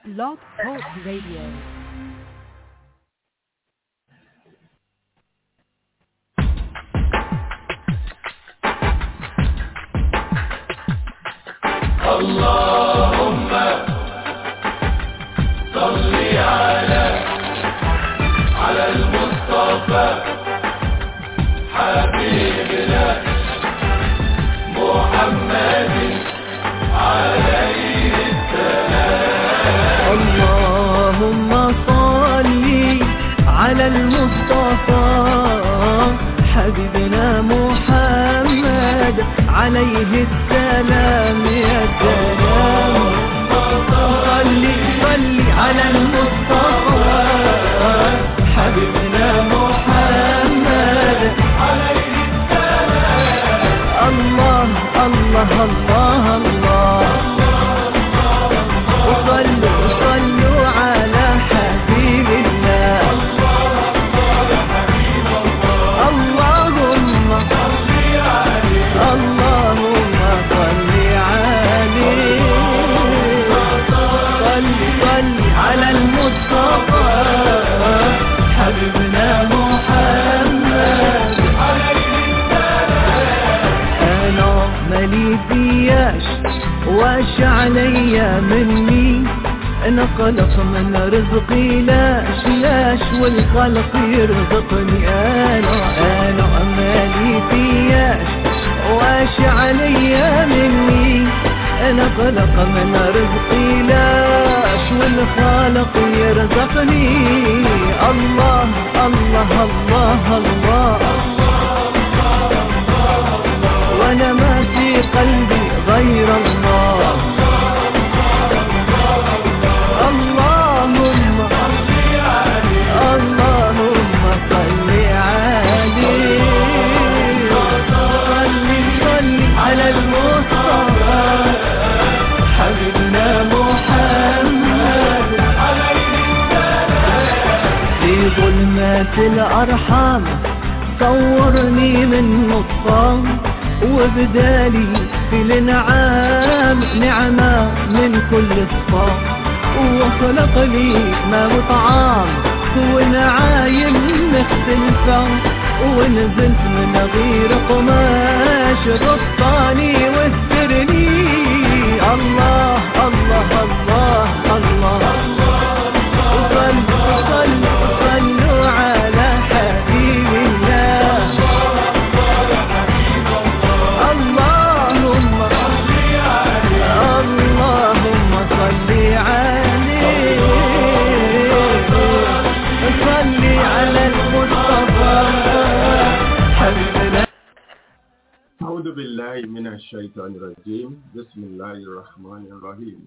Blog Talk Radio. اللهم صل على المصطفى حبيبنا محمد عليه السلام. اللهم صل على المصطفى حبيبنا محمد عليه السلام. يا سلام صل على المصطفى حبيبنا محمد عليه السلام. الله الله الله الله وصلوا على حبيب الله. اللهم صل على المصطفى حبيبنا محمد أنا مالي فياش واش عليا مني أنا خلق من رزقي لاش والخلق يرزقني أنا مالي فياش واش عليا مني أنا خلق من رزقي لاش والخالق يرزقني. الله الله الله الله وأنا ما في قلبي غير الله. اللهم صل عليه صل على المصطفى حبيبنا محمد في ظلمات الأرحام صورني من نصام وبدالي في الانعام نعمة من كل الصام وخلق لي ما وطعام ونعايم مختلفة ونزلت من غير قماش غطاني واسترني. الله الله الله الله صلوا على حبيب الله. اللهم صل عليه صل على المصطفى حبيبنا. أعوذ بالله من الشيطان الرجيم. بسم الله الرحمن الرحيم.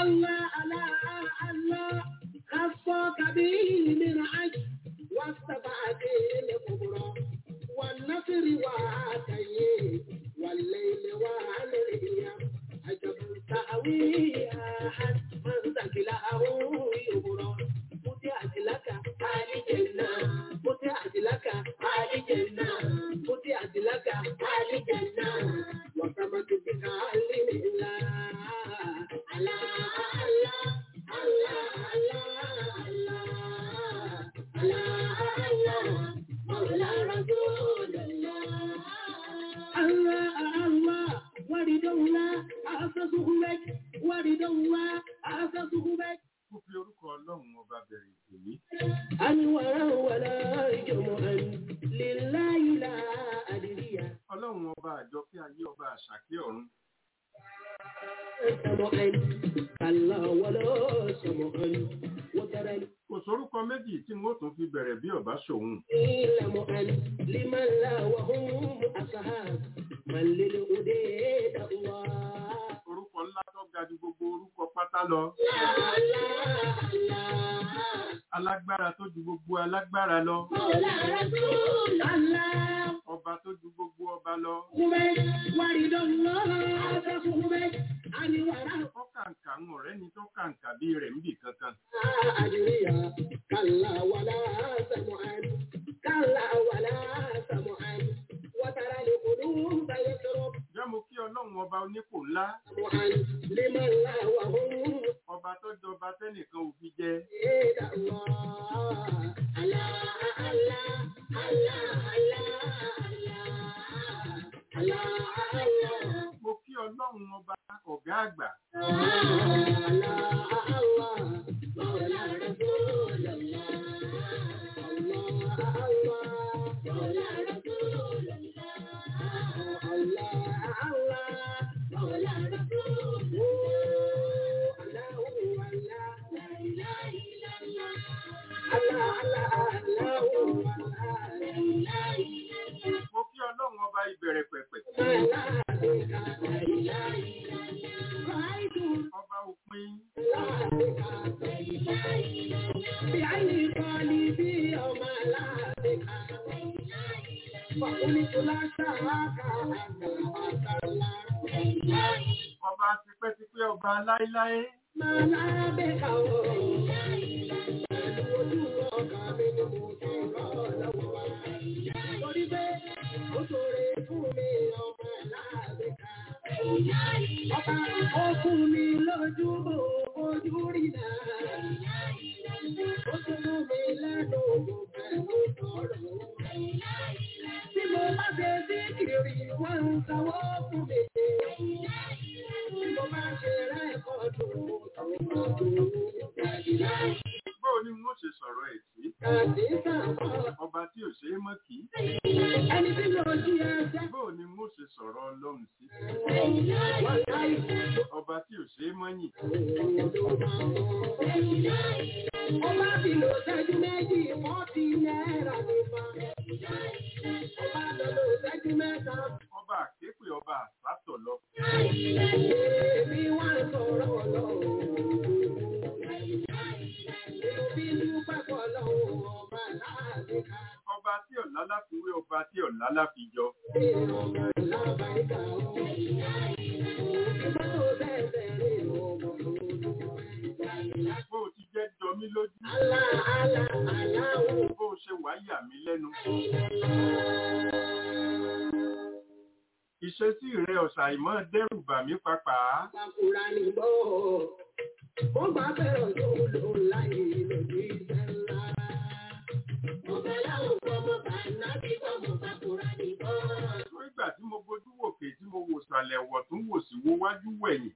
الله الله الله خصك به من عجل واستبعد الكبرى والنصر وعاتيه والليل والأيام عجب تأويها من ثقله يبرى فتحت لك آل جنة فتحت لك آل جنة فتحت لك آل جنة وسمت بك علم الله الله الله الله الله الله مولى رسول الله الله الله ورد الله أسسه بك ورد الله أسسه بك Mo fi orúkọ Ọlọ́run ọba bẹ̀rẹ̀ ìpè yìí. أنورا ولا جمعا لله لا أدريا Ọlọ́run ọba àjọkẹ́ ayé ọba àṣàkẹ́ ọ̀run. سمعا كلا ولا سمعا وترى Kò sórúkọ méjì tí mo tún fi bẹ̀rẹ̀ bí ọba ṣòun. لمعا لمن لا وهم أصحاب من للأديد الله Orúkọ ńlá tó ga ju gbogbo orúkọ pátá lọ. Alágbára tó ju gbogbo alágbára lọ. Ọba tó ju gbogbo ọba lọ. Ó kàǹkà ń ọ̀rẹ́ ni tó kàǹkà bí rẹ̀ ń bì kankan. Jẹ́ mo kí Ọlọ́run ọba onípò ńlá. Ọba tó jọba tẹ́nìkan ò fi jẹ. Mo kí Ọlọ́run ọba ọ̀gá àgbà. Mo kí Ọlọ́run ọba ìbẹ̀rẹ̀ pẹ̀pẹ̀. Ọba òpin. Ọba tipẹ́tipẹ́ ọba láéláé. Ó fún mi lójú ojú rí náà. Ó tún mú mi lẹ́nu pẹ̀lú ọ̀rọ̀. Tí mo bá ṣe sí kiri, wọ́n ń sanwó fún mi. Tí mo bá ṣe rẹ́kọ̀dù, Báwo ni wọ́n ṣe sọ̀rọ̀ ẹ̀ sí? Ọba tí ò ṣe é mọ́ kì í. ẹni tí mo jí ẹsẹ̀. Báwo ni wọ́n ṣe sọ̀rọ̀ Ọlọ́run sí? Ọba tí ò ṣe é mọ́ yìn. Ọba ti lò ṣẹ́jú méjì, wọ́n ti náírà nípa. Ọba lò ṣẹ́jú mẹ́ta. Ọba àképè ọba àsátọ̀ lọ. Èmi wá sọ̀rọ̀ Ọlọ́run. Ọba tí ọ̀la láfiwé ọba tí ọ̀la láfijọ. Bó o ti jẹ́ jọ mí lójú. Bó o ṣe wá yà mí lẹ́nu. Ìṣesí rẹ̀ ọ̀sà ìmọ̀ dẹ́rù bà mí pàápàá. Mo bá bẹ̀rẹ̀ lóòlò láyé lòdì ìfẹ́ ńlá. Mo bẹ̀ láwọn ọmọ bá náà bí ọmọ bá kúrò nìbọn. Nígbà tí mo gbójú wòkè tí mo wò sàlẹ̀ wọ̀ tún wò sí wo wájú wẹ̀yìn.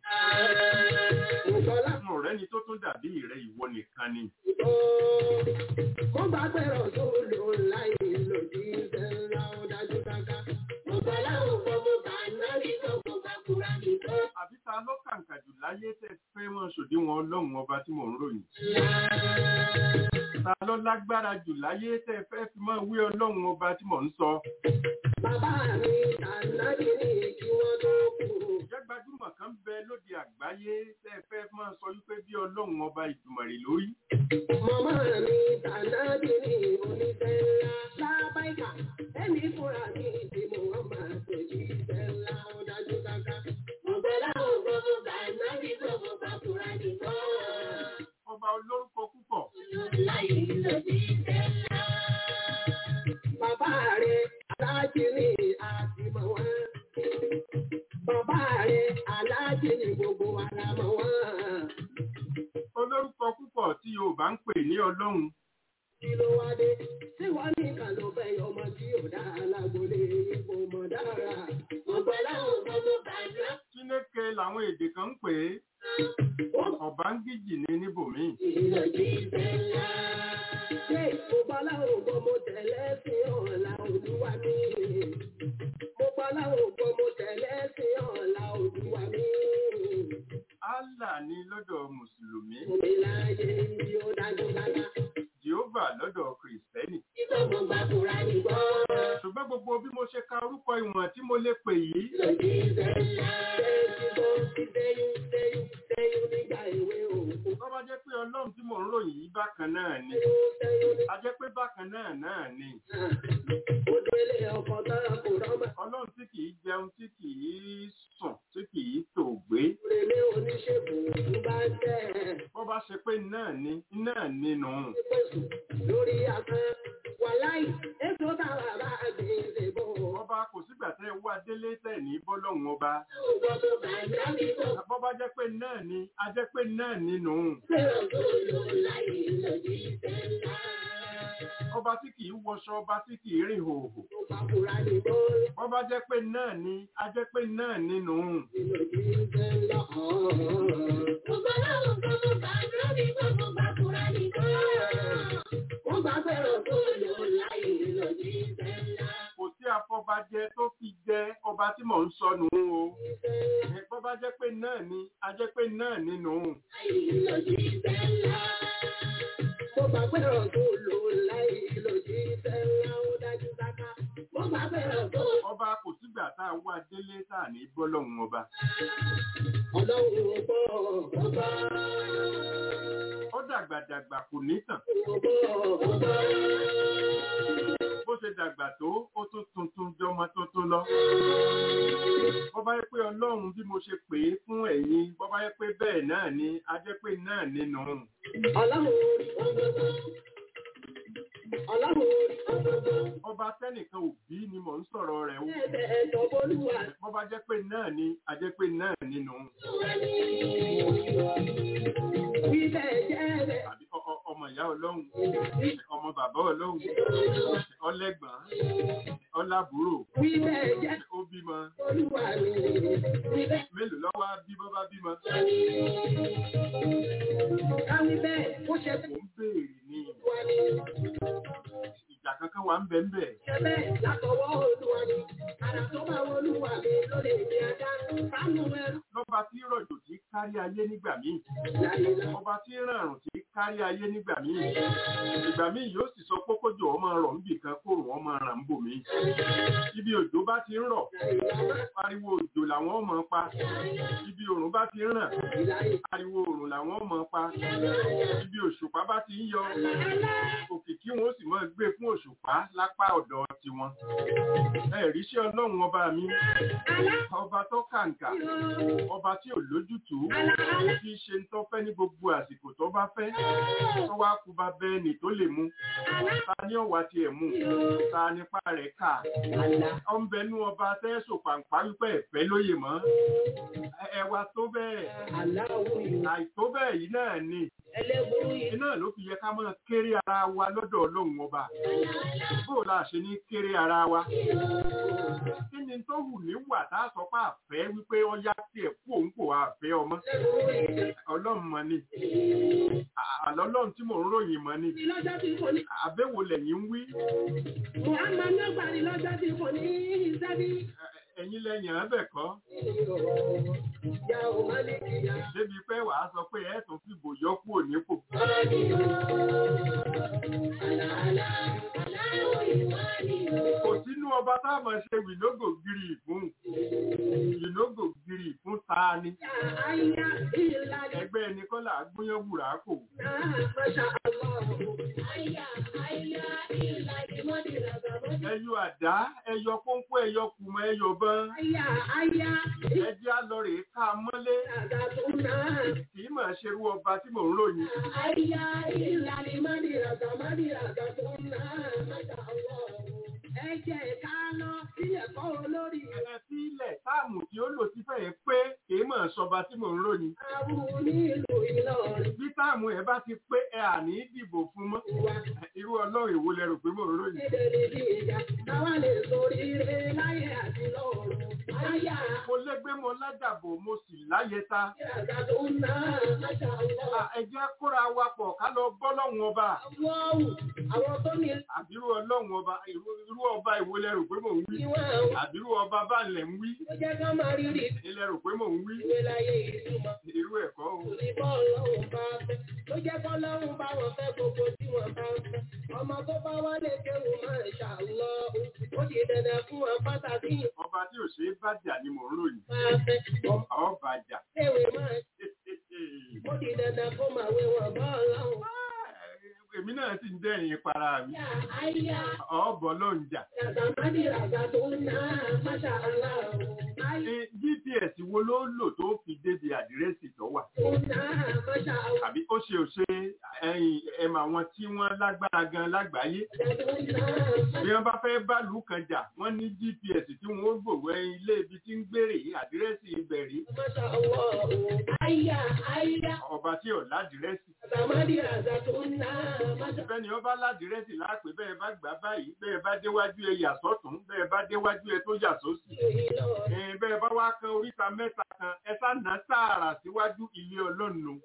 Mo rẹ́ni tó tún dàbí rẹ̀ ìwọ nìkan ni. Mo bá bẹ̀rẹ̀ lóòlò láyé lòdì ìfẹ́ ńlá dájú dáká. Mo bẹ̀ láwọn ọmọ bá náà bí ọmọ bá kúrò nìbọn. Àbí ta ló kàǹkà jù láyé tẹ́ fẹ́ mọ́ ṣòdiwọ̀n Ọlọ́run ọba tí mò ń ròyìn. Ta ló lágbára jù láyé tẹ́ fẹ́ fi mọ́ wí Ọlọ́run ọba tí mò ń sọ. Bàbá mi ànáyé ní kí wọ́n tó kú. Jẹ́ gbajúmọ̀ onímọ̀ kan bẹ lóde àgbáyé tẹ́ ẹ fẹ́ máa sọ wípé bí ọlọ́run ọba Ìdùmarè lórí. Màmá mi tàná bí ní oníṣẹ́ ńlá lábáìkà. Ẹ̀mí fúnra mi tí mo wọ́n máa tẹ̀lé iṣẹ́ ńlá ó dájú káká. Ọ̀gbẹ́lá ògbómọ bàná bí gbogbo bàkúrà nìkan. Ọba olórúkọ púpọ̀. Láyé lòdì iṣẹ́ ńlá. Bàbá rẹ̀ aláàjì ní àtìmọ̀ wọn. Bàbá rẹ̀ aláàjì ní gbogbo ara mọ̀ wọn. Olórúkọ púpọ̀ tí Yorùbá ń pè ní Ọlọ́run. Kí ló wá dé? Tí wọ́n ní ìkà ló fẹ́ ọmọ tí ò dá alágbólé ipò mọ̀ dára. Ọ̀gbọ́lá ògbómọ bàná. Chineke làwọn èdè kan ń pè é. Ọ̀bángíjì ní níbòmíì. Ìlòdì iṣẹ́ ńlá. Ṣé ọ̀gbọ́lá ògbómọ tẹ̀lé sí ọ̀la Olúwa mi? Ọ̀gbọ́lá ògbómọ tẹ̀lé sí ọ̀la Olúwa mi. Allah ní lọ́dọ̀ Mùsùlùmí. Omi láyé ni ó dájú lára. Jèhófà lọ́dọ̀ Kìrìsìtẹ́nì. Ìgbọ́mọ gbàkúrà nìkan. Ṣùgbọ́n gbogbo bí mo ṣe ka orúkọ ìwọ̀n tí mo lè pè yìí. Ìlòdì iṣẹ́ ńlá. Ṣé ti bọ́ sí sẹ́yún nígbà èwe òkú? Tó bá jẹ́ pé Ọlọ́run tí mò ń ròyìn yìí bákan náà ni. A jẹ́ pé bákan náà ni. Ó délé ọkọ̀ tán kò rọ́mà. Ọlọ́run tí kìí jẹun, tí kìí sùn, tí kìí tòògbé. Rèlé oníṣègùn ló bá jẹ́. Bó bá ṣe pé náà ni nù. Ìpèsè lórí asán. Wàláì, èso táwa bá gbé ṣe bọ̀. Ọba kò sígbà tẹ́ wá délé tẹ̀ ní bọ́lọ́hun ọba. Ògbómọ bàná mi bọ̀. Bó bá jẹ́ pé náà ni, a jẹ́ pé náà ni nù. Ṣé ògbó ló láyé lòdì iṣẹ́ ńlá? Ọba tí kìí wọṣọ, ọba tí kìí rìn hòhò. Gbàkúrà nìkan. Bó bá jẹ́ pé náà ni, a jẹ́ pé náà ni nù. Ìlòdì iṣẹ́ ńlá. Ọ̀gbọ́lá ògbómọ bàná mi gbogbo gbàkúrà nìkan. Wọ́n gbà fẹ́ràn tó lò láyé lòdì iṣẹ́ ńlá. Kò sí afọbajẹ tó fi jẹ ọba tí mò ń sọ nù o. Bó bá jẹ́ pé náà ni, a jẹ́ pé náà ni nù. Láyé lòdì iṣẹ́ ńlá. Mo gbà fẹ́ràn tó lò láyé lòdì iṣẹ́ ńlá ó dájú sáká. Mo gbà fẹ́ràn tó. Ọba kò sígbà tá a wá délé tá a ní bọ́lọ́hun ọba. Ọlọ́run ò gbọ́. Ó dàgbàdàgbà kò ní tàn. Bó ṣe dàgbà tó, ó tún tuntun jọmọ tuntun lọ. Bó bá yẹ pé Ọlọ́run bí mo ṣe pè é fún ẹ̀yin, bó bá yẹ pé bẹ́ẹ̀ náà ni, a jẹ́ pé náà nínú. Ọlọ́run orí ọgbọ́gbọ́. Ọlọ́run orí ọgbọ́gbọ́. Ọba tẹ́nìkan ò bí ni mò ń sọ̀rọ̀ rẹ̀ o. Ẹ̀ẹ̀dọ̀ Bolúwa. Bó bá jẹ́ pé náà ni, a jẹ́ pé náà nínú. Wíbẹ̀ jẹ́ rẹ̀. Àbí ọmọ ìyá Ọlọ́run, ọmọ bàbá Ọlọ́run, ọlẹ́gbọ̀n, ọlábùrò, Wíbẹ̀ jẹ́ ó bímọ. Olúwa mi. Wíbẹ̀. Mélòó ló wá bí bó bá bímọ? Káwí bẹ́ẹ̀ ó ṣe Mò ń béèrè ni. wá ní. Ìjà kankan wà ń bẹ ń bẹ. Ṣé bẹ́ẹ̀ látọwọ́ Olúwa ni? Àrà tó bá Olúwa mi ló lè ní ajá. Sánú mẹ́rin. Lọ́ba tí rọ̀jò tí kárí ayé nígbà míì. Láyé náà. Ọba tí ràrùn tí kárí ayé nígbà míì. Ìgbà míì yóò sì sọ pé kójò ọmọ rọ̀ níbì kan kóòrùn ọmọ ràn ń bò mí. Ibi òjò bá ti ń rọ̀, ariwo òjò làwọn ọmọ pa. Ibi òrùn bá ti ń ràn, ariwo òrùn làwọn ọmọ pa. Ibi òṣùpá bá ti ń yọ, òkìkí wọn ó sì máa gbé fún òṣùpá lápá ọ̀dọ̀ tiwọn. Ẹ̀ríṣẹ́ Ọlọ́run ọba mi, ọba tó kàǹkà, ọba tí ò lójútùú, tí í ṣe ń tọ́fẹ́ ní gbogbo àsìkò tó bá fẹ́, tó wá kú bá bẹ́ẹ̀nì tó lè mú. Ta ní ọ̀wá tiẹ̀ mú? Ta nípa rẹ̀ kà? Ọ ń bẹnu ọba tẹ́sò pàǹpá wípé ẹ̀fẹ́ lóye mọ́. Ẹwà tó bẹ́ẹ̀, àìtó bẹ́ẹ̀ yìí náà ni. Iná ló fi yẹ ká máa kéré ara wa lọ́dọ̀ Ọlọ́run ọba. Bó la ṣe ní kéré ara wa? Kí ni tó wù ní wà tá a sọ pé àfẹ́ wípé ọya tiẹ̀ kú òun kò àfẹ́ ọmọ? Ọlọ́run mọ̀ ni. Àlọ́lọ́run tí mò ń ròyìn mọ̀ ni. Àbẹ̀wò lẹ́yìn ń wí. Ẹ̀yin lẹ́yìn àbẹ̀ kọ́. Débi pé wàá sọ pé ẹ̀ tún fìbò yọ kúrò nípò. Kò sínú ọba táàmù ṣe wìlógò gírí ìfún. Wìlógò gírí kiri fún ta ni. Ẹgbẹ́ ẹni kọ́ là á gbóyán bùrà kò. Ẹyọ àdá, ẹyọ pọ́npọ́, ẹyọ kùmọ̀, ẹyọ bán. Ẹjẹ́ á lọ rèé ká mọ́lé. Kì í máa ṣerú ọba tí mò ń ròyìn. Ẹjẹ́ ká lọ sí ẹ̀kọ́ olórí. Ẹ̀sí ilẹ̀ táàmù tí ó lò ti fẹ́ pé kì í máa ṣọba tí mò ń ròyìn. Àrùn ní ìlú Ìlọrin. Bí táàmù ẹ̀ bá ti pé ẹ àní dìbò fún mọ́. Irú ọlọ́run èwo lẹ rò pé mò ń ròyìn. Èdè bí ìjà, táwa lè sórí ire láyé àti lọ́run. Mo légbé mo lájàbò mo sì láyẹta. Ìràgà tó ń ná máṣá ọlọ́. Ẹ jẹ́ kóra wa pọ̀ ká lọ bọ́ lọ́hùn ọba. Àwọn tó ní. Àbírú ọlọ́hun ọba, irú ọba ìwo lẹ rò pé mò ń wí. Àbírú ọba bá lẹ̀ ń wí. Ó jẹ́ ká máa rí rí. Ilé rò pé mò ń wí. Ìwé láyé ìtumọ̀. Irú ẹ̀kọ́ o. Ìbọn ọlọ́run bá fẹ́. Ló jẹ́ kọ́ lọ́run bá wọn fẹ́ gbogbo tí wọ́n bá ń fẹ́. Ọmọ tó bá wá lè kéwù máa ń ṣàlọ́. Ó ti dandan fún wọn pàtàkì. Ọba tí ò ṣe é bàjà ni mò ń ròyìn. Máa fẹ́. Ọ̀ bàjà. Kéwì máa ń. Ó ti dandan fún màwé wọn bọ́ ọlọ́run. Èmi náà sì ń dẹ́rìn para mi. Ọ̀bọ̀ ló ń jà. GPS wo ló lò tó fi débi àdírẹ́sì tó wà? Àbí ó ṣe òṣè ẹ̀mà wọn tí wọ́n lágbára gan lágbàáyé. Bí wọ́n bá fẹ́ bálù kan jà, wọ́n ní GPS tí wọ́n ó gbòwó ilé ibi tí ń gbèrè àdírẹ́sì ibẹ̀rí. Ọba tí ò ládírẹ́sì. Bẹ́ẹ̀ni ọba ládírẹ́sì lápè bẹ́ẹ̀ bá gbà báyìí, bẹ́ẹ̀ bá déwájú ẹ yà sọ́tún, bẹ́ẹ̀ bá déwájú ẹ tó yà sósì. Bẹ́ẹ̀ bá wá kan oríta mẹ́ta kan, ẹ sá nà sáàrà síwájú ilé Ọlọ́run.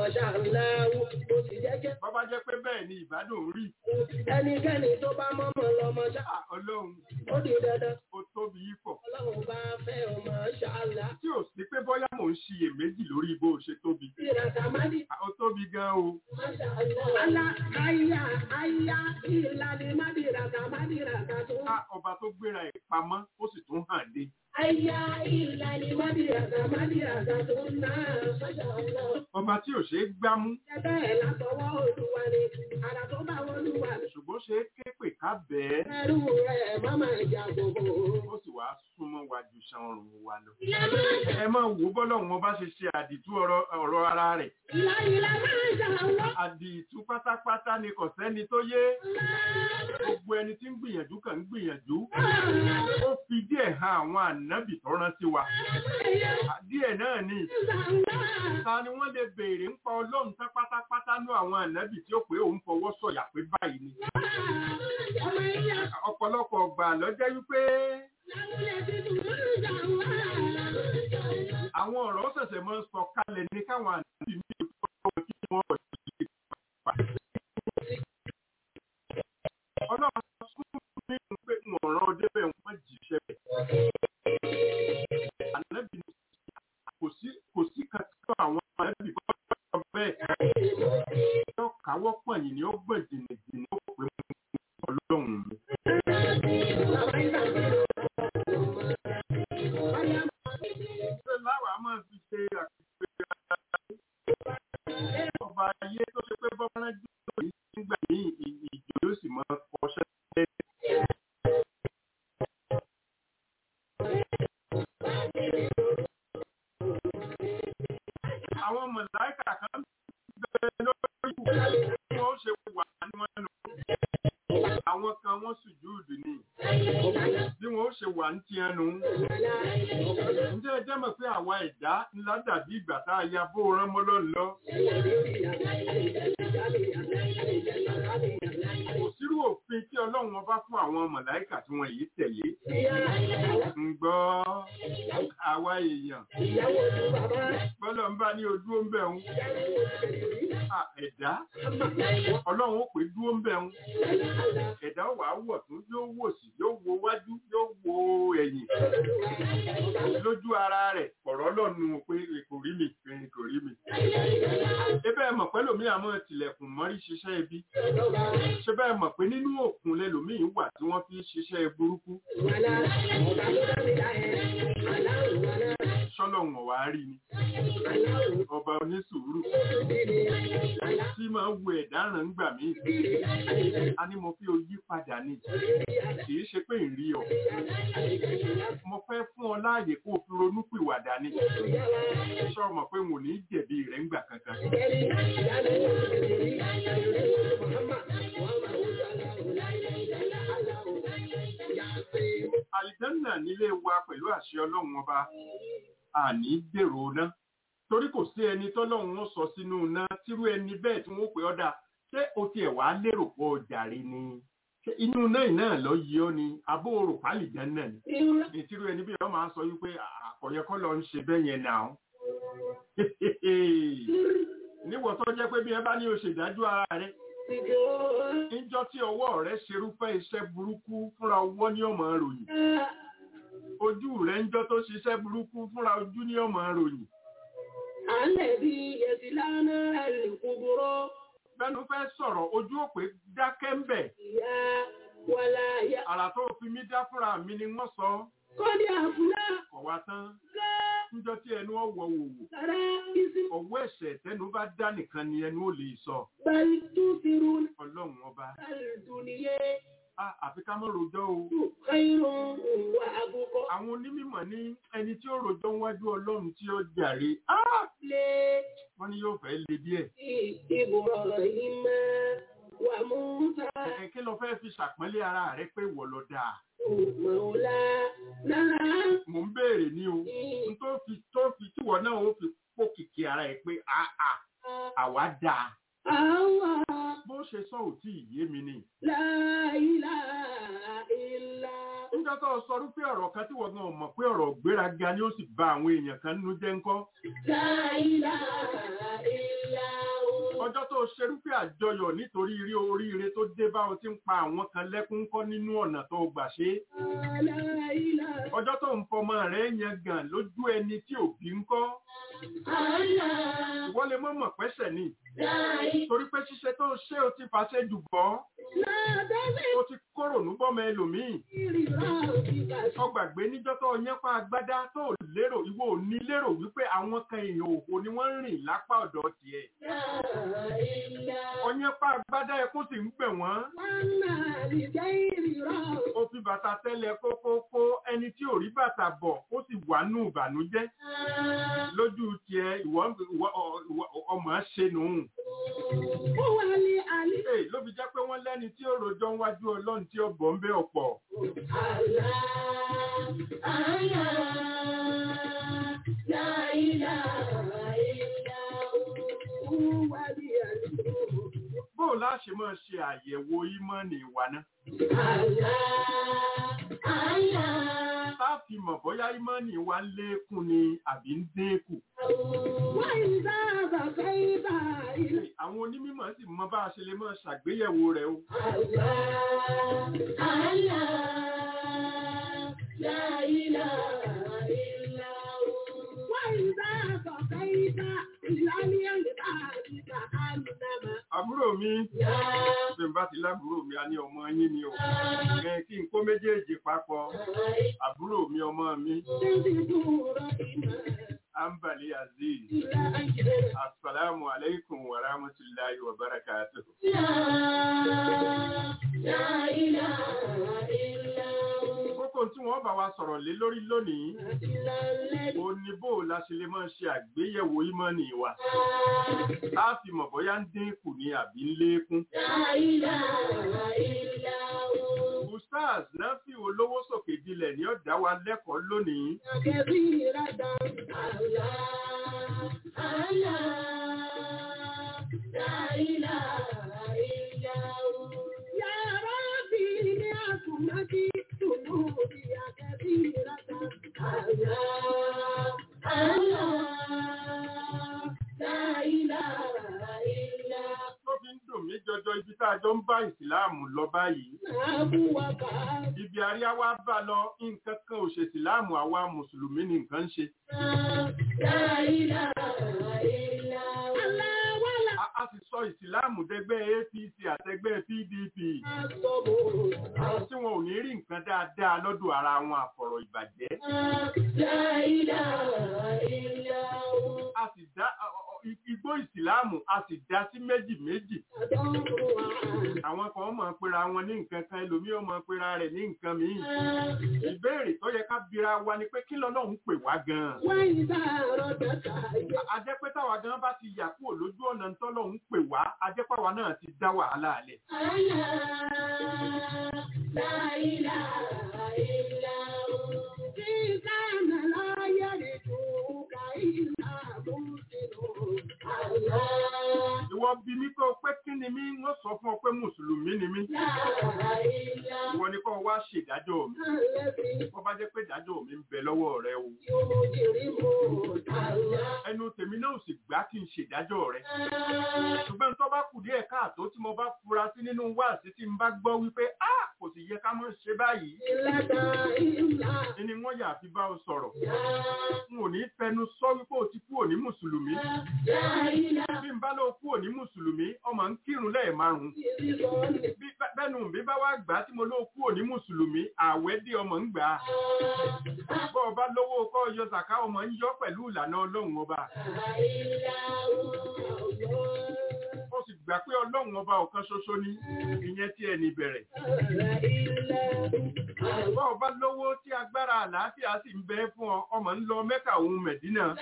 Bọ́bá jẹ́ pé bẹ́ẹ̀ ni ìbádùn rí. Ẹnikẹ́ni tó bá mọ́mọ́ lọ́mọ ṣá. Ọlọ́run. Ó di dandan. Ó tóbi yí pọ̀. Ọlọ́run bá fẹ́ ọmọ ṣáàlá. Tí ò sí pé bóyá mò ń ṣiyèméjì lórí bó ṣe tóbi. Ìràtàmádì. Ó tóbi gan o. Alá àyà ìlànà mádì ràtàmádì ràtàtó. Ọba tó gbéra ẹ̀ pamọ́ ó sì tún hàn dé. Àyà ìlànà mádì ràtàtó náà sọ́jà ọlọ́. Ọba tí ò ṣe é gbámú. Ẹgbẹ́ ẹ̀ látọwọ́ Olúwa ni, àrà tó bá wọ́n lúwa. Ṣùgbọ́n ṣe é képè ká bẹ́ẹ̀. Ẹrú rẹ̀ máma ìjà gbogbo. Ó sì wá súnmọ́ wa ju ṣan ọrùn wa lọ. Ẹ máa wò bọ́lọ̀ wọn bá ṣe ṣe àdìtú ọ̀rọ̀ ara rẹ̀. Ìlà máa ń jà wọ́n. Àdìtú pátápátá ni kò sẹ́ni tó yé. Gbogbo ẹni tí ń gbìyànjú kàn ń gbìyànjú. Ó fi díẹ̀ hàn àwọn ànábì tó rán sí wa. Díẹ̀ náà ni. Ta ni wọ́n lè béèrè ń pa Ọlọ́run tán pátápátá ní àwọn ànábì tí ó pé òun fọwọ́ sọ̀yà pé báyìí ni. Ọ̀pọ̀lọpọ̀ ọgbà lọ́jọ́ wípé àwọn ọ̀rọ̀ ṣẹ̀ṣẹ̀ máa ń sọ kalẹ̀ ní káwọn ànábì ní ìfọwọ́ kí wọ́n rọ̀ sí ìpà. Ọlọ́run sún mí pé wọ́n rán ọdẹ bẹ́ẹ̀ wọ́n jìṣẹ́ bẹ̀. Ànábì kò sí kàtó àwọn ànábì bọ́ bẹ́ẹ̀. Yóò káwọ́ pọ̀nyìn ni ó gbọ̀n jìnnìjìnnì ó pè mú Ọlọ́run mi. Ṣé láwàá máa fi ṣe àpẹẹrẹ ọba ayé tó ṣe pé bọ́bá jù nígbà ní ìjọ yóò sì máa kọṣẹ́ lẹ́yìn. Àwọn mọ̀láìkà kan bẹ̀rẹ̀ lórí ìwọ̀n ó ṣe wà ní wọn lò. Àwọn kan wọ́n sùjúùdù ni. Bí wọ́n ó ṣe wà ní ti ẹnu. Ǹjẹ́ ẹ jẹ́ mọ̀ pé àwa ẹ̀dá ńlá dàbí ìgbà tá a ya bó rán mọ́lọ́ lọ? Kò sírú òfin tí Ọlọ́run ọba fún àwọn mọ̀láìkà tí wọ́n yìí tẹ̀lé. Ń gbọ́ àwa èèyàn. Bọ́lọ̀ ń bá ní ojú ó ń bẹ̀ ń. Ẹ̀dá. Ọlọ́run ó pè dúró ń bẹ̀ ń. Ẹ̀dá wà á wọ̀ tún yóò wò sí, yóò wo wájú, yóò wo ẹ̀yìn. Lójú ara rẹ̀, ọ̀rọ̀ lọ́nu pé kò rí mi, kò rí mi. Ebe ẹ mọ̀ pé lòmí àmọ́ tilẹ̀kùn mọ́rí ṣiṣẹ́ ibi. Ṣé bẹ́ẹ̀ mọ̀ pé nínú òkun lẹ́lòmí wà tí wọ́n fi ṣiṣẹ́ burúkú? ṣọ́lọ́hun ọ̀wá rí ni ọba onísùúrù tí máa ń wo ẹ̀dáràn gbà mí a ní mo fi oyí padà ní kì í ṣe pé ń rí ọ mo fẹ́ fún ọ láàyè kó o fi ronú pìwàdà ní ṣọ́ mọ̀ pé mo ní jẹ̀bi rẹ̀ ń gbà kankan. Àlìjánà nílé wa pẹ̀lú àṣẹ Ọlọ́run ọba àní dèrò náà torí kò sí ẹni tọ́lọ́run ó sọ sínú náà tírú ẹni bẹ́ẹ̀ tí wọ́n pè ọ́ dà ṣé o tiẹ̀ wá lérò pọ̀ jàre ni ṣé inú náà náà lọ yí ọ ni abóorò pálíjánà ni ìtírú ẹni bí wọ́n máa sọ wípé àkọ̀yẹ́kọ́ lọ ń ṣe bẹ́ẹ̀ yẹn náà níwọ̀n tó jẹ́ pé bí ẹ bá ní o ṣèdájú ara rẹ̀ níjọ́ tí ọwọ́ rẹ̀ ṣerúfẹ́ iṣẹ́ burúkú fúnra ọwọ́ ní ọmọ ròyìn ojú rẹ̀ níjọ́ tó ṣiṣẹ́ burúkú fúnra ojú ní ọmọ ròyìn. Àlẹ́bí ẹ̀sì lánà ẹ̀lùkúgbòrò. Bẹ́nu fẹ́ sọ̀rọ̀ ojú òpè dákẹ́ ń bẹ̀. Ìyá wàlá ìyá. Àrà tó fi mí dá fúnra mi ni wọ́n sọ. Kọ́dí àfúlá. Ọ̀wá tán. Níjọ́ tí ẹnu ọ̀wọ̀ wòwò. Sára ìsìn. Ọ̀wọ́ ẹ̀ṣẹ̀ tẹnu bá dá nìkan ni ẹnu ò lè sọ. Bẹ́ẹ̀ni tó ti rú. Ọlọ́run ọba. Àlùdùnìyẹ. Àfi ká mọ́ rojọ́ o. Àwọn onímọ̀ ní ẹni tí ó rojọ́ wájú Ọlọ́run tí ó jàre. Wọ́n ní yóò fẹ́ le díẹ̀. Kí ló fẹ́ fi ṣàpọ́nlé ara rẹ pé wọ̀ lọ dáa? Mò ń béèrè ní o. Tó fi tíwọ́ náà ó fi pò kìkì ara ẹ̀ pé àwa dáa. Bó ṣe sọ ò tí ìyé mi ni. Nígbà tó sọ rúpé ọ̀rọ̀ kan tí wọ́n gan mọ̀ pé ọ̀rọ̀ gbéraga ni ó sì bà àwọn èèyàn kan nínú jẹ́ ńkọ́. Ọjọ́ tó ṣe rúpé àjọyọ̀ nítorí rí oríire tó dé bá ọ tí ń pa àwọn kan lẹ́kún ńkọ́ nínú ọ̀nà tó gbà ṣe. Ọjọ́ tó ń fọmọ rẹ̀ yan gàn lójú ẹni tí òbí ńkọ́. Ìwọ lè mọ̀ pẹ́sẹ̀ ni. Torí pé ṣíṣe tó ṣe o ti fàṣẹ jù bọ́. O ti kórònú bọ́mọ ẹlòmíì. Ọgbàgbé níjọ́ tó yẹn pa agbádá tó lérò ìwọ ò ní lérò wípé àwọn kan èèyàn òfò ni wọ́n ń rìn lápá ọ̀dọ̀ tiẹ̀. Ọyẹn pa agbádá ẹkún sì ń gbẹ̀ wọ́n. O fi bàtà tẹ́lẹ̀ kókókó ẹni tí ò rí bàtà bọ̀ ó sì wà nù ìbànújẹ́. Lójú tiẹ̀ ìwọ ọmọ ṣe nù. Ló fi jẹ́ pé wọ́n lẹ́ni tí ó rojọ́ wájú Ọlọ́run tí ó bọ̀ ń bẹ ọ̀pọ̀. Bóò láṣẹ máa ṣe àyẹ̀wò ìmánì wa náà. Táàfì mọ̀ bóyá ìmánì wa ń lékún ni àbí ń dínkù. Àwọn onímọ̀ sì mọ bá a ṣe lè máa ṣàgbéyẹ̀wò rẹ̀ o. Àbúrò mi, ṣe bá ti lábúrò mi, a ní ọmọ yín ni o. Kí n kó méjèèjì papọ̀, àbúrò mi ọmọ mi. Ambali Aziz. Assalamu alaikum wa rahmatullahi wa barakatuh. Kókó tí wọ́n bá wa sọ̀rọ̀ lé lórí lónìí, ó ní bó la ṣe lè máa ṣe àgbéyẹ̀wò ìmánì wa. Láti mọ̀ bóyá ń dínkù ní àbí ń lékún. Ustaz Nafi olówó sókè dilẹ̀ ni ó dá wa lẹ́kọ̀ọ́ lónìí. Jọjọ ibi tá a jọ ń bá ìsìláàmù lọ báyìí. Ibi àríyáwá bá lọ nǹkan kan ò ṣe ìsìláàmù àwa mùsùlùmí ni nǹkan ń ṣe. a sì sọ ìsìláàmù dẹgbẹ́ APC àtẹgbẹ́ PDP tí wọn ò ní rí nǹkan dáadáa lọ́dọ̀ ara wọn àfọ̀rọ̀ ìbàjẹ́. A sì dá igbó ìsìláàmù a sì dá sí méjì méjì. Àwọn kan máa pera wọn ní nǹkan kan, ẹlòmíì ó máa pera rẹ̀ ní nǹkan míì. Ìbéèrè tó yẹ ká bira wa ni pé kí lọ́lọ́run pè wá gan-an. A jẹ́ pé táwa gan bá ti yà kúrò lójú ọ̀nà tọ́lọ́run pè wá, a jẹ́ pé àwa náà ti dá wàhálà lẹ̀. Ìwọ bí mi kó pé kí ni mí, wọ́n sọ fún ọ pé Mùsùlùmí ni mí. Ìwọ ni kó wá ṣèdájọ́ mi. Wọ́n bá jẹ́ pé ìdájọ́ mi ń bẹ lọ́wọ́ rẹ o. Ẹnu tèmi náà sì gbà kí n ṣèdájọ́ rẹ. Ṣùgbọ́n tó bá kù díẹ̀ káàtó tí mo bá fura sí nínú wáàsí tí n bá gbọ́ wípé kò sì yẹ ká mọ̀ ṣe báyìí. Ẹni wọ́n yà fi bá ọ sọ̀rọ̀. N ò ní fẹnu sọ wípé o ti kúrò ní Mùsùlùmí. Bí n bá lọ kúrò ní Mùsùlùmí, ọmọ ń kírun lẹ́ẹ̀márùn-ún. Bẹ́ẹ̀nu bí bá wá gbà tí mo lọ kúrò ní Mùsùlùmí, ààwẹ̀ dé ọmọ ń gbà. Bọ́ ọba lówó kọ́ yọ sàká ọmọ ń yọ pẹ̀lú ìlànà Ọlọ́run ọba. Ó sì gbà pé Ọlọ́run ọba ọ̀kan ṣoṣo ni, ìyẹn tí ẹni bẹ̀rẹ̀. Bọ́ ọba lówó tí agbára àlàáfíà sì ń bẹ fún ọ, ọmọ ń lọ Mẹ́kà òun Mẹ̀dínà.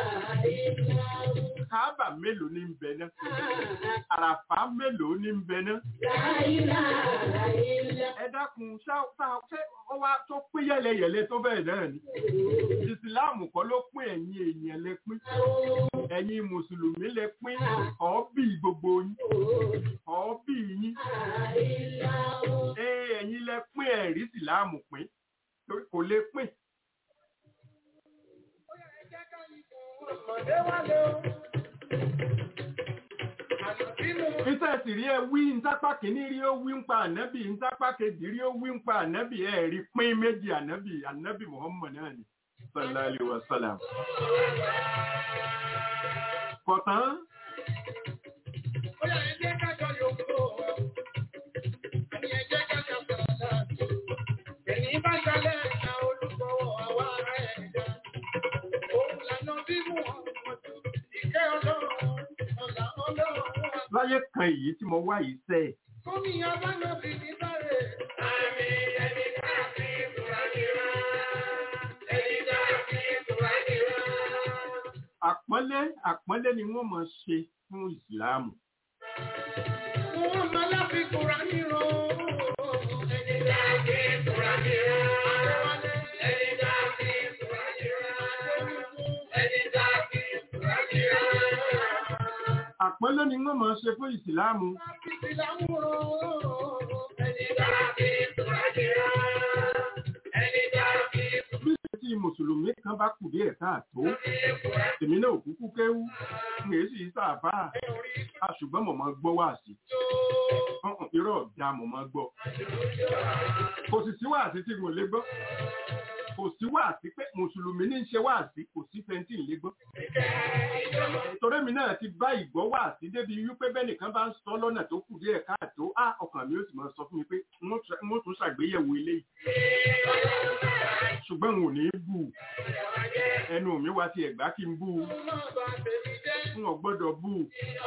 Káàbà mélòó ní ń bẹ náà? Àràfá mélòó ní ń bẹ náà? Ẹ dákun ṣé ó wá tó pín yẹlẹyẹlẹ tó bẹ́ẹ̀ náà ni? Ìsìláàmù kọ́ ló pín ẹ̀yin èèyàn lẹ pín. Ẹ̀yin Mùsùlùmí lẹ pín ọ̀ọ́bì gbogbo yín. Ọ̀ọ́bì yín. Ẹ̀yin lẹ pín ẹ̀rí ìsìláàmù pín. Kò lè pín. Iṣẹ́ sì rí ẹ wí ntápá kìíní rí ó wí ń pa ànábì, ntápá kejì rí ó wí ń pa ànábì, ẹ rí pín méjì ànábì Muhammad náà ni. Sallallahu alaihi wasallam. Kọ̀tán. Ó yà ẹ jẹ́ ká jọ yòókù. Àní ẹ jẹ́ ká jọ sọ̀rọ̀. Ẹni bá ṣalẹ̀ ẹ̀ka olùkọ́wọ́ àwa ará ẹ̀dá. Òun lànà bí Muhammad ìkẹ́ Ọlọ́run. Láyé kan èyí tí mo wá yìí sẹ́. Gómìnà bá lọ sí ní bàrẹ̀. Àmì ẹni káàkiri ìtùwádìí rá. Ẹni káàkiri ìtùwádìí rá. Àpọ́nlé ni wọ́n máa ṣe fún Ìsìláàmù. Wọ́n máa láfi Kùránì rán. Ẹni káàkiri ìtùwádìí rá. Ẹni káàkiri ìtùwádìí rá. Ẹni káàkiri ìtùwádìí rá. Àpọ́nlé ni wọ́n máa ṣe fún Ìsìláàmù. Bí tí Mùsùlùmí kan bá kù díẹ̀ káàtó, èmi náà kúkú kéwú, ń èsì sáàbà, ṣùgbọ́n mo máa gbọ́ wáàsí. Irọ́ ọ̀dà mo máa gbọ́. Kò sì sí wáàsí tí mo lè gbọ́. Kò sí wáàsí pé Mùsùlùmí ní ń ṣe wáàsí, kò sí fẹ́ntì lè gbọ́. Torí mi náà ti bá ìgbọ́ wáàsí débi wípé bẹ́nìkan bá ń sọ lọ́nà tó kù díẹ̀ káàtó, ọkàn mi ó sì máa sọ fún mi pé mo tún ṣàgbéyẹ̀wò eléyìí. Ṣùgbọ́n n ò ní bú. Ẹnu mi wá ti ẹ̀gbá kí n bú. N ò gbọ́dọ̀ bú.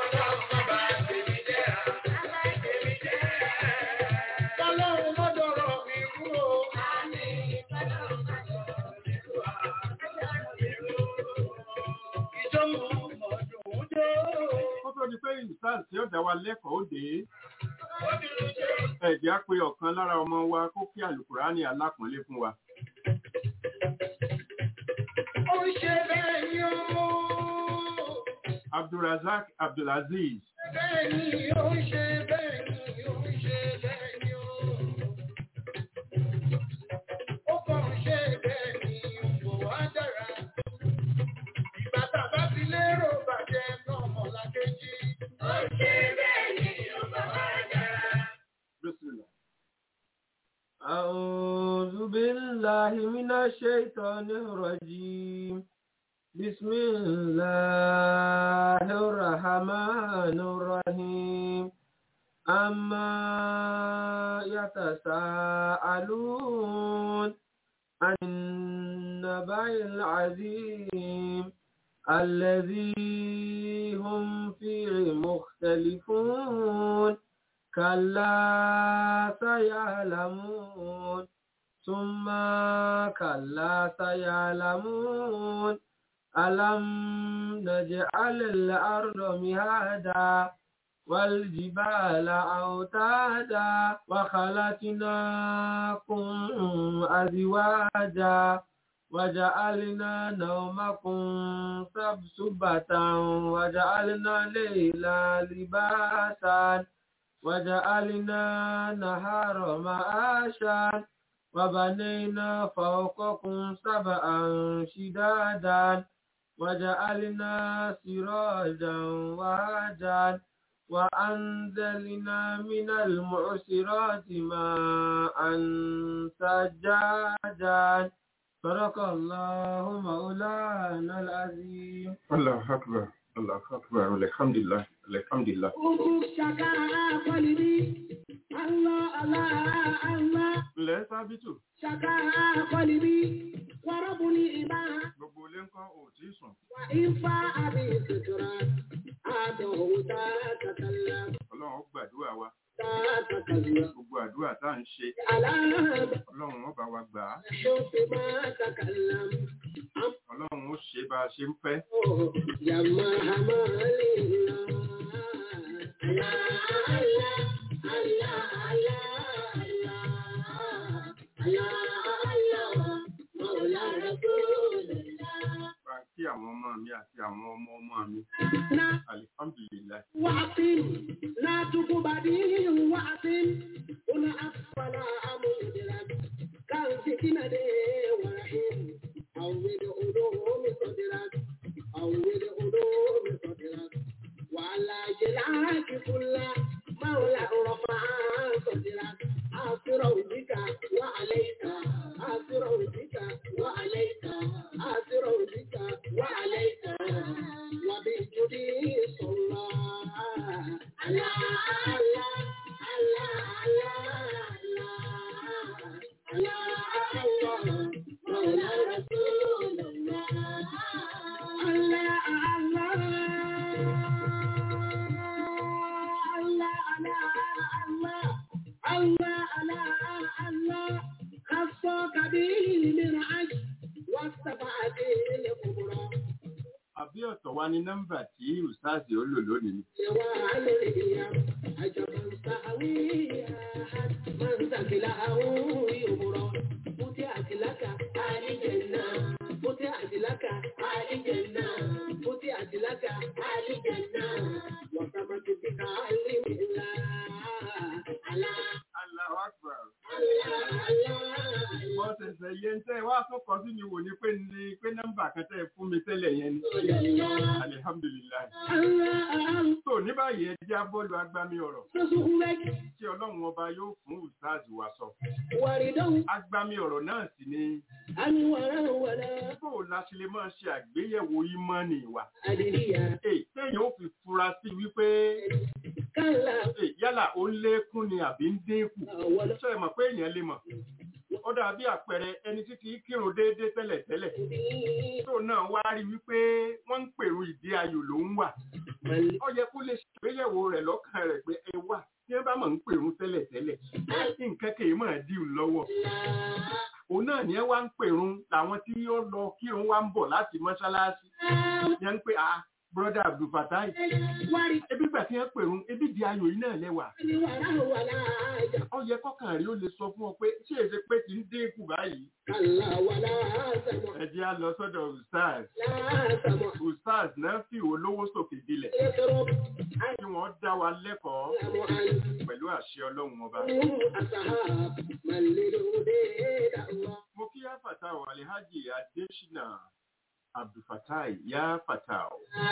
Di pé ìsáàsì tí ó dá wa lẹ́kọ̀ọ́ òde. Ẹ̀jẹ̀ á pe ọ̀kan lára ọmọ wa kó kí àlùkùránì alápọ̀nlé fún wa. Ó ṣe bẹ́ẹ̀ ni ó. Abdulrazak Abdulaziz. Bẹ́ẹ̀ ni ó ṣe bẹ́ẹ̀ ni ó ṣe bẹ́ẹ̀ ni ó. Ó kàn ṣe bẹ́ẹ̀ ni kò wá dára. Ìgbà tàbá ti lérò bàjẹ́ náà mọ̀lákejì. أعوذ بالله من الشيطان الرجيم بسم الله الرحمن الرحيم أما يتساءلون عن النبأ العظيم الذي هم فيه مختلفون كلا سيعلمون ثم كلا سيعلمون ألم نجعل الأرض مهادا والجبال أوتادا وخلقناكم أزواجا وجعلنا نومكم سبسبة وجعلنا ليلا لباسا وجعلنا نهار معاشا وبنينا فوقكم سبعا شدادا وجعلنا سراجا وهاجا وأنزلنا من المعصرات ماء ثجاجا صدق الله مولانا العظيم. الله أكبر الله أكبر الحمد لله الحمد لله. الله الله الله. Ilẹ̀ sábìtù. Ṣàkà kọ́lìbí, wọ́rọ́bùnì ìbá. Gbogbo ilé ń kọ́ ò tí sùn. Wà ìfá àbí ìsìnkúra, àdọ̀wò tààtàkàlà. Ọlọ́run ó gbàdúrà wa. Tààtàkàlà. Gbogbo àdúrà tá à ń ṣe. Aláàbà. Ọlọ́run ó bá wa gbà á. Ṣọ́ọ̀fẹ́ máa tàkàlà. Ọlọ́run ó ṣe bá a ṣe ń fẹ́. Yàmá àmà lè lọ. Kí àwọn ọmọ mi àti àwọn ọmọ ọmọ mi. Alihamdulilayi. Wàásìm náà tukú bàdí wàásìm. Una afala amúlùdìrà. Káàsì kínàdé wàràhìm. Àwùjọ olómi sọ̀dìrà. Àwùjọ olómi sọ̀dìrà. Wàhálà jẹ̀lá kíkúlá. Máwùlà rọ̀fà sọ̀dìrà. Àṣírọ̀ òjìká wà àlẹ́yìká. Àṣírọ̀ òjìká wà àlẹ́yìká. Àṣírọ̀ òjìká wà àlẹ́yìká. Wàbí jùdí sọ̀rọ̀. Àlá àlá àlá àlá àlá àlá Mawla Rasulullah. Àlá àlá àlá àlá àlá. الله الله الله خصك به من عجل واستبعد الكبرى. Àbí ọ̀tọ̀ wa ni nọ́mbà tí Ustazi ó lò lónìí. Ìwà àlèyé àjọ̀bọ̀ sàwíyà máa ń sàkìlà àwọn ìwòrán. Bùtẹ́ àtìlákà àlìjẹ̀nà. Bùtẹ́ àtìlákà àlìjẹ̀nà. Bùtẹ́ àtìlákà àlìjẹ̀nà. Wọ́n sábà tó bí ká àlìmìlá. Allahu Akbar. Mo ṣẹ̀ṣẹ̀ yé ń tẹ́ wá tó kọ sí mi wò ní pé nọ́mbà kan tẹ́ fún mi tẹ́lẹ̀ yẹn ni. Alihamdulilayi. Tó ní báyìí ẹ jẹ́ abọ́lu agbami ọ̀rọ̀. Tí Ọlọ́run ọba yóò fún Ustazi wa sọ. Agbami ọ̀rọ̀ náà sì ni. Bó la ṣe lè máa ṣe àgbéyẹ̀wò ìmánì wa. Téèyàn ó fi fura sí wípé yálà ó ń lékún ni àbí ń dínkù. Ṣé ẹ mọ̀ pé èèyàn lè mọ̀? Ó dàbí àpẹẹrẹ ẹni tí kì í kírun déédéé tẹ́lẹ̀tẹ́lẹ̀. Tó náà wá rí wípé wọ́n ń pèrò ìdí ayò ló ń wà. Ó yẹ kó lè ṣàgbéyẹ̀wò rẹ̀ lọ́kàn rẹ̀ pé ẹ wà tí wọ́n bá mọ̀ ń pèrún tẹ́lẹ̀tẹ́lẹ̀. Nǹkan kèé mọ̀ dí òun lọ́wọ́. Òun náà ni ẹ wá ń pèrún làwọn tí ó lọ kírun wá ń bọ̀ láti mọ́ṣáláṣí. Yẹn ń pè Brother Abdul Fatai. Ebi gbà tí wọ́n pèrún, ebi di ayò yìí náà lẹ́wà. Ó yẹ kọ́kàn rí ó lè sọ fún ọ pé ṣé èsè pé ti ń dínkù báyìí. Ẹ jẹ́ á lọ sọ́dọ̀ Ustaz. Ustaz náà fi olówó sókè dilẹ̀. Kí wọ́n dá wa lẹ́kọ̀ọ́ pẹ̀lú àṣẹ Ọlọ́run ọba. Mo kí Yáfàtà Alhaji Adésínà Abdulfatai Yáfàtà.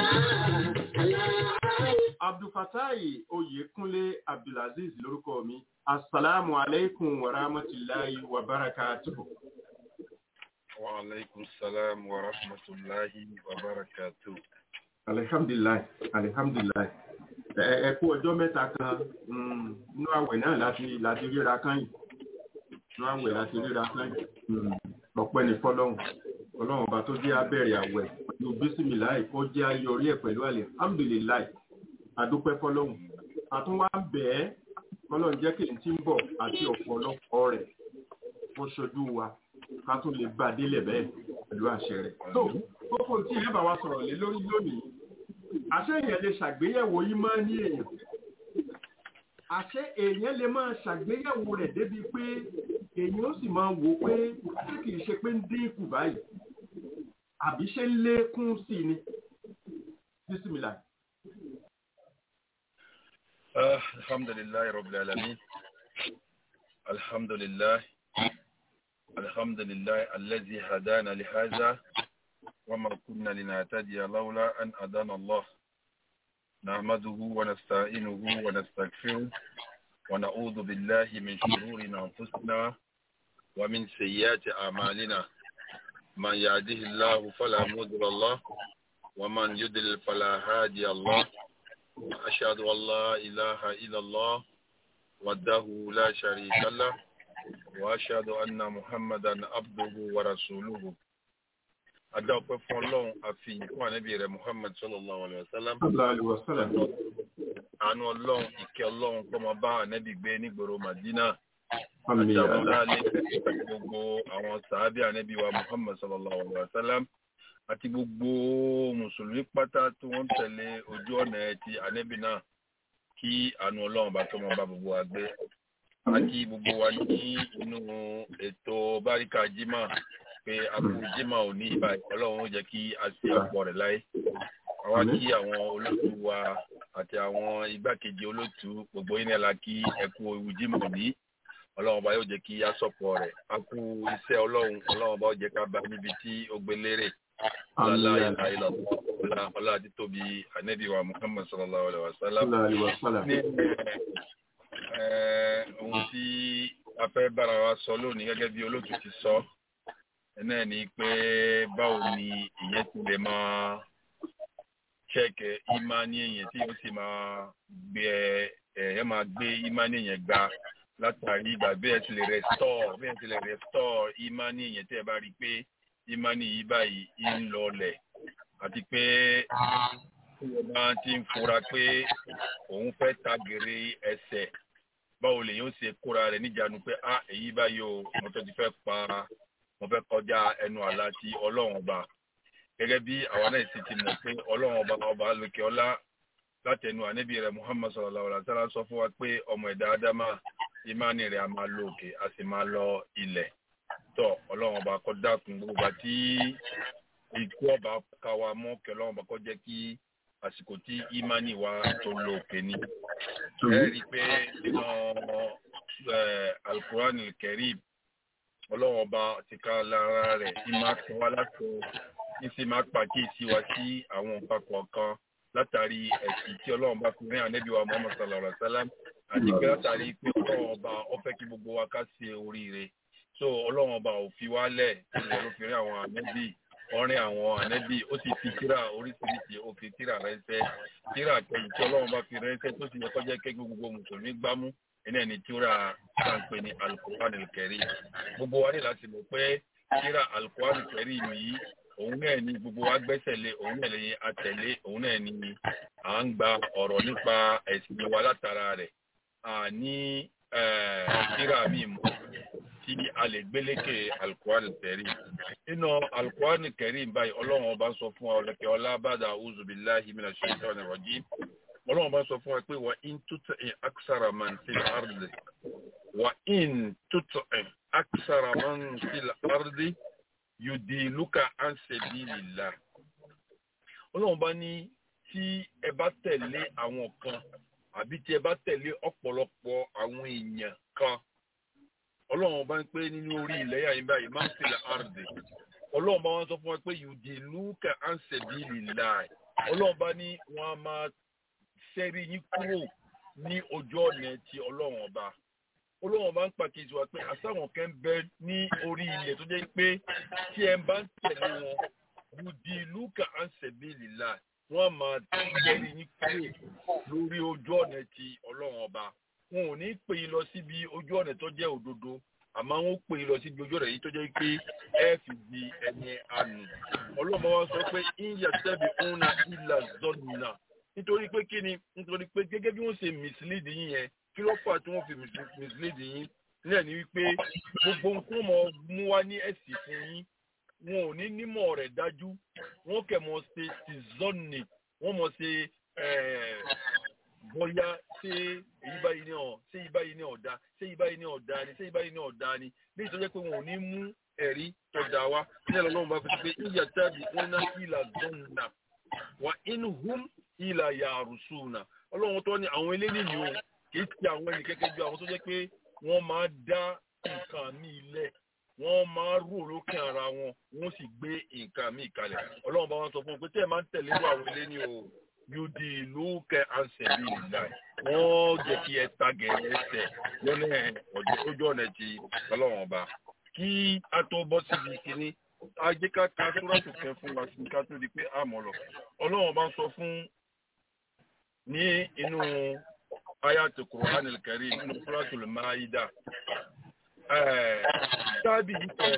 Abdulfatai Oyèkúnlé Abdulaziz lórúkọ mi. Assalamu alaikum wa rahmatullahi wa barakatuhu. وعليكم السلام ورحمة الله وبركاته. Alhamdulillah. Ẹ kú ọjọ́ mẹ́ta kan nínú àwẹ̀ náà láti ríra kan yìí. Ọpẹ́ ni fọ́lọ́hun. Ọlọ́run ọba tó jẹ́ abẹ́rẹ́ àwẹ̀ pẹ̀lú bísímìláì kó jẹ́ ayọrí ẹ̀ pẹ̀lú alhamdulillah. Adúpẹ́ fọ́lọ́hun. Àtúnwá bẹ̀ẹ́ fọ́lọ́hun jẹ́ kí n tí ń bọ̀ àti ọ̀pọ̀lọpọ̀ rẹ̀ ó ṣojú wa ká tún lè bá délẹ̀ bẹ́ẹ̀ pẹ̀lú àṣẹ rẹ̀. Tó kókó tí ẹ bá wa sọ̀rọ̀ lé lórí lónìí, àṣẹ èèyàn lè ṣàgbéyẹ̀wò ìmánì èèyàn. Àṣẹ èèyàn lè máa ṣàgbéyẹ̀wò rẹ̀ débi pé èèyàn ó sì máa wò pé ṣé kìí ṣe pé ń dínkù báyìí àbí ṣe ń lékún sí ni. Bísímìlà. Alhamdulillahi rabbil alamin. Alhamdulillah alladhi hadana li hadha wa ma kunna linahtadiya lawla an hadana Allah. Nahmaduhu wa nasta'inuhu wa nastaghfiruh wa na'udhu billahi min shururi anfusina wa min sayyiati a'malina. Man yahdihillahu fala mudilla lahu wa man yudlil fala hadiya lahu. Ashhadu an la ilaha illa Allah wahdahu la sharika lahu wa ashhadu anna Muhammadan abduhu wa rasuluhu. Adọ́pẹ́ fún Ọlọ́run àfi fún ànábì rẹ̀ Muhammad sallallahu alaihi wasallam. Àánú Ọlọ́run, ìkẹ́ Ọlọ́run kó máa bá ànábì gbé nígboro Madina. Àti àwọn aráalé gbogbo àwọn sàábì ànábì wa Muhammad sallallahu alaihi wasallam. Àti gbogbo mùsùlùmí pátá tí wọ́n tẹ̀lé ojú ọ̀nà ti ànábì náà kí àánú Ọlọ́run bá tó máa bá gbogbo wa gbé. Àti gbogbo wa ní inú ètò Báríkà Jímọ̀ pé akújímà ò ní ìbá Ọlọ́run ó jẹ́ kí a ṣe ọ̀pọ̀ rẹ̀ láyé. Àwa kí àwọn olóòtú wa àti àwọn igbákejì olóòtú gbogbo yín la kí ẹ kú ìwújímọ̀ ní Ọlọ́run bá yóò jẹ́ kí a sọ̀pọ̀ rẹ̀. A kú iṣẹ́ Ọlọ́run bá ó jẹ́ ká bá níbi tí ó gbé lérè. Ọlá àti tóbi ànábì wa Muhammad sallallahu alaihi wasallam. Ohun tí a fẹ́ bára wa sọ lónìí gẹ́gẹ́ bí olóòtú ti sọ náà ni pé báwo ni ìyẹn ti lè máa ṣẹ́kẹ̀ ìmánì èèyàn tí ó sì máa gbé ìmánì èèyàn ga látàrí ìgbà bí ẹ ti lè restore ìmánì èèyàn tí ẹ bá rí i pé ìmánì yìí báyìí ń lọlẹ̀ àti pé ọba ti ń fura pé òun fẹ́ tagèrè ẹsẹ̀ báwo lèyìn ó ṣe kóra rẹ̀ níjànú pé èyí báyìí o mo tó ti fẹ́ mo fẹ́ kọjá ẹnu àlá ti Ọlọ́run ọba gẹ́gẹ́ bí àwa náà sì ti mọ̀ pé Ọlọ́run ọba lókè ọlá láti ẹnu ànábì rẹ̀ Muhammad sallallahu alaihi wasallam sọ fún wa pé ọmọ ẹ̀dá Ádámà ìmánì rẹ̀ a máa lọ òkè a sì máa lọ ilẹ̀ tọ́ Ọlọ́run ọba kó dákun gbogbo àti ikú ọba ká wa mọ́ kí Ọlọ́run ọba kó jẹ́ kí àsìkò tí ìmánì wa tó lọ òkè ni. Ẹ rí i pé nínú Al-Qur'an al-Karim Ọlọ́run ọba ti ká lára rẹ̀ tí máa kọ́ wá láti ní sí máa pàkíyèsí wa sí àwọn nǹkan kọ̀ọ̀kan látàrí ẹ̀sìn tí Ọlọ́run bá fi rìn ànábì wa Muhammad sallallahu alaihi wasallam àti pé látàrí pé Ọlọ́run ọba ó fẹ́ kí gbogbo wa ká ṣe oríire. So Ọlọ́run ọba ò fi wálẹ̀ ìwọ ló fi rìn àwọn ànábì ọ̀rìn àwọn ànábì ó sì fi tírà oríṣiríṣi ó fi tírà ránṣẹ́ tírà kẹyìn tí Ọlọ́run bá fi ránṣẹ́ tó sì yẹ kó jẹ́ kí gbogbo mùsùlùmí gbámú ẹni ẹni tíra sáńpẹ ní Al-Qur'an al-Karim gbogbo wa ní láti mọ̀ pé tíra Al-Qur'an al-Karim yìí òun náà ni gbogbo wa gbẹ́sẹ̀ lé òun náà lẹ́yìn àtẹ̀lé òun náà ni à ń gba ọ̀rọ̀ nípa ẹ̀sìn wa látara rẹ̀ ní tíra míì mọ́ tí a lè gbélékè Al-Qur'an al-Karim nínú Al-Qur'an al-Karim báyìí Ọlọ́run ọba sọ fún wa ọlọ́kẹ́ ọlá ba'da a'udhu billahi minash shaitanir rajim Ọlọ́run bá sọ fún wa pé wa in tut'i aksara man fil ardi yudiluka an sabilillah. Ọlọ́run bá ní tí ẹ bá tẹ̀lé àwọn kan àbí tí ẹ bá tẹ̀lé ọ̀pọ̀lọpọ̀ àwọn èèyàn kan Ọlọ́run bá ń pé nínú orí ilẹ̀ yà yín báyìí man fil ardi Ọlọ́run bá wọn sọ fún wa pé yudiluka an sabilillah. Ọlọ́run bá ní wọn a máa sẹ́rí yín kúrò ní ojú ọ̀nà ti Ọlọ́run ọba Ọlọ́run bá ń pàkíyèsí wa pé àsáwọn kan ń bẹ ní orí ilẹ̀ tó jẹ́ pé tí ẹ bá ń tẹ̀lé wọn bùdí lùkà ansabilillah wọ́n máa tẹ̀lé yín kúrò lórí ojú ọ̀nà ti Ọlọ́run ọba wọn ò ní pè yín lọ síbi ojú ọ̀nà tó jẹ́ òdodo àmọ́ wọn pè yín lọ síbi ojú ọ̀nà yìí tó jẹ́ pé ẹ fi di ẹni àánú Ọlọ́run bá wá sọ pé ìyàtẹ̀bí òun ìlà zọ́nà nítorí pé kí ni nítorí pé gẹ́gẹ́ bí wọ́n ṣe mislead yín yẹn kí ló fà tí wọ́n fi mislead yín náà ni wípé gbogbo nǹkan mọ̀ mú wá ní ẹ̀sìn fún yín wọn ò ní nímọ̀ rẹ̀ dájú wọ́n kẹ̀ mọ̀ ṣe ti zọ́ọ̀nì wọ́n mọ̀ ṣe bóyá ṣé èyí báyìí ní ọ̀ ṣé èyí báyìí ní ọ̀dà ṣé èyí báyìí ní ọ̀dà ni ṣé èyí báyìí ní ọ̀dà ni bí ìtọ́jú pé wọn ò ní mú ẹ̀rí tọ̀dà wá ní ẹ̀rọ lọ́wọ́ bá fi pé ìyá tábì wọn ná ìlà zọ́ọ̀nà wà inú hum ìlà yàrùsùnà Ọlọ́run tó ní àwọn eléyìí ni o kì í ti àwọn ẹnì kẹ́kẹ́ ju àwọn tó jẹ́ pé wọ́n máa dá nǹkan ní ilẹ̀ wọ́n máa rò lókè ara wọn wọ́n sì gbé nǹkan míì kalẹ̀ Ọlọ́run bá wọn sọ fún un pé tẹ́ ẹ máa ń tẹ̀lé àwọn eléyìí o yóòdì ìlú kẹ ansẹ̀bí ìlà wọ́n jẹ́ kí ẹ ta gẹ̀ẹ́ ẹsẹ̀ lọ́nà ojú ọ̀nà ti Ọlọ́run ọba kí a tó bọ́ síbi kínní ajé ká ka sóràtù kan fún wa sí ká tó di pé àmọ́ lọ Ọlọ́run bá ń sọ fún ní inú ayatul Qur'anil Karim nínú suratul Maida tábì yìí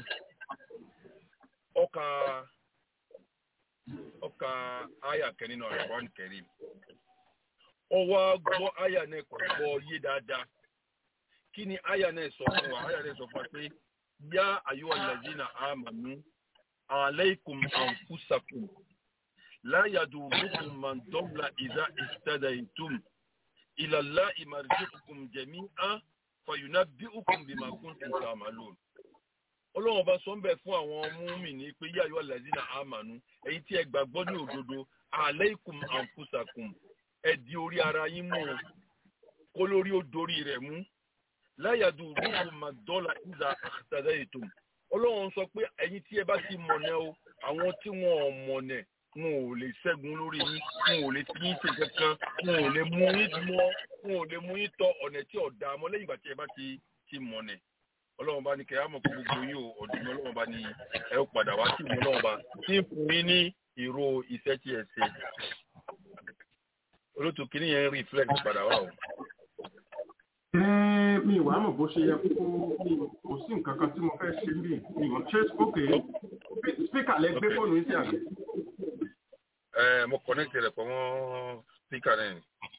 ọkà aya kan nínú Al-Qur'an Karim ọwọ́ gbọ́ aya náà kò gbọ́ yé dáadáa kí ni aya náà sọ fún wa aya náà sọ fún wa pé yá ayyuhal ladhina amanu alaykum anfusakum la yadurukum man dalla idha ihtadaytum ila Allahi marji'ukum jami'an fayunabbi'ukum bima kuntum ta'malun Ọlọ́run bá sọ ń bẹ̀ fún àwọn mùmínì pé yá ayyuhal ladhina amanu ẹ̀yin tí ẹ gbàgbọ́ ní òdodo alaykum anfusakum ẹ di orí ara yín mú kó lórí ó dorí rẹ̀ mú la yadurukum man dalla idha ihtadaytum Ọlọ́run sọ pé ẹ̀yin tí ẹ bá ti mọ̀nà o àwọn tí wọn ò mọ̀nà wọn ò lè ṣẹ́gun lórí yín wọn ò lè fi yín ṣe kankan wọn ò lè mú yín tọ ọ̀nà tí ọ̀dà mọ́ lẹ́yìn ìgbà tí ẹ bá ti mọ̀nà Ọlọ́run bá ní kẹ́ á mọ̀ pé gbogbo yín o ọ̀dùnmọ́ Ọlọ́run bá ní ẹ ó padà wá sí ìmọ̀ Ọlọ́run bá tí fún yín ní ìró iṣẹ́ tí ẹ ṣe olótú kìíní yẹn reflect padà wá o. Mi ìwà mọ̀ bó ṣe yẹ kó sí nǹkan kan tí mo fẹ́ ṣe bí ìmọ̀ ṣé ókè spíkà lẹ gbé fóònù yín sí àgbẹ̀. Mo connect rẹ̀ pọ̀ mọ́ spíkà náà ni.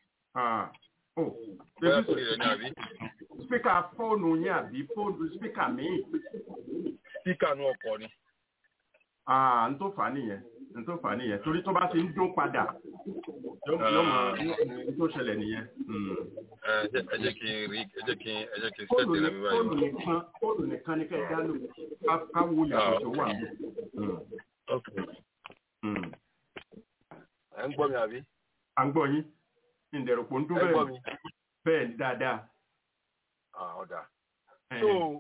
Bóyá torí rẹ̀ ní àbí. Spíkà fóònù yín àbí fóònù spíkà míì. Spíkà nu ọkọ̀ ni. N tó fà á nìyẹn torí tó bá ti ń dún padà yọmọ n tó ṣẹlẹ̀ nìyẹn. Ẹ jẹ́ kí n ṣẹ́ẹ̀tì rẹ̀ bí báyìí. Fóònù nìkan ni kẹ́ ẹ dá lò ká wo ìyàtọ̀ tó wà ní. Ẹ ń gbọ́ mi àbí? À ń gbọ́ yín. Ìdẹ̀rùpọ̀ ń dún bẹ́ẹ̀. Bẹ́ẹ̀ ni dáadáa. Ọ̀dà. So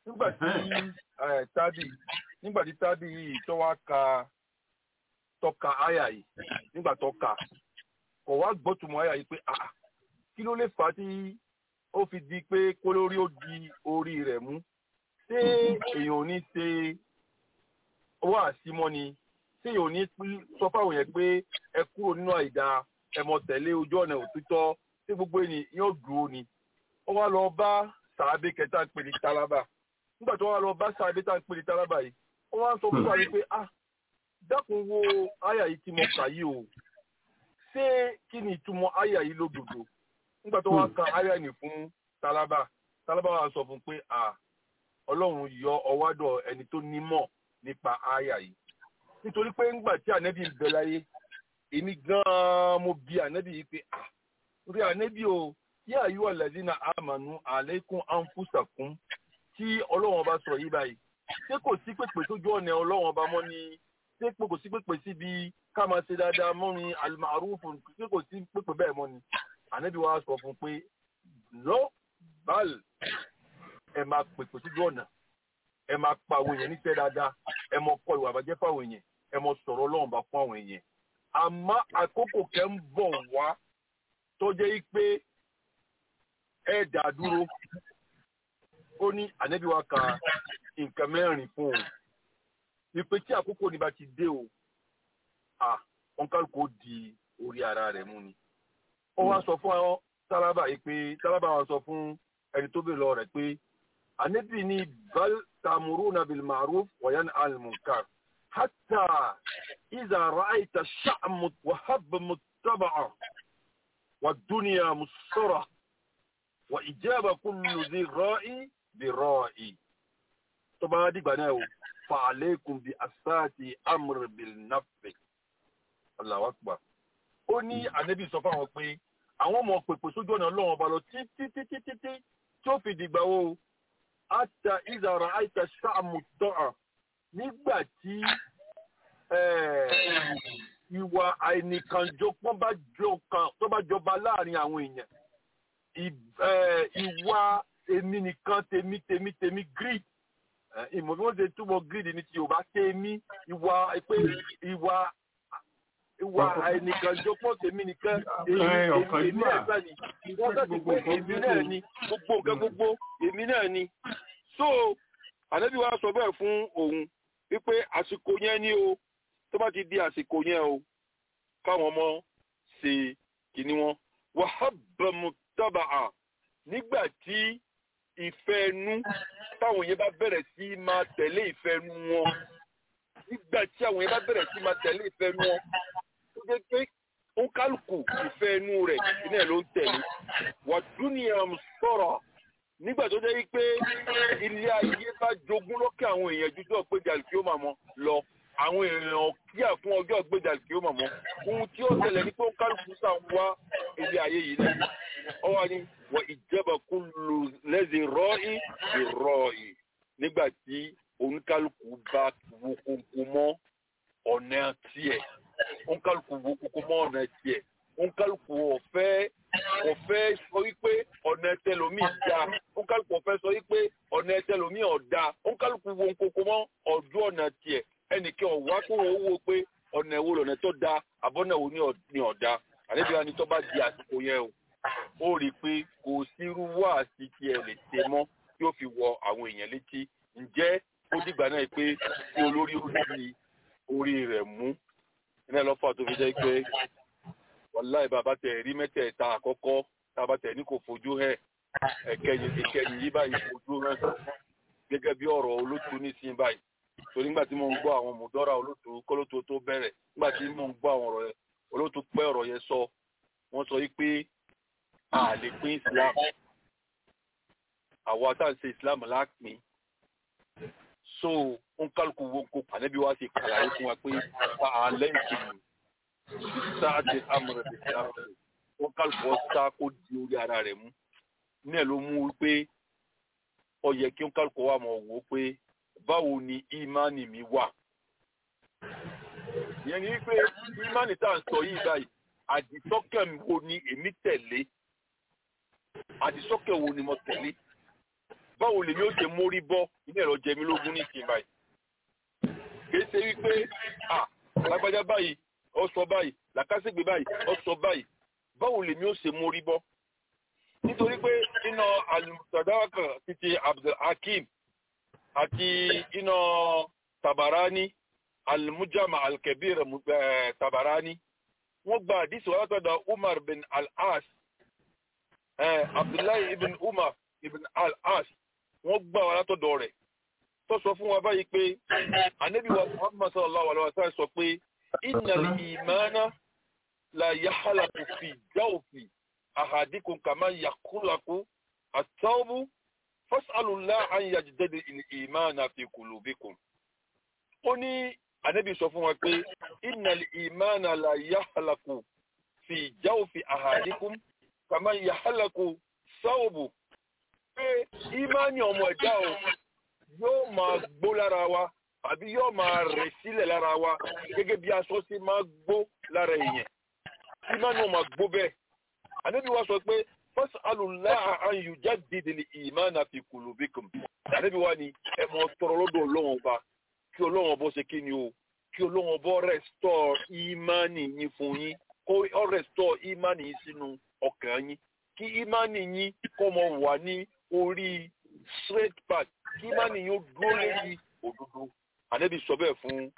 nígbà tí tábì yìí tó wá tọ́ka àyà yìí nígbà tọ́ka kò wá gbọ́tùmọ̀ àyà yìí pé kí ló lè fà á tí ó fi di pé kó lórí ó di orí rẹ̀ mú ṣé èèyàn ò ní ṣe owó àṣìmọ́ ni ṣé èèyàn ò ní sọ fáwọn yẹn pé ẹ kúrò nínú àìdá ẹ mọ tẹ̀lé ojú ọ̀nà òtítọ́ tí gbogbo ènìyàn yóò dúró ni ó wá lọ bá sàábé kẹta ń pè ní tálábà nígbà tó wá lọ bá sàábé tá ń pè ní tálábà yìí ó wá ń sọ fún wa pé dákun wo àyà yìí tí mo kà yìí o ṣé kí ni ìtumọ̀ àyà yìí lódodo nígbà tó wá ka àyà yìí fún tálábà wa sọ fún pé Ọlọ́run yọ ọwádọ̀ ẹni tó nímọ̀ nípa àyà yìí nítorí pé ńgbà tí ànẹ́bí ń bẹ láyé èmi gan-an mo bi ànẹ́bí yìí pé rí ànẹ́bí o yá àyíwá lẹ́dínà àmànú àlékún àǹfùsàkún tí Ọlọ́run ọba sọ yìí báyìí ṣé kò sí pèpè sójú ọ̀nà Ọlọ́run ọba mọ́ ni ṣé kò sí pèpè síbi ká máa ṣe dáadáa mọ́ ni alimarufu ṣé kò sí pèpè bẹ́ẹ̀ mọ́ ni ànẹ́bí wa sọ fún pé lọ báàlì ẹ máa pèpè sójú ọ̀nà ẹ máa pa àwọn èèyàn níṣẹ́ dáadáa ẹ máa kọ ìwà àbàjẹ́ fáwọn èèyàn ẹ máa sọ̀rọ̀ Ọlọ́run bá fún àwọn èèyàn àmọ́ àkókò kẹ́ ń bọ̀ wá tó jẹ́ pé ẹ dá dúró ó ní ànábì wa ka nǹkan mẹ́rin fún òun ìpè tí àkókò ní bá ti dé o wọn kálukú di orí ara rẹ̀ mú ni. ó wá sọ fún ọ sálábà yìí pé sálábà wa sọ fún ẹni tó bèèrè lọ rẹ̀ pé ànábì ní bal ta'muruna bil ma'ruf wa yanha 'anil munkar hatta idha ra'ayta ash-sha'n wa habba muttaba'a wa ad-dunya mustarah wa ijaba kullu dhi ra'i bi ra'i. tó bá dìgbà náà o fa alaykum bi asati amr bil nafs. Allahu akbar. Ó ní ànábì sọ fáwọn pé àwọn ọmọ pèpè sójú ọ̀nà Ọlọ́run ọba lọ títí tí ó fi dìgbà wo àtà ìzàrà àìtà ṣáàmù dọ́à nígbà tí ìwà àìníkànjọpọ́n tó bá jọba láàrin àwọn èèyàn, ìwà èmi nìkan tèmi greed, ìmọ̀ bí wọ́n ṣe túbọ̀ greed ní ti Yorùbá tèmi, ìwà àìníkànjọpọ̀ tèmi nìkan èmi náà ni wọ́n sọ́sì pé èmi náà ni gbogbo èmi náà ni. So ànábì wa sọ bẹ́ẹ̀ fún òun wípé àsìkò yẹn ni o, tó bá ti di àsìkò yẹn o káwọn ọmọ ṣe kìíní wọn. wàhábà mùtábàá nígbà tí ìfẹ́ ẹnu táwọn yẹn bá bẹ̀rẹ̀ sí máa tẹ̀lé ìfẹ́ ẹnu wọn, nígbà tí àwọn yẹn bá bẹ̀rẹ̀ sí máa tẹ̀lé ìfẹ́ ẹnu wọn, tó jẹ́ pé ó ń kálukú ìfẹ́ ẹnu rẹ̀ iná ẹ̀ ló ń tẹ̀lé. wà dúnìyà sọ̀rọ̀ nígbà tó jẹ́ pé ilé ayé bá jogún lókè àwọn èèyàn jújù ọ̀gbẹ́jà kí ó máa mọ́ lọ, àwọn èèyàn kíá fún ọjọ́ ọ̀gbẹ́jà kí ó máa mọ́. ohun tí ó ṣẹlẹ̀ ní pé ó ń kálukú sàn wá ilé ayé yìí náà. ọ wá ní wọ ìjọba kullu lẹ́sìn rọ́ọ̀ì ìrọ̀ọ̀ì nígbà tí oníkálukú bá wo kónkó mọ́ ọ̀nà tiẹ̀, oníkálukú wo kónkó mọ́ ọ̀nà tiẹ̀, oníkálukú ọ̀fẹ́ sọ wípé ọ̀nà ẹtẹlómi dá, oníkálukú ọ̀fẹ́ sọ wípé ọ̀nà ẹtẹlómi ọ̀dá, oníkálukú wo kónkó mọ́ ọ̀dọ́ ọ̀nà tiẹ̀. ẹnìkan ọ̀wá kó wọ́n wó pé ọ̀nà ẹ̀wò lọ̀nà tó dá àbọ̀nà ẹ̀wò ní ọ̀dá. àlejò wa ni tó bá di àsìkò yẹn o, ó rí i pé kò sírú wá sí tí ẹ lè ṣe mọ́ tí ó fi wọ àwọn èèyàn létí. ǹjẹ́ ó dìgbà náà pé kí olórí orí rẹ̀ mú iná lọ́fà tó fi jẹ́ pé wàláì bàbá tẹ̀ rí mẹ́tẹ̀ẹ̀ta àkọ́kọ́ tábà tẹ̀ ní kò fojú hẹ̀ ìkẹyìn yí báyìí fojú hàn gẹ́gẹ́ bí ọ̀rọ̀ olótú nísìnyí báyìí. torí nígbà tí mo ń gbọ́ àwọn mùdọ́rà olótú kólótó tó bẹ̀rẹ̀, nígbà tí mo ń gbọ́ àwọn ọ̀rọ̀ yẹn olótú pẹ́ ọ̀rọ̀ yẹn sọ, wọ́n sọ yí pé a lè pín Islam, àwọn àtàǹsẹ̀ Islam láàpín. So ń kálukú wo kó ànábì wá sí kàlàyé fún wa pé àlẹ́ ìkìlì sáàtì amúrẹ̀ bí sáàtì ń kálukú ọ̀sá kó di orí ara rẹ̀ mú. ní ẹ̀ ló mú wípé ó yẹ kí ń kálukú wa mọ̀ wò pé báwo ni ìmánì mi wà. ìyẹn ni wípé ìmánì tá à ń sọ yìí báyìí, àdìsọ́kẹ̀ wo ni èmi tẹ̀lé, àdìsọ́kẹ̀ wo ni mo tẹ̀lé, báwo lèmi ó ṣe mórí bọ́ ilé ẹ̀rọ jẹ mí lógún ní ìsìn báyìí. kì í ṣe wípé lágbájá báyìí ó sọ báyìí, làkàṣègbè báyìí ó sọ báyìí, báwo lèmi ó ṣe mórí bọ́. nítorí pé iná al-Mustadrak títí Abdul Hakim àti iná Tabarani al-Mujama al-Kabir Tabarani wọ́n gba àdìsí wà látọ̀dọ̀ Umar bin al-As, Abdullahi ibn Umar ibn al-As, wọ́n gbà wà látọ̀dọ̀ rẹ̀ tó sọ fún wa báyìí pé ànábì wa Muhammad sallallahu alaihi wasallam sọ pé innal imana la yahlaku fi jawfi ahadikum kama yakhluqu at-thawbu fas'alullaha an yajdida al-imana fi qulubikum. ó ní ànábì sọ fún wa pé innal imana la yahlaku fi jawfi ahadikum kama yahlaku thawbu, pé ìmánì ọmọ ẹ̀dá o yóò máa gbó lára wa àbí yóò máa rẹ̀ sílẹ̀ lára wa gẹ́gẹ́ bí aṣọ sí máa gbó lára èèyàn. ìmánì ó máa gbó bẹ́ẹ̀. ànábì wa sọ pé fas'alullaha an yujaddida al-imana fi qulubikum. ànábì wa ni ẹ mọ tọrọ lọ́dọ̀ Ọlọ́run ọba kí Ọlọ́run ọba ṣe kí ni o, kí Ọlọ́run ọba restore ìmánì yín fún yín, kó ọ restore ìmánì yín sínú ọkàn yín, kí ìmánì yín kó mọ wà ní orí straight path kí ìmánì yóò dúró lórí òdodo ànábì sọ bẹ́ẹ̀ fún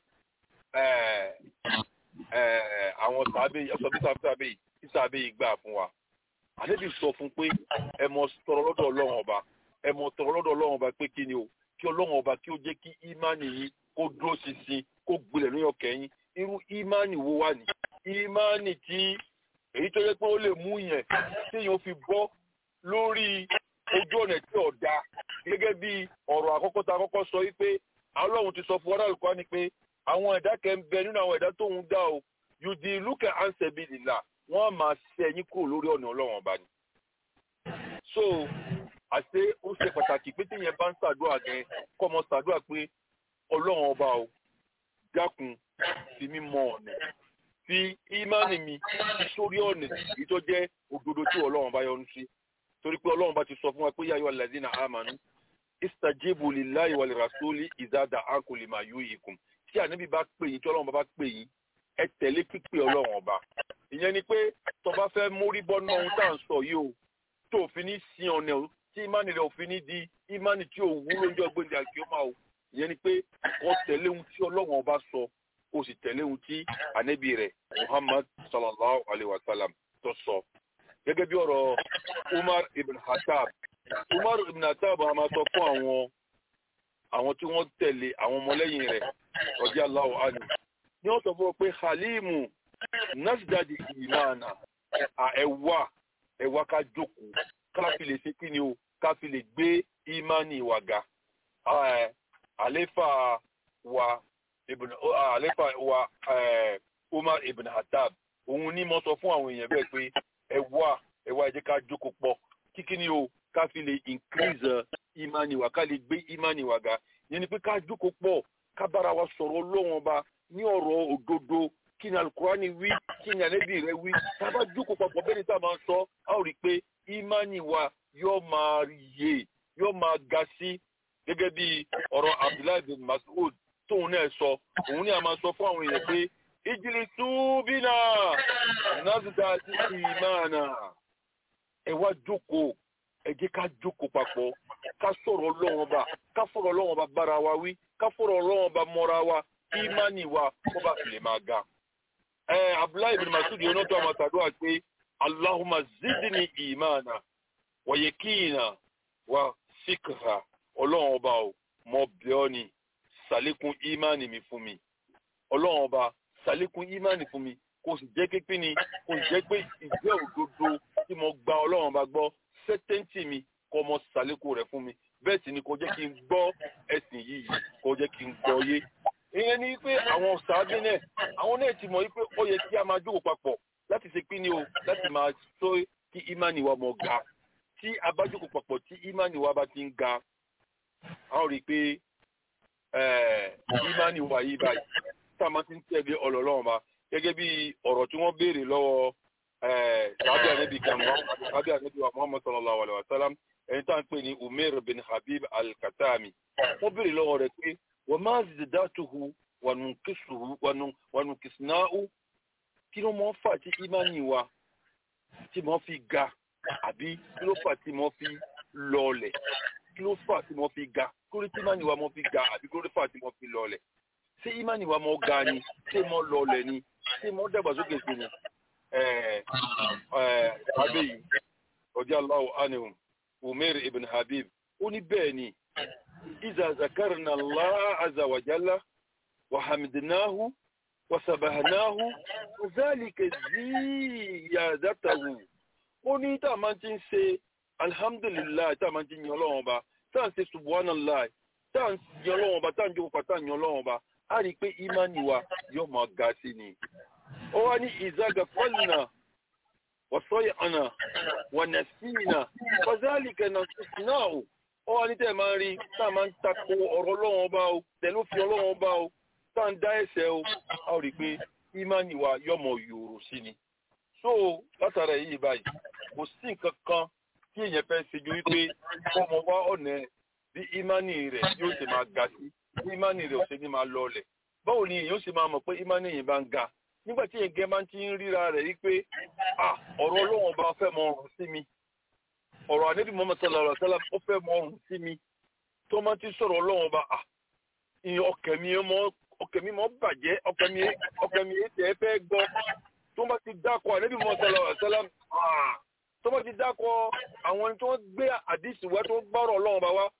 àwọn sàábé ọsọ bí sàábé ìgbà fún wa ànábì sọ fún pé ẹ mọ tọrọ lọ́dọ̀ Ọlọ́run ọba ẹ mọ tọrọ lọ́dọ̀ Ọlọ́run ọba pé kí ni o kí Ọlọ́run ọba kí ó jẹ́ kí ìmánì yìí kó dúró ṣinṣin kó gbilẹ̀ ní ọkàn yín irú ìmánì wo wà ní ìmánì tí èyí tó yẹ pé ó lè mú yẹn tí yóò fi bọ́ lórí ojú ọ̀nà tí ọ̀dà gẹ́gẹ́ bí ọ̀rọ̀ àkọ́kọ́ tá a kọ́kọ́ sọ wípé Ọlọ́run ti sọ fún ọ́nà àlùkò ni pé àwọn ẹ̀dá kẹ́ ń bẹ nínú àwọn ẹ̀dá tó ń dá o yùdí lùkẹ́ ànsẹ̀bí nìlà wọ́n máa ṣẹ́yìn kúrò lórí ọ̀nà Ọlọ́run ọba ni. so àṣé ó ṣe pàtàkì pé téèyàn bá ń ṣàdúrà gan kọ́ ọmọ ṣàdúrà pé Ọlọ́run ọba o dákun fi mí mọ ọ̀nà fi ìmánì mi sórí ọ̀nà èyí tó jẹ́ òdodo tí Ọlọ́run bá yọ́nú sí torí pé Ọlọ́run bá ti sọ fún wa pé yáyọ alladhina amanu istajibu lillahi wa lirasuli idha da'akum lima yuhyikum tí ànábì bá pè yín tí Ọlọ́run bá pè yín ẹ tẹ̀lé pípé Ọlọ́run ọba ìyẹn ni pé tó bá fẹ́ mórí bọ́ náà ohun tá à ń sọ yìí o tó fi ní sin ọ̀nà tí ìmánì rẹ̀ ò fi ní di ìmánì tí ò wúlò ń jọ gbèǹdé àkíọ́mà o ìyẹn ni pé kó tẹ̀lé ohun tí Ọlọ́run ọba sọ kó sì tẹ̀lé ohun tí ànábì rẹ̀ Muhammad sallallahu alayhi wa sallam tó sọ gẹ́gẹ́ bí ọ̀rọ̀ Umar ibn Khattab a máa sọ fún àwọn tí wọ́n tẹ̀lé àwọn ọmọlẹ́yìn rẹ̀ radiyallahu anhu ní wọ́n sọ fún ọ pé halimu nasdadi ìmáàna ẹ̀wà ká jókòó ká fi lè ṣe kí ni o ká fi lè gbé ìmánì wa ga àléfà wa Umar ibn Khattab òun ní mo sọ fún àwọn èèyàn bẹ́ẹ̀ pé ẹ̀wà ẹ jẹ́ ká jókòó pọ̀ kíkí ni o ká fi lè increase ìmánì wa ká lè gbé ìmánì wa ga yẹn ni pé ká jókòó pọ̀ ká bára wa sọ̀rọ̀ Ọlọ́run ọba ní ọ̀rọ̀ òdodo kí ni alukurani wí kí ni ànábì rẹ̀ wí tá a bá jókòó papọ̀ bẹ́ẹ̀ ni tá a máa ń sọ a ó rí i pé ìmánì wa yóò máa yè yóò máa ga sí gẹ́gẹ́ bí ọ̀rọ̀ Abdullahi bin Mas'ud tóun náà sọ òun ní a máa sọ fún àwọn èèyàn pé ijlisu bina nazda imana ẹ wá jókòó ẹ jẹ́ ká jókòó papọ̀ ká sọ̀rọ̀ Ọlọ́run ọba ká fọ̀rọ̀ Ọlọ́run ọba bára wa wí ká fọ̀rọ̀ Ọlọ́run ọba mọ́ra wa ìmánì wa kó bá fi lè máa ga. Abdullahi bin Mas'ud yóò náà tó àwọn àtàdúrà pé Allahumma zidni imana wa yakina wa fikra Ọlọ́run ọba o mo bẹ̀ ọ́ ni ṣàlékún ìmánì mi fún mi Ọlọ́run ọba ṣàlékún ìmánì fún mi kò sì jẹ́ pé ni kò sì jẹ́ pé ìjẹ́ òdodo tí mo gba Ọlọ́run ọba gbọ́ sẹ́tẹ́ǹtì mi kọ́ mọ ṣàlékún rẹ̀ fún mi bẹ́ẹ̀ sì ni kò jẹ́ kí n gbọ́ ẹ̀sìn yìí kò jẹ́ kí n gbọ́ yé. ìyẹn ni pé àwọn sàábé náà àwọn náà ti mọ̀ wípé ó yẹ kí a máa jókòó papọ̀ láti ṣe pín ní o láti máa sọ kí ìmánì wa mọ̀ ga tí a bá jókòó papọ̀ tí ìmánì wa bá ti ń ga a ó rí i pé ìmánì wa yìí báyìí tá a máa ti ń tẹ̀lé Ọlọ́run ba gẹ́gẹ́ bí ọ̀rọ̀ tí wọ́n béèrè lọ́wọ́ sàábé ànábì kan sàábé ànábì wa Muhammad sallallahu alayhi wa sallam ẹni tá à ń pè ní Umair bin Habib al-Katami wọ́n béèrè lọ́wọ́ rẹ̀ pé wọ́n máa zidatuhu wà nùkìsnáú kí ló mọ́ fà tí ìmánì wa tí mo fi ga àbí kí ló fà tí mo fi lọlẹ̀ kí ló fà tí mo fi ga kí ló tí ìmánì wa mo fi ga àbí kí ló fà tí mo fi lọlẹ̀ ṣé ìmánì wa mo ga ni ṣé mo lọlẹ̀ ni ṣé mo dàgbàsókè sí ni abéyí radiyallahu anhu Umair ibn Habib ó ní bẹ́ẹ̀ ni iza zakarna Allah azza wa jalla wa hamdnahu wa sabahnahu zalika ziyadatuhu ó ní tá máa ti ń ṣe alhamdulillah tá máa ti yan Ọlọ́run Ọba tá ń ṣe subhanallah tá ń yan Ọlọ́run Ọba tá ń jókòó pa tá ń yan Ọlọ́run Ọba a rí pé ìmánì wa yóò máa ga sí ni ó wá ní iza gafalna وصيعنا ونسينا فذلك نسيناه ó wá ní tẹ́ máa ń rí tá máa ń tako ọ̀rọ̀ Ọlọ́run Ọba o tẹ̀lú fi Ọlọ́run Ọba o tá ń dá ẹ̀ṣẹ̀ o a ó rí i pé ìmánì wa yọmọ yòrò sí ni. so látara èyí báyìí kò sí nǹkan kan tí èèyàn fẹ́ ṣe ju wípé ọmọ wa ọ̀nà bí ìmánì rẹ̀ yóò ṣe máa ga sí bí ìmánì rẹ̀ ò ṣe ní máa lọlẹ̀ báwo ni èèyàn ṣe máa mọ̀ pé ìmánì yìí bá ń ga nígbà tí èèyàn máa ti ń ríra rẹ̀ wípé ọ̀rọ̀ Ọlọ́run Ọba fẹ́ mọ ọ̀rùn sí mi ọ̀rọ̀ ànábì Muhammad sallallahu alaihi wasallam ó fẹ́ mọ ọrùn sí mi tó máa ti sọ̀rọ̀ ọlọ́run ọba ọkàn mi mọ́ bàjẹ́ ọkàn mi tẹ́ fẹ́ gbọ́ tó bá ti dákọ̀ ànábì Muhammad sallallahu alaihi wasallam tó bá ti dákọ̀ àwọn tó gbé àdìsí wá tó gbọ́rọ̀ ọlọ́run ọba wá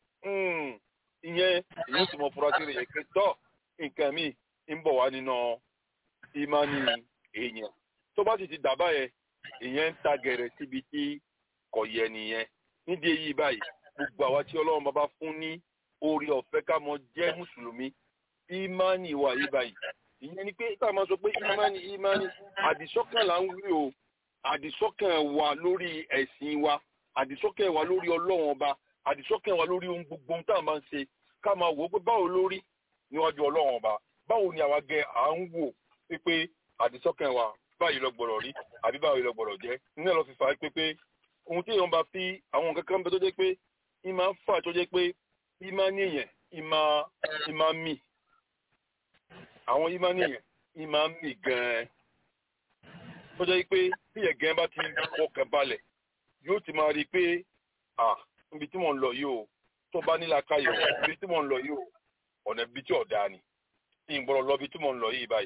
ìyẹn sì mọ furasí rẹ̀ yẹ tọ́ nǹkan mi ń bọ̀ wá nínú ìmánì èèyàn tó bá sì ti dàbá yẹn ìyẹn ń ta gẹ̀rẹ̀ síbi tí kò yẹ nìyẹn nídìí èyí báyìí gbogbo àwa tí ọlọ́run bàbá fún ní orí ọ̀fẹ́ ká mọ jẹ́ mùsùlùmí ìmánì wà yí báyìí ìyẹn ni pé ká máa sọ pé ìmánì àdìsọ́kàn là ń wí o àdìsọ́kàn wà lórí ẹ̀sìn wa àdìsọ́kàn wà lórí ọlọ́run ọba àdìsọ́kàn wà lórí ohun gbogbo tá a máa ń ṣe ká máa wò ó pé báwo lórí níwájú ọlọ́run ọba báwo ni àwa gẹ à ń wò pé àdìsọ́kàn wa báyìí lọ gbọ́dọ̀ rí àbí báyìí lọ gbọ́dọ̀ jẹ́ ní ẹ̀ lọ fi fà á pé ohun tí èèyàn bá fi àwọn nǹkan kan bẹ tó jẹ́ pé ìmá ń fà tó jẹ́ pé ìmá níyẹn ìmá mì àwọn ìmá níyẹn ìmá mì gan-an tó jẹ́ pé bí ẹ̀gẹ́ bá ti fọkàn balẹ̀ yóò ti máa rí i pé ibi tí mò ń lọ yìí o tó bá nílà káyọ̀ ibi tí mò ń lọ yìí o ọ̀nà ibi tí ọ̀dà ni ìgbọ̀rọ̀ lọ ibi tí mò ń lọ yìí báyìí.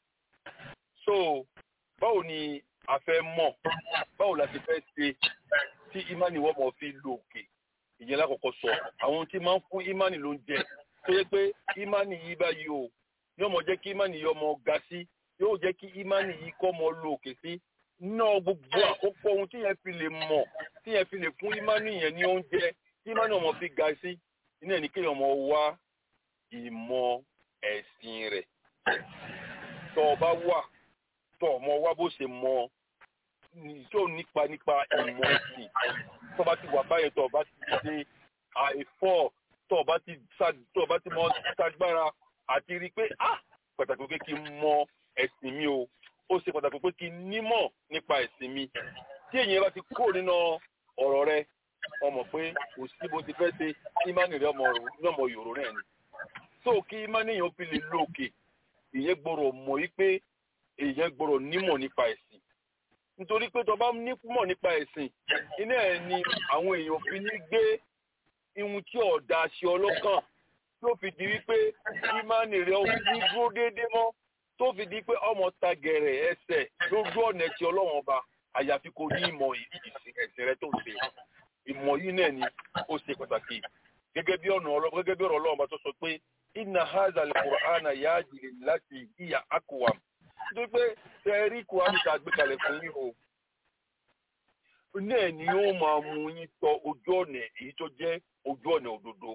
So báwo ni a fẹ́ mọ̀ báwo la ti fẹ́ ṣe tí ìmánì wọ́n mọ̀ fi lò òkè ìyẹn lákọ̀ọ́kọ́ sọ àwọn tí máa ń fún ìmánì ló ń jẹ tó yẹ pé ìmánì yìí báyìí o yóò mọ̀ jẹ́ kí ìmánì yìí ọmọ ga sí yóò jẹ́ kí ìmánì yìí kọ́ mọ lò òkè sí náà gbogbo àkókò ohun tí yẹn fi lè mọ̀ tí yẹn fi lè fún ìmánì yẹn ní oúnjẹ tí ìmánì ọmọ fi ga sí iná ẹ̀ ní kéèyàn ọmọ wá ìmọ̀ ẹ̀sìn rẹ̀ tó o bá wà tó ọmọ wá bó ṣe mọ tó nípa ìmọ̀ ẹ̀sìn tó bá ti wà báyẹn tó bá ti ṣe àìfọ́ tó bá ti mọ ṣàgbára àti rí i pé pàtàkì pé kí n mọ ẹ̀sìn mi o ó ṣe pàtàkì pé kí n nímọ̀ nípa ẹ̀sìn mi tí èyàn bá ti kúrò nínú ọ̀rọ̀ rẹ ọmọ pé kò sí bó ti fẹ́ ṣe ìmánì rẹ ọmọ yòrò rẹ ni tó kí ìmánì yẹn ó fi lè lókè ìyẹn gbọ́dọ̀ mọ̀ yí pé èèyàn gbọ́dọ̀ nímọ̀ nípa ẹ̀sìn nítorí pé tó bá nímọ̀ nípa ẹ̀sìn iná ẹ̀ ni àwọn èèyàn fi ní gbé ihun tí ọ̀dà ṣe ọlọ́kàn tó fi di wípé ìmánì rẹ̀ ò ní dúró déédéé mọ́ tó fi di pé ọmọ ta gẹ̀rẹ̀ ẹsẹ̀ lójú ọ̀nà ẹ̀tì ọlọ́run ọba àyàfi kò ní ìmọ̀ ẹ̀sìn rẹ̀ tó ń ṣe ìmọ̀ yìí náà ni ó ṣe pàtàkì gẹ́gẹ́ bí ọ̀rọ̀ ọlọ́run ọba tó sọ pé inna hadha al-Qur'ana yahdi lillati hiya aqwam nítorí pé tẹ́rí kùránì tá a gbé kalẹ̀ fún yín o náà ni ó máa mú yín tọ ojú ọ̀nà èyí tó jẹ́ ojú ọ̀nà òdodo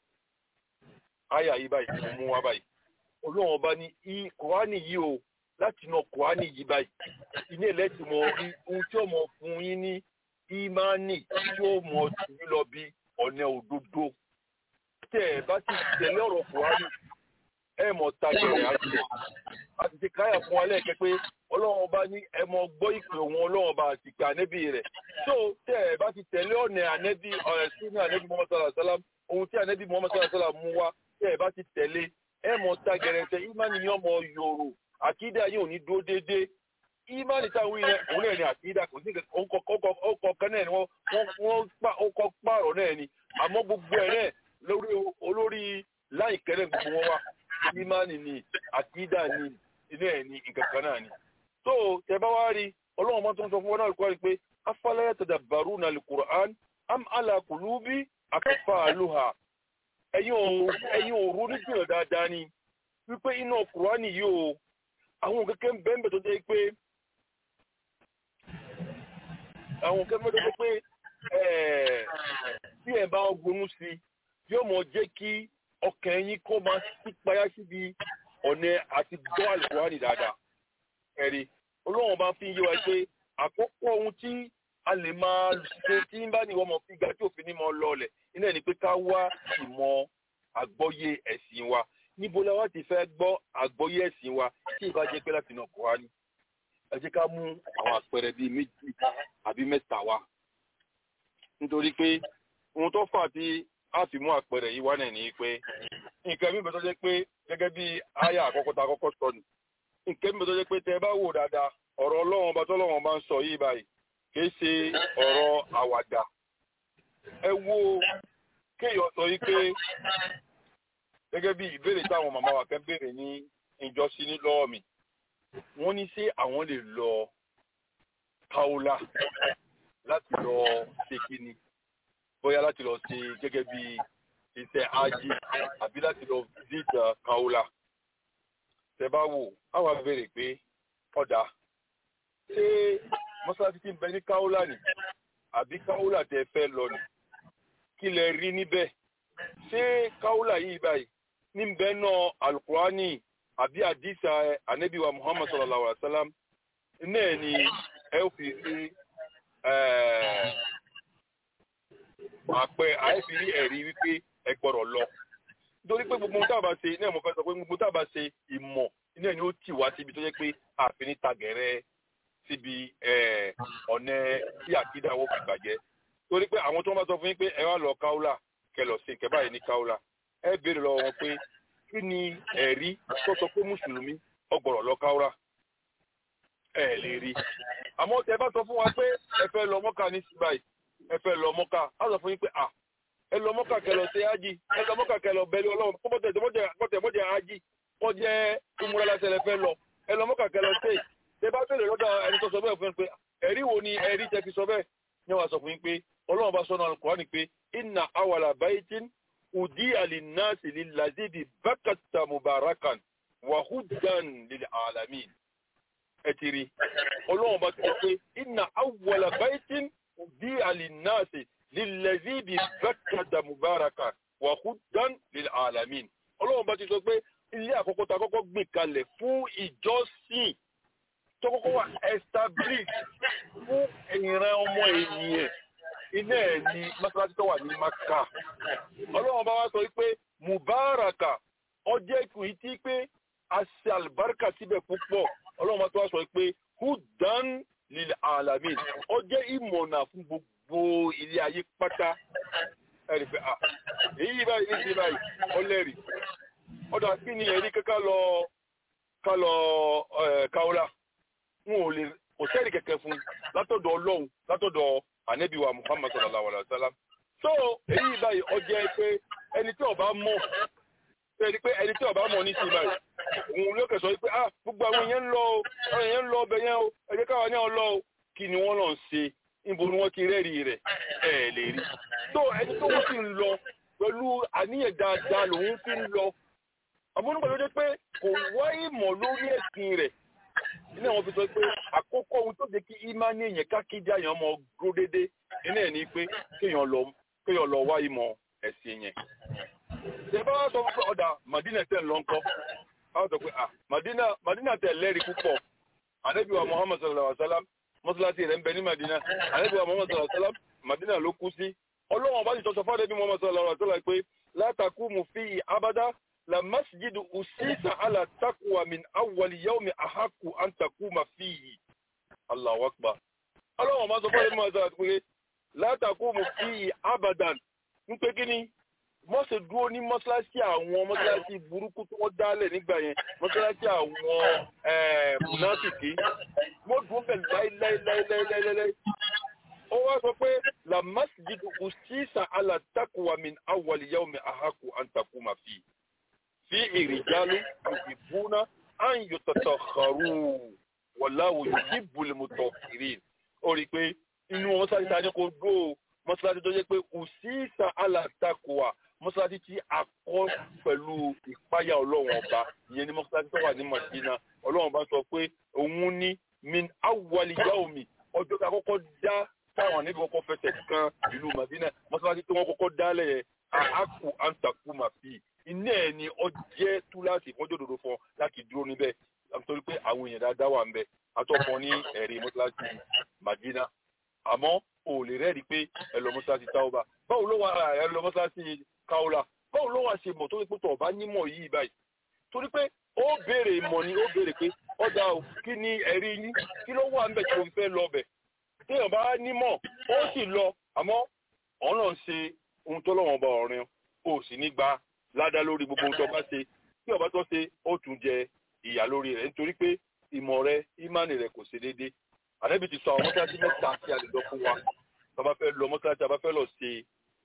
àyà yìí báyìí tó mú wá báyìí ọlọ́run ọba ní kùránì yìí o láti inú kùránì yìí báyìí ilé ẹlẹ́tì mọ rí ohun tí ó mọ fún yín ní ìmánì tí ó mọ tìbí lọ bí ọ̀nà òdodo tẹ́ ẹ bá ti tẹ̀lé ọ̀rọ̀ kùránì ẹ mọ̀ tagẹ̀rẹ̀ àti àti ti káyà fún wa lẹ́ẹ̀kẹ́ pé ọlọ́run ọba ní ẹ mọ̀ gbọ́ ìpè òun ọlọ́run ọba àti ìpè ànẹ́bí rẹ̀ tó tẹ́ ẹ bá ti tẹ̀lé ọ̀nà ànẹ́bí ọ̀rẹ́ sí ní ànẹ́bí Muhammad sallallahu alaihi wasallam ohun tí ànẹ́bí Muhammad sallallahu alaihi wasallam mú wá tẹ́ ẹ bá ti tẹ̀lé ẹ mọ̀ tagẹ̀rẹ̀ tẹ ìmánì yín ọmọ yòrò àkídà yín ò ní dúró déédéé ìmánì táwọn yẹn òun náà ní àkídà kò sí ọkọ̀ kan náà ni wọ́n kọ́ pààrọ̀ náà ni àmọ́ gbogbo ẹ̀ náà olórí láì kẹrẹ gbogbo wọn wá ìmánì ni àkídà ni ilé ẹ̀ ní nǹkan kan náà ni. tó tẹ bá wá rí ọlọ́run mọ́ tó ń sọ fún wọn náà kọ́ rí pé afala yatadabbaruna al-Qur'an am ala qulubi aqfaluha ẹ̀yin òru nígbìyànjú dáadáa ni wípé inú Kùránì yìí o àwọn kẹ́kẹ́ ń bẹ́ẹ̀ tó jẹ́ pé bí ẹ̀ bá gbónú sí yóò mọ̀ jẹ́ kí ọkàn yín kó máa sí payá síbi ọ̀nà àti gbọ́ Al-Kùránì dáadáa. Ẹ̀rí Ọlọ́run bá fi ń yé wa pé àkọ́kọ́ ohun tí a lè máa ṣe tí ń bá ní wọ́n mọ̀ fi ga tí òfin ní mọ́ lọ́ọ̀lẹ̀ iná ni pé ká wá ìmọ̀ àgbọ́yé ẹ̀sìn wa. Níbo la wá ti fẹ́ gbọ́ àgbọ́yé ẹ̀sìn wa tí ìbá jẹ́ pé láti inú Kùránì. Ẹ jẹ́ ká mú àwọn àpẹẹrẹ bíi méjì àbí mẹ́ta wá. Nítorí pé ohun tó fà tí a fi mú àpẹẹrẹ yìí wá náà ní pé nǹkan mímọ̀ tó jẹ́ pé gẹ́gẹ́ bí àyà àkọ́kọ́ ta kọ́kọ́ sọ nù nǹkan mímọ̀ tó jẹ́ pé tẹ́ bá wò dáadáa ọ̀rọ̀ ọlọ́run ọba tọ́lọ́run ọba ń sọ yìí báyìí kìí ṣe ọ̀rọ̀ àwàdà ẹ wo kéèyàn sọ yí pé gẹ́gẹ́ bí ìbéèrè táwọn màmá wa kan béèrè ní ìjọsí ní lọ́wọ́ mi wọ́n ní ṣé àwọn lè lọ kaula láti lọ ṣe kíni bóyá láti lọ ṣe gẹ́gẹ́ bí iṣẹ́ ajé àbí láti lọ visit kaula tẹ́ bá wò àwọn béèrè pé ọ̀dà ṣé mọ́sálásí tí ń bẹ ní kaula ni àbí kaula tẹ́ fẹ́ lọ ni kí lẹ rí níbẹ̀ ṣé kaula yìí báyìí ní bẹ́ẹ̀ náà alukurani àbí àdìsá anabiwa muhammad sallallahu alaihi wa sallam náà ni ẹ ó fi rí àìfi ẹ̀rí wípé ẹ gbọ́dọ̀ lọ nítorí pé gbogbo tá a bá ṣe náà mo fẹ́ sọ pé gbogbo tá a bá ṣe ìmọ̀ náà ni ó tì wá síbi tó yẹ pé àfi ní tagẹ̀rẹ́ síbi ọ̀nà tí àkídà wọ́n fi bàjẹ́ torí pé àwọn tó ń bá sọ fún yín pé ẹ wá lọ káúlà kẹlọ̀ sí nǹkan báyìí ní káúlà ẹ béèrè lọ́wọ́ wọn pé kí ni ẹ̀rí tó sọ pé mùsùlùmí ó gbọ́dọ̀ lọ káúlà ẹ lè rí àmọ́ tẹ bá sọ fún wa pé ẹ fẹ́ lọ mọ́kà ní sí báyìí ẹ fẹ́ lọ mọ́kà á sọ fún yín pé ẹ lọ mọ́kà kẹlọ̀ sí ájì ẹ lọ mọ́kà kẹlọ̀ bẹ́ẹ̀ ọlọ́run kó mọ́tẹ̀ ájì kó jẹ́ ìmúra láti ẹ fẹ́ lọ ẹ lọ mọ́kà kẹlọ̀ sí tẹ bá tẹ̀lé lọ́dọ̀ ẹni tó sọ bẹ́ẹ̀ fún yín pé ẹ̀rí wo ni ẹ̀rí tẹ fi sọ bẹ́ẹ̀ ní wàá sọ fún yín pé ọlọ́run bá sọ náà Al-Qur'ani pé inna awwala baytin udiya linnasi lillazi bi Bakkata mubarakan wa hudan lil alamin ẹ ti rí ọlọ́run bá ti sọ pé inna awwala baytin udiya linnasi lillazi bi Bakkata mubarakan wa hudan lil alamin ọlọ́run bá ti sọ pé ilé àkọ́kọ́ ta kọ́kọ́ gbé kalẹ̀ fún ìjọsìn tó kọ́kọ́ wà establish fún ìran ọmọ ènìyàn iná ẹ̀ ní mọ́sálásí tó wà ní Maka ọlọ́run bá wá sọ pé mubaraka ọjọ́ ìkù yìí tí pé a ṣe àlùbáríkà síbẹ̀ púpọ̀ ọlọ́run bá tó wá sọ pé hudan lil alamin ọjọ́ ìmọ̀nà fún gbogbo ilé ayé pátá ẹ̀rì pé èyí báyìí ní ti báyìí ọlẹ́rì ọ̀dà kí ni ẹ̀rí kẹ́kẹ́ lọ káwọ́lá wọn ò lè kò sẹ́ẹ̀rì kẹ̀kẹ́ fún látọ̀dọ̀ ọlọ́run látọ̀dọ̀ ànábìwá Muhammad sallallahu alaihi wa sallam so èyí báyìí ọjọ́ pé ẹni tí ó bá mọ̀ ẹni tí ó bá mọ̀ ní sí báyìí òun ló kẹsọ̀ pé gbogbo àwọn èèyàn ń lọ ọbẹ̀ yẹn o ẹ jẹ́ káwa náà lọ o kí ni wọ́n lọ ń ṣe níbo ni wọ́n ti rẹ́rì rẹ̀ ẹ̀ lè rí so ẹni tó wọ́n sì ń lọ pẹ̀lú àníyàn dáadáa lòun fi ń lọ àmúnúgbà ló dé pé kò wá ìmọ̀ lórí ẹ̀sìn rẹ̀ ilé àwọn fi sọ pé àkókò ohun tó jẹ́ kí ìmánì èèyàn kákíjà èèyàn mọ dúró dédé ilé ẹ̀ ní pé kéèyàn lọ wá ìmọ̀ ẹ̀sìn yẹn. ṣé bá wá sọ pé ọ̀dà Madina tẹ̀ ń lọ ńkọ́ wọ́n sọ pé Madina tẹ̀ lẹ́rìí púpọ̀ ànábìwá Muhammad sallallahu alaihi wa sallam mọ́sálásí rẹ̀ ń bẹ ní Madina ànábìwá Muhammad sallallahu alaihi wa sallam Madina ló kú sí ọlọ́wọ́n bá ti sọ fún ànábì Muhammad sallallahu alaihi wa sallam pé la taqumu fihi abada la masjidu usisa ala taqwa min awwal yawmi ahaqqu an taquma fihi Allahu akbar ọlọ́wọ́n bá sọ fún ànábì Muhammad sallallahu alaihi wa sallam pé la taqumu fihi abadan ń pé kí ni wọ́n ṣe dúró ní mọ́ṣáláṣí àwọn mọ́ṣáláṣí burúkú tí wọ́n dálẹ̀ nígbà yẹn mọ́ṣáláṣí àwọn mùnáfìkì wọ́n dúró bẹ̀ láíláíláíláíláí. ó wá sọ pé la masjidu usisa ala taqwa min awwal yawmi ahaqqu an taquma fi rijalu yuhibbuna an yatatakharu wallahu yuhibbul mutahhirin. ó rí i pé inú mọ́ṣáláṣí ta ni kò dúró mọ́ṣáláṣí tó yẹ pé usisa ala taqwa mọ́sálásí tí a kọ́ pẹ̀lú ìpáyà ọlọ́run ọba ìyẹn ní mọ́sálásí tó wà ní Madina ọlọ́run ọba sọ pé òun ní min awwali yaumi ọjọ́ tí a kọ́kọ́ dá táwọn níbi kọ́kọ́ fẹsẹ̀ kan ìlú Madina mọ́sálásí tí wọ́n kọ́kọ́ dá lẹ̀ àákù antakuma fi iná ẹ̀ ni ọjẹ́ túláàsì fọ́jọ́ òdodo fún ọ láti dúró níbẹ̀ nítorí pé àwọn èèyàn dáadáa wà ń bẹ atọ́fọ́ ní ẹ̀rí mọ́sálásí Madina àmọ́ ò lè rẹ́ẹ̀rí pé ẹ lọ mọ́sálásí Tauba báwo ló wà ẹ lọ mọ́sálásí Kaula báwo ló wà ṣe mọ̀ tó ní pé ọba nímọ̀ yìí báyìí torí pé ó béèrè ìmọ̀ ni ó béèrè pé ọjà o kí ni ẹ̀rí yín kí ló wà ńbẹ̀ tí mo fẹ́ lọ bẹ̀ téèyàn bá nímọ̀ ó sì lọ àmọ́ ọ̀nà ń ṣe ohun tó lọ́wọ́n ọba ọ̀rin ó sì ní gba ládá lórí gbogbo ohun tó bá ṣe tí ọba tó ṣe ó tún jẹ ìyà lórí rẹ̀ nítorí pé ìmọ̀ rẹ̀ ìmánì rẹ̀ kò ṣe déédéé Ànábì ti sọ àwọn mọ́sálásí mẹ́ta tí a lè lọ fún wa tá a bá fẹ́ lọ mọ́sálásí a bá fẹ́ lọ ṣe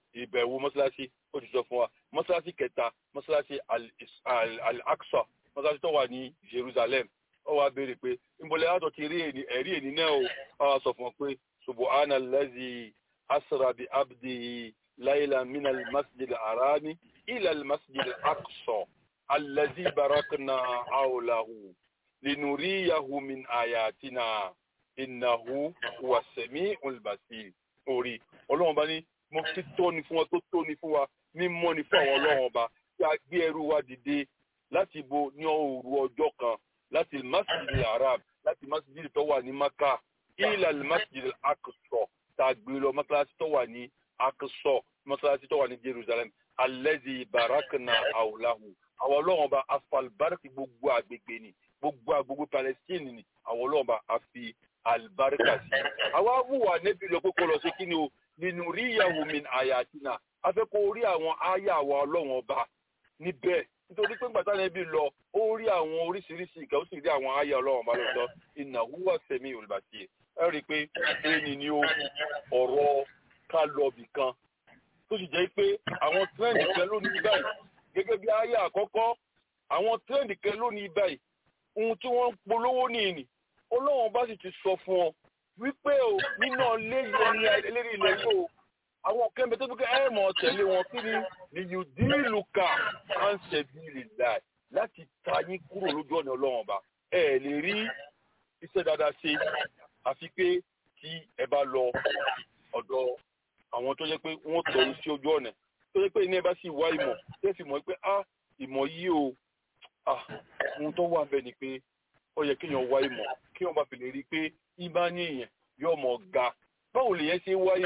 ìbẹ̀wò mọ́sálásí ó ti sọ fún wa mọ́sálásí kẹta mọ́sálásí al-Aqsa mọ́sálásí tó wà ní Jerusalem ó wá béèrè pé ìbọ̀lẹ̀ àtọ̀ ti rí ẹ̀rí èní náà ó wá sọ fún ọ pé subhana allazi asra bi abdihi laylan min al-masjid al-harami ila al-masjid al-aqsa allazi barakna hawlahu linuriyahu min ayatina innahu huwa sami'ul basir orí ọlọ́run bá ní mo ti tóni fún wa tó tóni fún wa mímọ́ ni fún àwọn ọlọ́run ọba tí a gbé ẹrú wa dìde láti bo ní òru ọjọ́ kan láti masjid al-haram láti masjid tó wà ní maka ila masjid al-aqsa tá a gbé lọ mọ́sálásí tó wà ní aqsa mọ́sálásí tó wà ní Jerusalem allazi barakna hawlahu àwọn ọlọ́run ọba afalbarki gbogbo àgbègbè ni gbogbo agbègbè Palestine ni àwọn ọlọ́run ọba àfi albarka sí àwa wùwà níbi lọ pé kó lọ sí kí ni o nínú ríyàwó min àyàtìnà afẹ́ kó rí àwọn àyà àwọn ọlọ́run ọba níbẹ̀ nítorí pé gbàtà níbi lọ ó rí àwọn oríṣiríṣi ìkà ó sì rí àwọn àyà ọlọ́run ọba lọ́dọ̀ innahu sami'ul basir ẹ rí i pé ẹni ni ó ọ̀rọ̀ ká lọ bì kan tó sì jẹ́ pé àwọn tírẹ́ǹdì kan lónìí báyìí gẹ́gẹ́ bí àyà àkọ́kọ́ àwọn tírẹ́ǹdì kan lónìí báyìí ohun tí wọ́n ń polówó ní ìní ọlọ́run bá sì ti sọ fún ọ wípé o nínú ilé yìí ní eléré ilẹ̀ yìí o àwọn kẹ́mbẹ́ tó dúkẹ́ ẹ̀ mọ̀ tẹ̀lé wọn kí ni yìí dìlùkà à ń ṣẹ̀bi lè láti ta yín kúrò lójú ọ̀nà ọlọ́run ọba ẹ lè rí iṣẹ́ dáadáa ṣe àfi pé tí ẹ bá lọ ọ̀dọ̀ àwọn tó yẹ pé wọ́n tọ̀rọ̀ sí ojú ọ̀nà tó yẹ pé iná ẹ bá sì wá ìmọ̀ tẹ́ fi mọ̀ pé ìmọ̀ yìí o ohun tó wà bẹ́ẹ̀ ni pé ó yẹ kéèyàn wá ìmọ̀ kí wọ́n bá fi lè rí i pé ibà ní èèyàn yóò mọ̀ ga báwo lèyẹn ṣe wá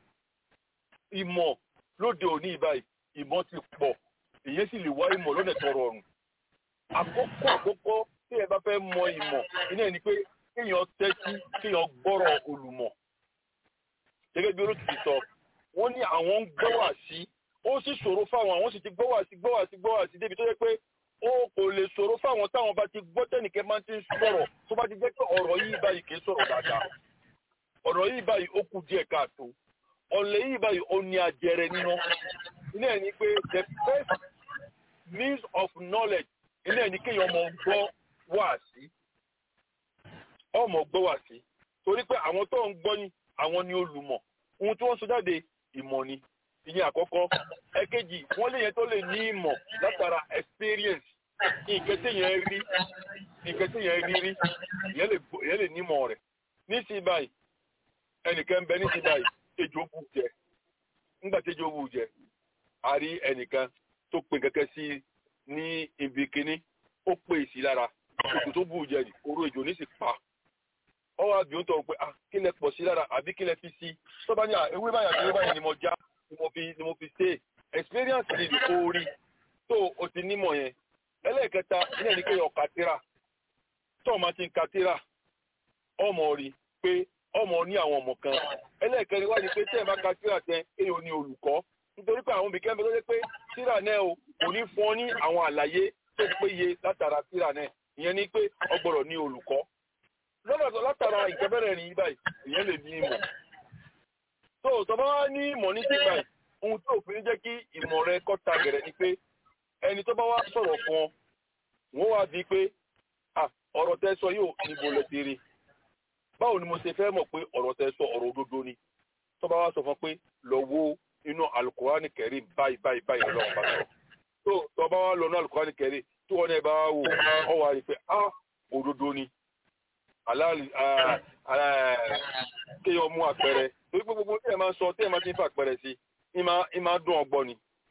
ìmọ̀ lóde òní ìbáyìí ìmọ̀ ti pọ̀ èyàn sì lè wá ìmọ̀ lọ́nà tó rọrùn àkọ́kọ́ tí ẹ bá fẹ́ mọ ìmọ̀ iná ẹni pé kéèyàn tẹ́tí kéèyàn gbọ́rọ̀ olùmọ̀ gẹ́gẹ́ bí olóòtú ti sọ wọ́n ní àwọn ń gbọ́ wá sí ó sì ṣòro fáwọn àwọn sì ti gbọ́ wá sí débi tó yẹ pé ó kò lè ṣòro fáwọn táwọn bá ti gbọ́ tẹ́nìkẹ́ máa ti ń sọ̀rọ̀ tó bá ti jẹ́ pé ọ̀rọ̀ yìí báyìí kì í sọ̀rọ̀ dáadáa ọ̀rọ̀ yìí báyìí ó kù díẹ̀ káàtó ọ̀lẹ́ yìí báyìí ó ní àjẹrẹ nínú ilé ẹ̀ ní pé the best means of knowledge ilé ẹ̀ ní kéèyàn ọmọ gbọ́ wá sí torí pé àwọn tó ń gbọ́ ní àwọn ni olùmọ̀ ohun tí wọ́n sọ jáde ìmọ̀ ni ìyẹn àkọ́kọ́ ẹ̀kejì wọ́n lè yẹn tó lè ní ìmọ̀ látara experience nǹkan tí yẹn rí ìyẹn lè nímọ̀ rẹ̀ nísìnyí báyìí ẹnìkan ń bẹ nísìnyí báyìí ejò bù jẹ nígbà tí ejò bù jẹ a rí ẹnìkan tó pè kẹ̀kẹ́ sí ní ibi kínní ó pè sí lára ejò tó bù jẹ ní oró ejò ní sì pa ọwọ́ àbí ó tọ̀ pé kí lẹ pọ̀ sí lára àbí kí lẹ fi sí tó bá ní ewé báyà ni mo já ni mo fi ṣe experience ni orí tó o ti nímọ̀ yẹn ẹlẹ́ẹ̀kẹta ní ẹni kéèyàn kàtírà tó o máa ti ń kàtírà ọmọ rí pé ọmọ ní àwọn ọmọ kan ẹlẹ́ẹ̀kẹrin wá ní pé tẹ́ ẹ bá kàtírà tẹ èèyàn ní olùkọ́ nítorí pé àwọn obìnrin kẹ́mi tó ṣe pé tírà náà o kò ní fún ọ ní àwọn àlàyé tó péye látara tírà náà ìyẹn ni pé o gbọ́dọ̀ ní olùkọ́ lọ́dọ̀ látara ìkẹ́bẹ̀rẹ̀ ní báyìí ìyẹn lè ní ìmọ̀ tó tọ́ bá wá ní ìmọ̀ ní ti báyìí ohun tó fi ń jẹ́ kí ìmọ̀ rẹ kó ta gẹ̀rẹ̀ ni pé ẹni tó bá wá sọ̀rọ̀ fún ọ wọ́n wá di pé ọ̀rọ̀ tẹ́ sọ yóò níbo lẹ ti rí báwo ni mo ṣe fẹ́ mọ̀ pé ọ̀rọ̀ tẹ́ sọ ọ̀rọ̀ òdodo ni tó bá wá sọ fún pé lọ wo inú Al-Qur'ani Karim báyìí lọ́wọ́ bá sọ tó tọ́ bá wá lọ ní Al-Qur'ani Karim tí wọ́n náà bá wò ọ wá rí pé òdodo ni kéèyàn mú àpẹẹrẹ torí pé gbogbo tí ẹ máa ń sọ tí ẹ máa ti ń fà àpẹẹrẹ sí ìmá dùn ọgbọ́n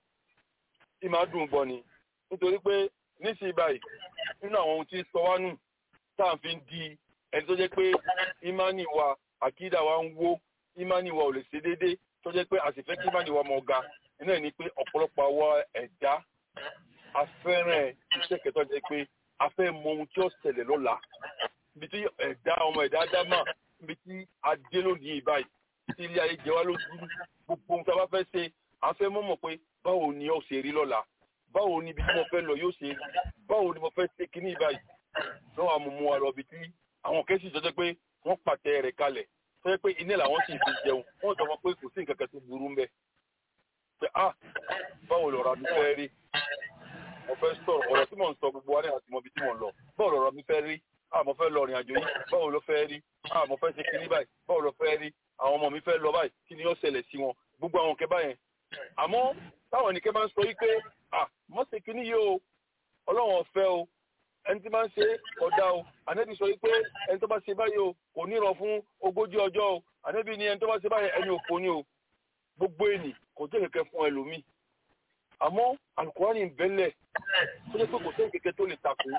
ni nítorí pé nísìnyí báyìí nínú àwọn ohun tí sọ wá nù tá à ń fi di ẹni tó jẹ́ pé ìmánì wa àkídà wa ń wó ìmánì wa ò lè ṣe déédéé tó jẹ́ pé àṣìfẹ́ kí ìmánì wa mọ̀ ga iná ẹ̀ ní pé ọ̀pọ̀lọpọ̀ àwa ẹ̀dá afẹ́ràn iṣẹ́ kẹtọ́ jẹ́ pé a fẹ́ mọ ohun tí ó ṣẹlẹ̀ lọ́la ibi tí ọmọ ẹ̀dá dámà ibi tí a dé lónìí báyìí tí ilé ayé jẹ wá lójú gbogbo ohun tí a bá fẹ́ ṣe a fẹ́ mọ̀ pé báwo ni ó ṣe rí lọ́la báwo ni ibi tí mo fẹ́ lọ yóò ṣe rí báwo ni mo fẹ́ ṣe kíní báyìí lọ́wọ́ àmúmú wa lọ ibi tí àwọn kẹ́sì jọ jẹ́ pé wọ́n pàtẹ rẹ̀ kalẹ̀ tó yẹ pé iná làwọn sì fi jẹun wọ́n sọ wọn pé kò sí nǹkan kan tó burú ń bẹ̀ pé báwo lọ̀rọ̀ mi fẹ́ rí mo fẹ́ sọ̀rọ̀ ọ̀rọ̀ tí mò ń sọ gbogbo wa ní àti mọ̀bí tí mò ń lọ báwo lọ̀rọ̀ mi fẹ́ rí mo fẹ́ lọ rìn àjò yìí báwo ló fẹ́ rí mo fẹ́ ṣe kinní báyìí báwo ló fẹ́ rí àwọn ọmọ mi fẹ́ lọ báyìí kí ni yóò ṣẹlẹ̀ sí wọn gbogbo àwọn kẹ́ báyẹn àmọ́ táwọn ẹnìkẹ́ máa ń sọ yìí pé mọ́ ṣe kinní yìí o ọlọ́run ọ̀fẹ́ o ẹni tí máa ń ṣe ọ̀dà o ànẹ́bí sọ yìí pé ẹni tó bá ṣe báyìí o kò ní rọ fún 40 ọjọ́ o ànẹ́bí ni ẹni tó bá ṣe báyìí ẹni òfò ni o gbogbo ẹni kò jẹ́ kẹ̀kẹ́ fún ẹlòmíì àmọ́ Al-Qur'ani ń bẹ́lẹ̀ tó yẹ pé kò sẹ́ni kẹ̀kẹ́ tó lè takò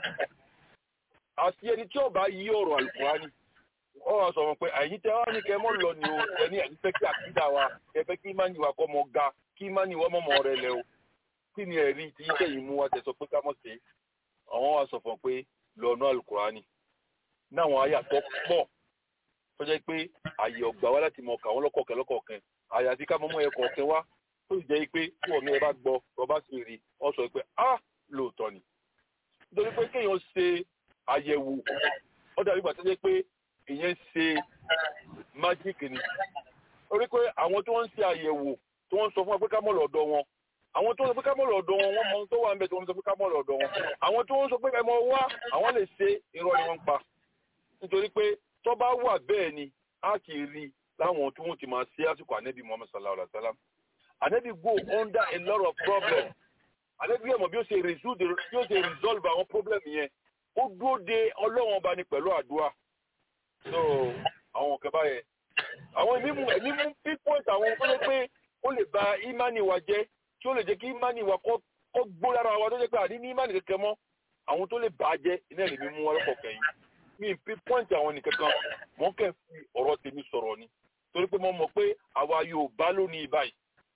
àti ẹni tí ó bá yí ọ̀rọ̀ Al-Qur'ani ọ̀rọ̀ sọ̀rọ̀ pé àyín tẹ́ wá ní kẹ́ mọ́ lọ ni o ẹni àyín fẹ́ kí àkídà wa ẹ fẹ́ kí ìmánì wa kọ́ mọ ga kí ìmánì wa mọ̀ rẹ lẹ o kí ni ẹ̀rí tí yín kẹ́yìn mú wa tẹ̀ sọ pé ká mọ̀ sí àwọn wa sọ fún pé lọ́nà Al-Qur'ani náà wọn àyà tó pọ̀ tó jẹ́ pé àyè ọ̀gbà wa láti mọ̀ kà wọ́n lọ́kọ̀ọ̀kẹ́ àyà tí ká mọ́ ẹ̀ kọ̀ọ̀kẹ́ wá tó jẹ́ pé tí ọ̀nà ẹ bá gbọ́ ọba sì rí ọ sọ pé lóòótọ́ ni nítorí pé kéèyàn ṣe àyẹ̀wò ó dàbí ìgbà tó jẹ́ pé ìyẹn ṣe májíìkì ni orí pé àwọn tí wọ́n ń ṣe àyẹ̀wò tí wọ́n ń sọ fún wa pé ká mọ̀ lọ́dọ̀ wọn àwọn tó ń sọ pé ká mọ̀ lọ́dọ̀ wọn wọ́n mọ ohun tó wà ń bẹ̀ tí wọ́n sọ pé ká mọ̀ lọ́dọ̀ wọn àwọn tó ń sọ pé ẹ mọ wá àwọn lè ṣe irọ́ ni wọ́n ń pa nítorí pé tó bá wà bẹ́ẹ̀ ni a kì í rí láwọn tí wọ́n ti máa ṣe àsìkò ànẹ́bí Muhammad sallallahu alaihi wa sallam ànẹ́bí go under a lot of problems ànẹ́bí ẹ̀mọ̀ bí ó ṣe resolve àwọn problem yẹn ó dúró de ọlọ́run ọba ni pẹ̀lú àdúrà so àwọn ọ̀kẹ́ báyẹn àwọn ẹ̀mí mú pinpoint àwọn tó lè pé ó lè ba ìmánì wa jẹ́ tí ó lè jẹ́ kí ìmánì wa kọ́ gbó lára wa tó jẹ́ pé àní ní ìmánì kẹ̀kẹ́ mọ́ àwọn tó lè bà á jẹ́ iná ẹ̀mí mú wọn lọ́kọ̀ kẹ́yìn mi pinpoint àwọn nìkan kan wọ́n kẹ́ fi ọ̀rọ̀ tèmi sọ̀rọ̀ ni torí pé mo mọ̀ pé àwa Yorùbá lónìí báyìí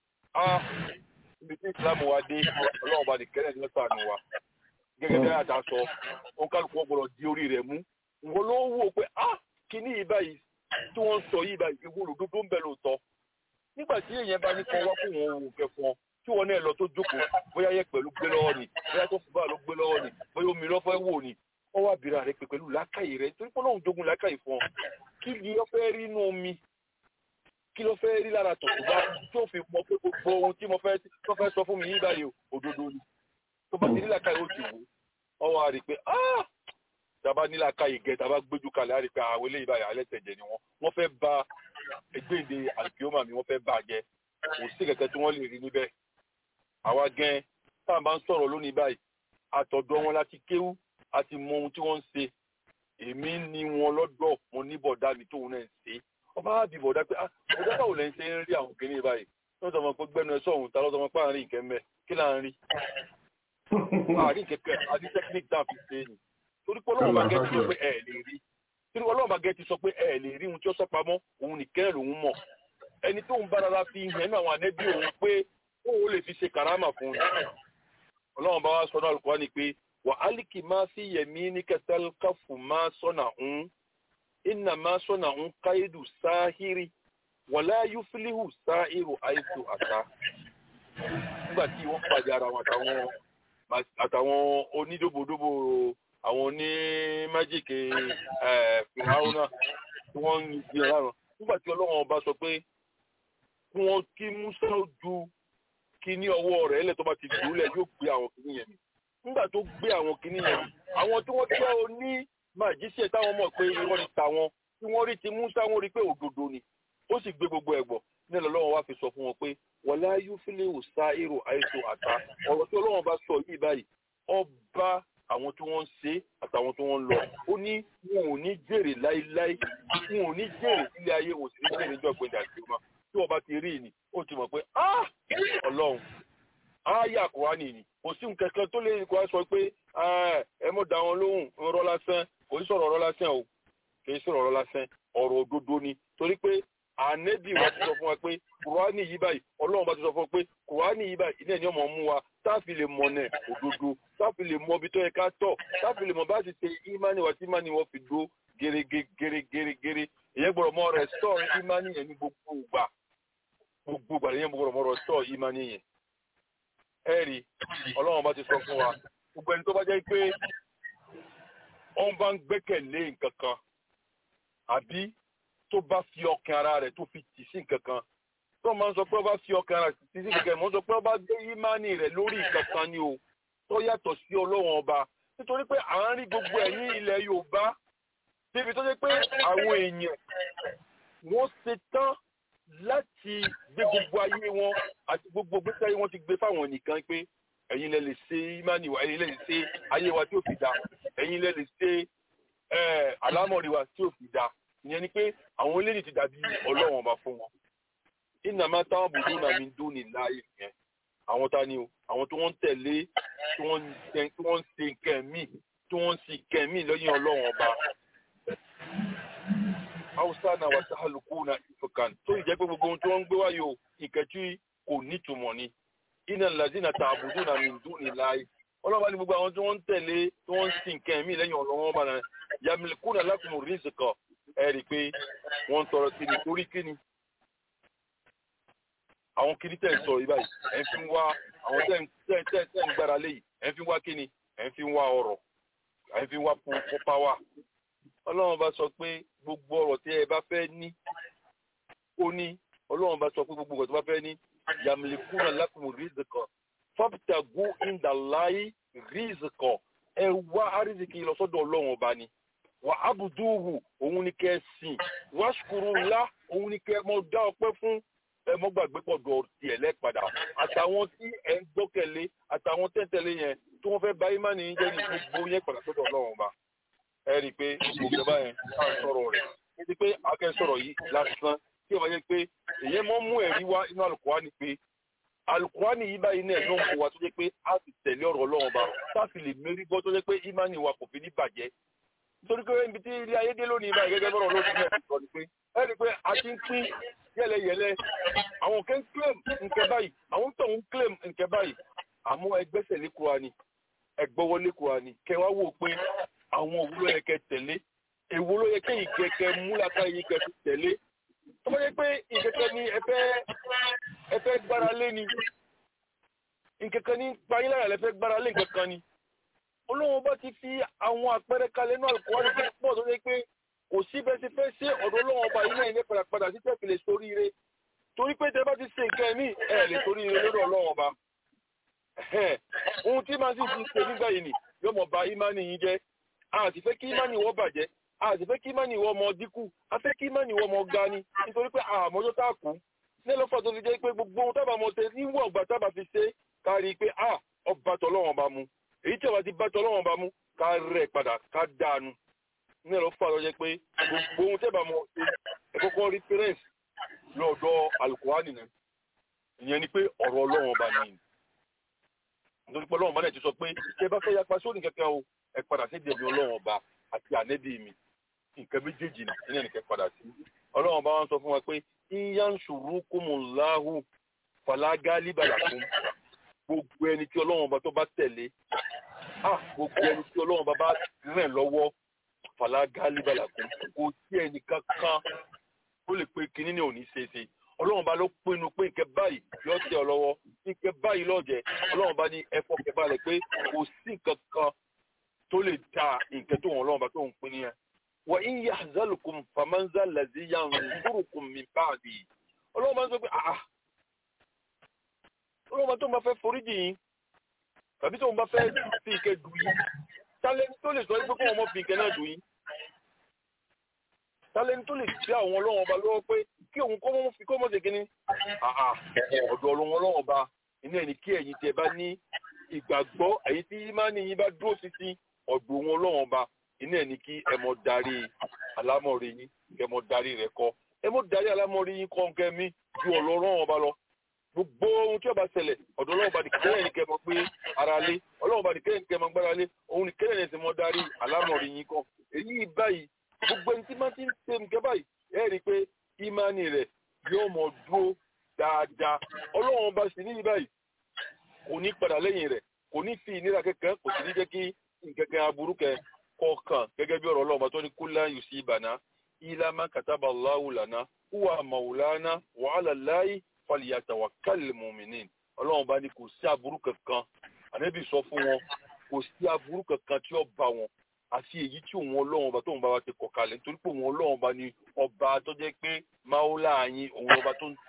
ibi tí Ìsìlámù wa dé ọlọ́run bá di kẹ́lẹ́ ní lọ́sàn-án wa gẹ́gẹ́ bí àdá sọ wọn kálukú wọn gbọ́dọ̀ di orí rẹ̀ mú wọn ló wò pé kíní yìí báyìí tí wọ́n ń sọ yìí báyìí ìwúrò dúdú ń bẹ lóòótọ́ nígbà tí èèyàn bá ní kan wá kó wọn wò kẹfọn tí wọn náà lọ tó jókòó bóyá yẹ pẹ̀lú gbé lọ́wọ́ ni bóyá tó fúbà ló gbé lọ́wọ́ ni bóyá omi lọ́fẹ́ wò ni wọ́n wá bìrà rẹ̀ pẹ̀lú lákàyè rẹ̀ torí pé Ọlọ́run jogun lákàyè fún ọ kí ni ó fẹ́ rí inú omi kí ló fẹ́ rí lára tọ̀tùbá tí ó fi mọ pé gbogbo ohun tí mo fẹ́ sọ fún mi yí báyìí òdodo ni tó bá ti rí lákàyè ó ti wò ọ wá rí pé tàbá ní lákàyè gẹ tàbá gbójú kalẹ̀ á rí pé àwọn eléyìí báyìí alẹ́tẹ̀jẹ̀ ni wọ́n fẹ́ ba ẹgbẹ́ǹde àlùkìyọ́mà mi wọ́n fẹ́ bà jẹ́ kò sí kẹ̀kẹ́ tí wọ́n lè rí níbẹ̀ àwa gan tá à bá ń sọ̀rọ̀ lónìí báyìí àtọ̀dọ̀ wọn láti kéwú àti mọ ohun tí wọ́n ń ṣe èmi ní wọn lọ́dọ̀ mo ní bọ̀dá mi tóun náà ń ṣe ọba á bí bọ̀dá pé bọ̀dá báwo lẹ́yìn ṣe ń rí àwọn kìnìún báyìí lọ́dọ̀ ọmọ pé gbẹ́nu ẹ sọ̀hún ta lọ́dọ̀ ọmọ pé àárín ìkẹ́mẹ́ kí là ń rí àárín kẹ̀kẹ́ àti technique tá a fi ṣe ni torí pé Ọlọ́run bá gẹ́ ti sọ pé ẹ lè rí torí Ọlọ́run bá gẹ́ ti sọ pé ẹ lè rí ohun tí ó sọ pamọ́ òun nìkẹ́ lòun mọ̀ ẹni tó ń bára fi hàn ní àwọn ànẹ́bí òun pé òun lè fi ṣe kàrámà fún un Ọlọ́run bá wá sọ náà Al-Qur'ani pé wà álìkì máa sí yẹ̀mí ní kẹtàlkáfù máa sọ́nà ń iná máa sọ́nà ń káyédù sáhírì wàlá yúfílíhù sáhírù àìsù àtà nígbà tí wọ́n pàdé ara wọn àtàwọn onídòbòdòbò àwọn onímájèké fìràwọ̀ náà tí wọ́n ń gbé ọ̀rá wọn nígbà tí Ọlọ́run ọba sọ pé wọ́n kí Musa ju kí ní ọwọ́ rẹ̀ ẹlẹ́ tó bá ti dùúlẹ̀ yóò gbé àwọn kìíní yẹn nígbà tó gbé àwọn kìíní yẹn àwọn tí wọ́n jẹ́ oní màjíṣẹ́ táwọn mọ̀ pé irọ́ ni tàwọn tí wọ́n rí ti Musa wọ́n rí pé òdodo ni ó sì gbé gbogbo ẹ̀gbọ́ ní Ọlọ́run wá fi sọ fún wọn pé wọlá yúfílẹ̀ òsá èrò àìsàn àtà ọ̀rọ̀ tí Ọlọ́run bá sọ yìí báyìí ọba àwọn tí wọ́n ń ṣe àtàwọn tí wọ́n ń lọ ó ní wọn ò ní jèrè láíláí wọn ò ní jèrè ilé ayé wọn sì ní jèrè níjọ́ ìpínlẹ̀ àti ọmọ tí wọ́n bá ti rí ni ó ti mọ̀ pé Ọlọ́run ááyà Kùránì ni kò sí nǹkan kan tó lè kó sọ pé ẹ mọ̀ dá wọn lóhùn ọ̀rọ̀ lásán kò ní sọ̀rọ̀ ọ̀rọ̀ lásán o kì í sọ̀rọ̀ ọ̀rọ̀ lásán ọ̀rọ̀ òdodo ni torí pé ànẹ́bí wa ti sọ fún wa pé Kùránì yìí báyìí Ọlọ́run bá ti sọ fún wa pé Kùránì yìí báyìí iná ẹni ọmọ mú wa táàfì lè mọ̀ náà òdodo táàfì lè mọ ibi tó yẹ ká tọ̀ táàfì lè mọ̀ bá ti ṣe ìmánì wa tí ìmánì wọn fi dúró gẹ́rẹ́gẹ́rẹ́ ìyẹn gbọ́dọ̀ mọ́ rẹ̀ sọ̀rọ̀ ìmánì yẹn ní gbogbo ìgbà lẹ́yìn gbọ́dọ̀ mọ́ rẹ̀ sọ̀rọ̀ ìmánì yẹn ẹ̀rí Ọlọ́run bá ti sọ fún wa gbogbo ẹni tó bá jẹ́ pé wọ́n bá ń gbẹ́kẹ̀lé nǹkan kan àbí tó bá fi ọkàn ara rẹ̀ tó fi tì sí nǹkan kan tó máa ń sọ pé ọba fi ọkàn rẹ̀ títí kẹ̀kẹ́ mọ́ sọ pé ọba gbé ìmánì rẹ̀ lórí ìkankan ni o tó yàtọ̀ sí ọlọ́run ọba nítorí pé à ń rí gbogbo ẹ̀ ní ilẹ̀ Yorùbá débi tó ṣe pé àwọn èèyàn wọ́n ṣe tán láti gbé gbogbo ayé wọn àti gbogbo gbèsè ayé wọn ti gbé fáwọn nìkan pé ẹ̀yin lẹ lè ṣe ìmánì wa ẹ̀yin lẹ lè ṣe ayé wa tí ò fi da ẹ̀yin lẹ lè ṣe àlámọ̀rí wa tí ò fi da ìyẹn ni pé àwọn eléyìí ti dàbí ọlọ́run ọba fún wọn. Innama ta'buduna min dunillahi yẹn àwọn ta ni o àwọn tí wọ́n ń tẹ̀lé tí wọ́n ń ṣe nǹkan míì tí wọ́n ń ṣe nǹkan míì lẹ́yìn ọlọ́run ọba. Hausa na wa sahalukuna ifukan tó ìjẹ́ pé gbogbo ohun tí wọ́n ń gbé wáyé o nǹkan tí kò nítumọ̀ ni. Innal lazina ta'buduna min dunillahi ọlọ́ba ni gbogbo àwọn tí wọ́n ń tẹ̀lé tí wọ́n ń ṣe nǹkan míì lẹ́yìn ọlọ́run ọba náà yamlikuna lakumu rizqa ẹ rí i pé wọ́n ń tọrọ kíni torí kíni. Àwọn kiri tẹ̀ ń sọ yìí báyìí ẹ̀ ń fi wá àwọn tẹ̀ ń gbára lé yìí ẹ̀ ń fi wá kíni ẹ̀ ń fi wá ọrọ̀ ẹ̀ ń fi wá pọ́páwá. Ọlọ́run bá sọ pé gbogbo ọ̀rọ̀ tí ẹ bá fẹ́ ní ó ní Ọlọ́run bá sọ pé gbogbo ọ̀rọ̀ tí ẹ bá fẹ́ ní yamlikuna lakum rizqa fabtagu indallahi rizqa ẹ wá àrísìkì lọ sọ́dọ̀ Ọlọ́run ọba ni wà ábùdúhù òun ni kẹ́ sìn wáṣukuru ńlá òun ni kẹ́ mọ́ dá ọpẹ́ fún ẹ mọ́ gbàgbé pọ̀dọ̀ tiẹ̀ lẹ́padà àtàwọn tí ẹ ń gbọ́kẹ̀lé àtàwọn tẹ́tẹ̀lé yẹn tí wọ́n fẹ́ bá ìmánì yín jẹ́ ní gbogbo yẹn padà sọ́dọ̀ Ọlọ́run ọba ẹ rí i pé gbogbo ìjọba yẹn ká sọ̀rọ̀ rẹ̀ títí pé akẹ́ sọ̀rọ̀ yìí lásán tí ó bá yẹ pé èyí mọ́ mú ẹ̀rí wá inú Al-Qur'ani pé Al-Qur'ani yìí báyìí náà ló ń kó wa tó jẹ́ pé a ti tẹ̀lé ọ̀rọ̀ Ọlọ́run ọba táàfì lè mérí gbọ́ tó jẹ́ pé ìmánì wa kò fi ní bàjẹ́ nítorí pé ibi tí ilé ayé dé lónìí báyìí gẹ́gẹ́ bọ́rọ̀ lóṣù náà sọ ni pé ẹ rí i pé a ti ń pín yẹ́lẹyẹ̀lẹ àwọn kan claim nǹkan báyìí àwọn tó ń claim nǹkan báyìí àmọ́ ẹgbẹ́sẹ̀ lé Kùránì ẹgbọ́wọ́ lé Kùránì kẹwàá wò pé àwọn òwúrọ̀ yẹ kẹ tẹ̀lé èwo ló yẹ kí ìkẹ̀kẹ́ múlaka yìí kẹ tẹ̀lé tó bá yẹ pé ìkẹ̀kẹ́ ni ẹ fẹ́ gbára lé ni ìkẹ̀kẹ́ ní gbayílára lẹ fẹ́ gbára lé nǹkan kan ni Ọlọ́run bá ti fi àwọn àpẹẹrẹ kalẹ̀ náà Al-Qur'ani tó pọ̀ tó yẹ pé kò sí bẹ́ẹ̀ ti fẹ́ ṣe ọ̀dọ̀ Ọlọ́run ọba yìí náà ní padà sí tẹ́ẹ̀kì lè sórí ire torí pé tẹ́ bá ti ṣe nǹkan ẹ̀mí ẹ̀ lè sórí ire lọ́dọ̀ Ọlọ́run ọba ohun tí màá sì ti ṣe nígbà yìí ni yóò mọ̀ bà ìmánì yín jẹ́ a sì fẹ́ kí ìmánì wọ́n bàjẹ́ a sì fẹ́ kí ìmánì wọ́n mọ dínkù a fẹ́ kí ìmánì wọ́n mọ ga ni nítorí pé àmọ́jọ́ tá a kú nílọ́fà tó fi jẹ́ pé gbogbo ohun tábà mọ̀ tẹ níwọ̀n ọ̀gbà tábà fi ṣe kárí pé ọba tọ́lọ́run ọba mu èyí tí ọba ti bá tọ́lọ́run ọba mu ká rẹ̀ padà ká dáanu nílọ́fà tó jẹ́ pé gbogbo ohun tábà mọ̀ ṣe ẹ̀kọ́kọ́ rí pẹ́rẹ́ǹsì lọ́dọ̀ Al-Qur'ani nìyẹn ìyẹn ni pé ọ̀rọ̀ Ọlọ́run ọba nìyẹn nítorí pé Ọlọ́run ọba náà ti sọ pé ṣé bá fẹ́ yapa sóòní kẹ́kẹ́ o ẹ padà sí ìdèmí Ọlọ́run ọba àti ànẹ́bí mi nǹkan méjèèjì ní ilé nìkẹ́ padà sí Ọlọ́run ọba wọn sọ fún wa pé iyansurukumullahu fala ghaliba lakum gbogbo ẹni tí Ọlọ́run ọba tó bá tẹ̀lé gbogbo ẹni tí Ọlọ́run ọba bá rìn lọ́wọ́ fala ghaliba lakum kò sí ẹnì kankan ó lè pe kinní ní òní ṣeéṣe Ọlọ́run ọba ló pinnu pé nǹkan báyìí yóò tẹ̀ ọ́ lọ́wọ́ nǹkan báyìí lọ́jẹ̀ Ọlọ́run ọba ní ẹ̀fọ́ kẹbalẹ̀ pé kò sí nǹkan kan tó lè ta nǹkan tó wọn lọ́wọ́ bá tó ń pín nìyẹn. Wa in yahzalukum faman zal ladhi yansurukum min ba'di. Ọlọ́run bá ń sọ pé Ọlọ́run bá tó máa fẹ́ foríjì yín tàbí tó ń bá fẹ́ fi ìkẹ́ dùn yín tálẹ́ni tó lè sọ pé kó wọn mọ̀ fi ìkẹ́ náà dùn yín tálẹ́ni tó lè fi àwọn Ọlọ́run ọba lọ́wọ́ pé kí òun kó mọ̀ ṣe kíní ọ̀dọ̀ Ọlọ́run ọba inú ẹni kí ẹ̀yin tẹ́ bá ní ìgbàgbọ́ ẹ̀yin tí ìmánì yín bá dúró títí ọ̀dọ̀ wọn Ọlọ́run ọba inú ẹ̀ ní kí ẹ mọ darí alámọ̀rí yín kẹ mọ darí rẹ̀ kọ́ ẹ mọ darí alámọ̀rí yín kọ́ nǹkan mi ju Ọlọ́run ọba lọ gbogbo ohun tí ó bá ṣẹlẹ̀ ọ̀dọ̀ Ọlọ́run ọba nìkẹ́lẹ̀ ní kẹ mọ pé ara lé Ọlọ́run ọba nìkẹ́lẹ̀ ní kẹ mọ gbára lé òun nìkẹ́lẹ̀ ní ẹsẹ̀ mọ darí alámọ̀rí yín kọ́ èyí báyìí gbogbo ẹni tí máa ti ń ṣe nǹkan báyìí ẹ rí i pé ìmánì rẹ̀ yóò mọ dúró dáadáa Ọlọ́run ọba sì ní báyìí kò ní padà lẹ́yìn rẹ̀ kò ní fi ìnira kẹ́kẹ́ kò sì ní jẹ́ kí nkẹ́kẹ́ aburú kẹ́ kọ̀ọ̀kan gẹ́gẹ́ bí ọ̀rọ̀ Ọlọ́run tó ní kullan yusibana illa ma kataba Allahu lana huwa maulana wa ala Allahi falyatawakkalul mu'minin Ọlọ́run bá ní kò sí aburú kankan Ànábì sọ fún wọn kò sí aburú kankan tí ó bá wọn àti èyí tí òun Ọlọ́run ọba tóun bá wa ti kọ̀ kalẹ̀ nítorí pé òun Ọlọ́run ọba ni ọba tó jẹ́ pé máúlà yín òun ọba tó ń tún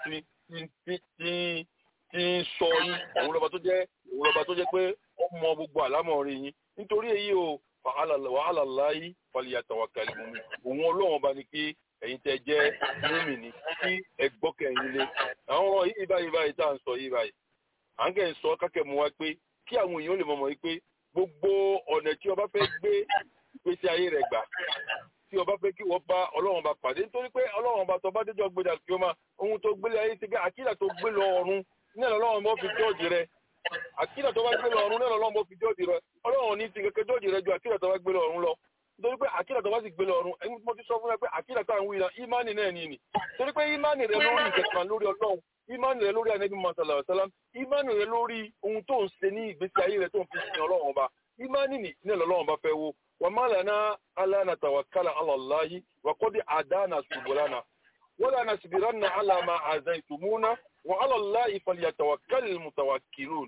tí ń sọ yín, òun lọ́ba tó jẹ́ pé ó mọ gbogbo àlámọ̀rí yín. Nítorí èyí o wàhálà láyé falyatawakkal mu'min. Òun Ọlọ́run ọba ni kí ẹ̀yin tẹ́ jẹ́ mùmínì kí ẹ gbọ́kẹ̀yìn lé. Àwọn ọ̀rọ̀ yìí báyìí tá à ń sọ yìí báyìí. À ń kẹ́ ń sọ kákẹ́ mu wá pé kí àwọn èèyàn lè mọ̀ pé gbogbo ọ̀nà tí ọba fẹ́ gbé ìgbésí ayé rẹ̀ gbà, tí ọba fẹ́ kí wọ́n bá Ọlọ́run ọba pàdé, nítorí pé Ọlọ́run ọba tó bá déjọ́ gbé dà kí ó máa ohun tó gbélé ayé ti gbé àkídà tó gbé lọ ọ̀run ní Ọlọ́run ọba fi jọ́ọ̀jì rẹ̀. Àkídà tó bá gbé lọ ọ̀run ní Ọlọ́run ọba fi jọ́ọ̀jì rẹ̀. Ọlọ́run ní ti kẹ́kẹ́ jọ́ọ̀jì rẹ̀ ju àkídà tó bá gbé lọ ọ̀run lọ. Nítorí pé àkídà tó bá sì gbé lọ ọ̀run, ẹni mo ti sọ fún ẹ pé àkídà tá à ń wí náà ìmánì náà ni. Torí pé ìmánì rẹ lórí ìkẹsàn lórí Ọlọ́run, ìmánì rẹ lórí Ànábì Muhammad sallallahu alaihi wasallam, ìmánì rẹ lórí ohun tó ń ṣe ní ìgbésí ayé rẹ tó ń fi sin Ọlọ́run ọba. Ìmánì ní Ọlọ́run ọba fẹ́ wo. Wa ma lana alla natawakkala ala Allahi wa qad adana subulana wala nasbiranna ala ma azaytumuna wa ala Allahi falyatawakkalul mutawakkilun.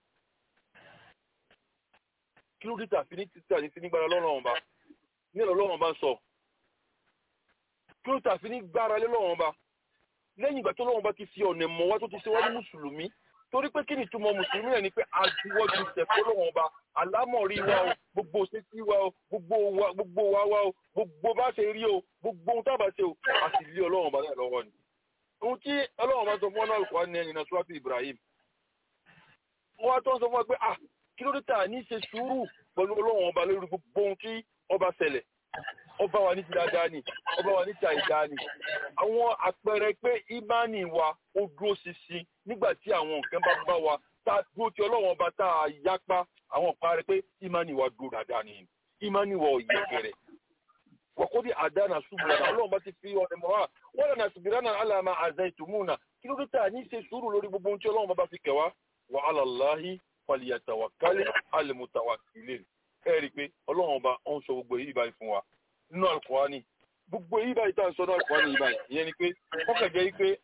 Kí ló dé tàfi ní títà ní nígbàrá lọ́rùn ọba ní Ọlọ́run ọba ń sọ? Kí ló tàfi ní gbára lé lọ́rùn ọba lẹ́yìn ìgbà tó lọ́rùn ọba ti fi ọ̀nà mọ̀ wá tó ti ṣe wá ní mùsùlùmí? Torí pé kí ni ìtumọ̀ mùsùlùmí rẹ̀ ni pé àjùwọ́jú ìṣẹ̀fọ́ lọ́rùn ọba, àlámọ̀rí wa o, gbogbo òṣèṣì wa o, gbogbo wa o, gbogbo bá ṣe rí o, gbogbo ohun tábà ṣe o, a sì lé Ọlọ́run ọba náà lọ́wọ́ ni. Ohun tí Ọlọ́run ọba sọ fún ọ́nà àlùkò ní ẹ̀yìn náà Suratu Ibrahim. Wọ́n á tó ń sọ fún wa pé kí ló dé tà ní ṣe sùúrù pẹ̀lú Ọlọ́run ọba lórí gbogbo ohun tí ọba ṣẹlẹ̀. Ọba wa ní ti dáadáa ni, ọba wa ní ti àìdáa ni. Àwọn àpẹẹrẹ pé ìmánì wa ó dúró ṣinṣin nígbà tí àwọn nǹkan bá bá wa tá a dúró ti Ọlọ́run ọba tá a yápá, àwọn àpẹẹrẹ pé ìmánì wa dúró dáadáa ni. Ìmánì wa ò yẹ gẹ̀rẹ̀. Wàkọ́dí àdánà ṣùgbọ́n Ọlọ́run bá ti fi ọ̀nà mọ́ wa. Wọ́n lọ́nà ṣùgbọ́n ala ma azaytumuna. Kí ló dé tà ní ṣe sùúrù lórí gbogbo ohun tí Ọlọ́run bá fi kẹwàá? Wa ala Allahi falyatawakkalul mutawakkilun. Ẹ rí i pé Ọlọ́run ọba ó ń sọ gbogbo èyí báyìí fún wa nínú Al-Qur'ani. Gbogbo èyí báyìí tá à ń sọ ní Al-Qur'ani yìí báyìí, ìyẹn ni pé wọ́n kàn jẹ́ pé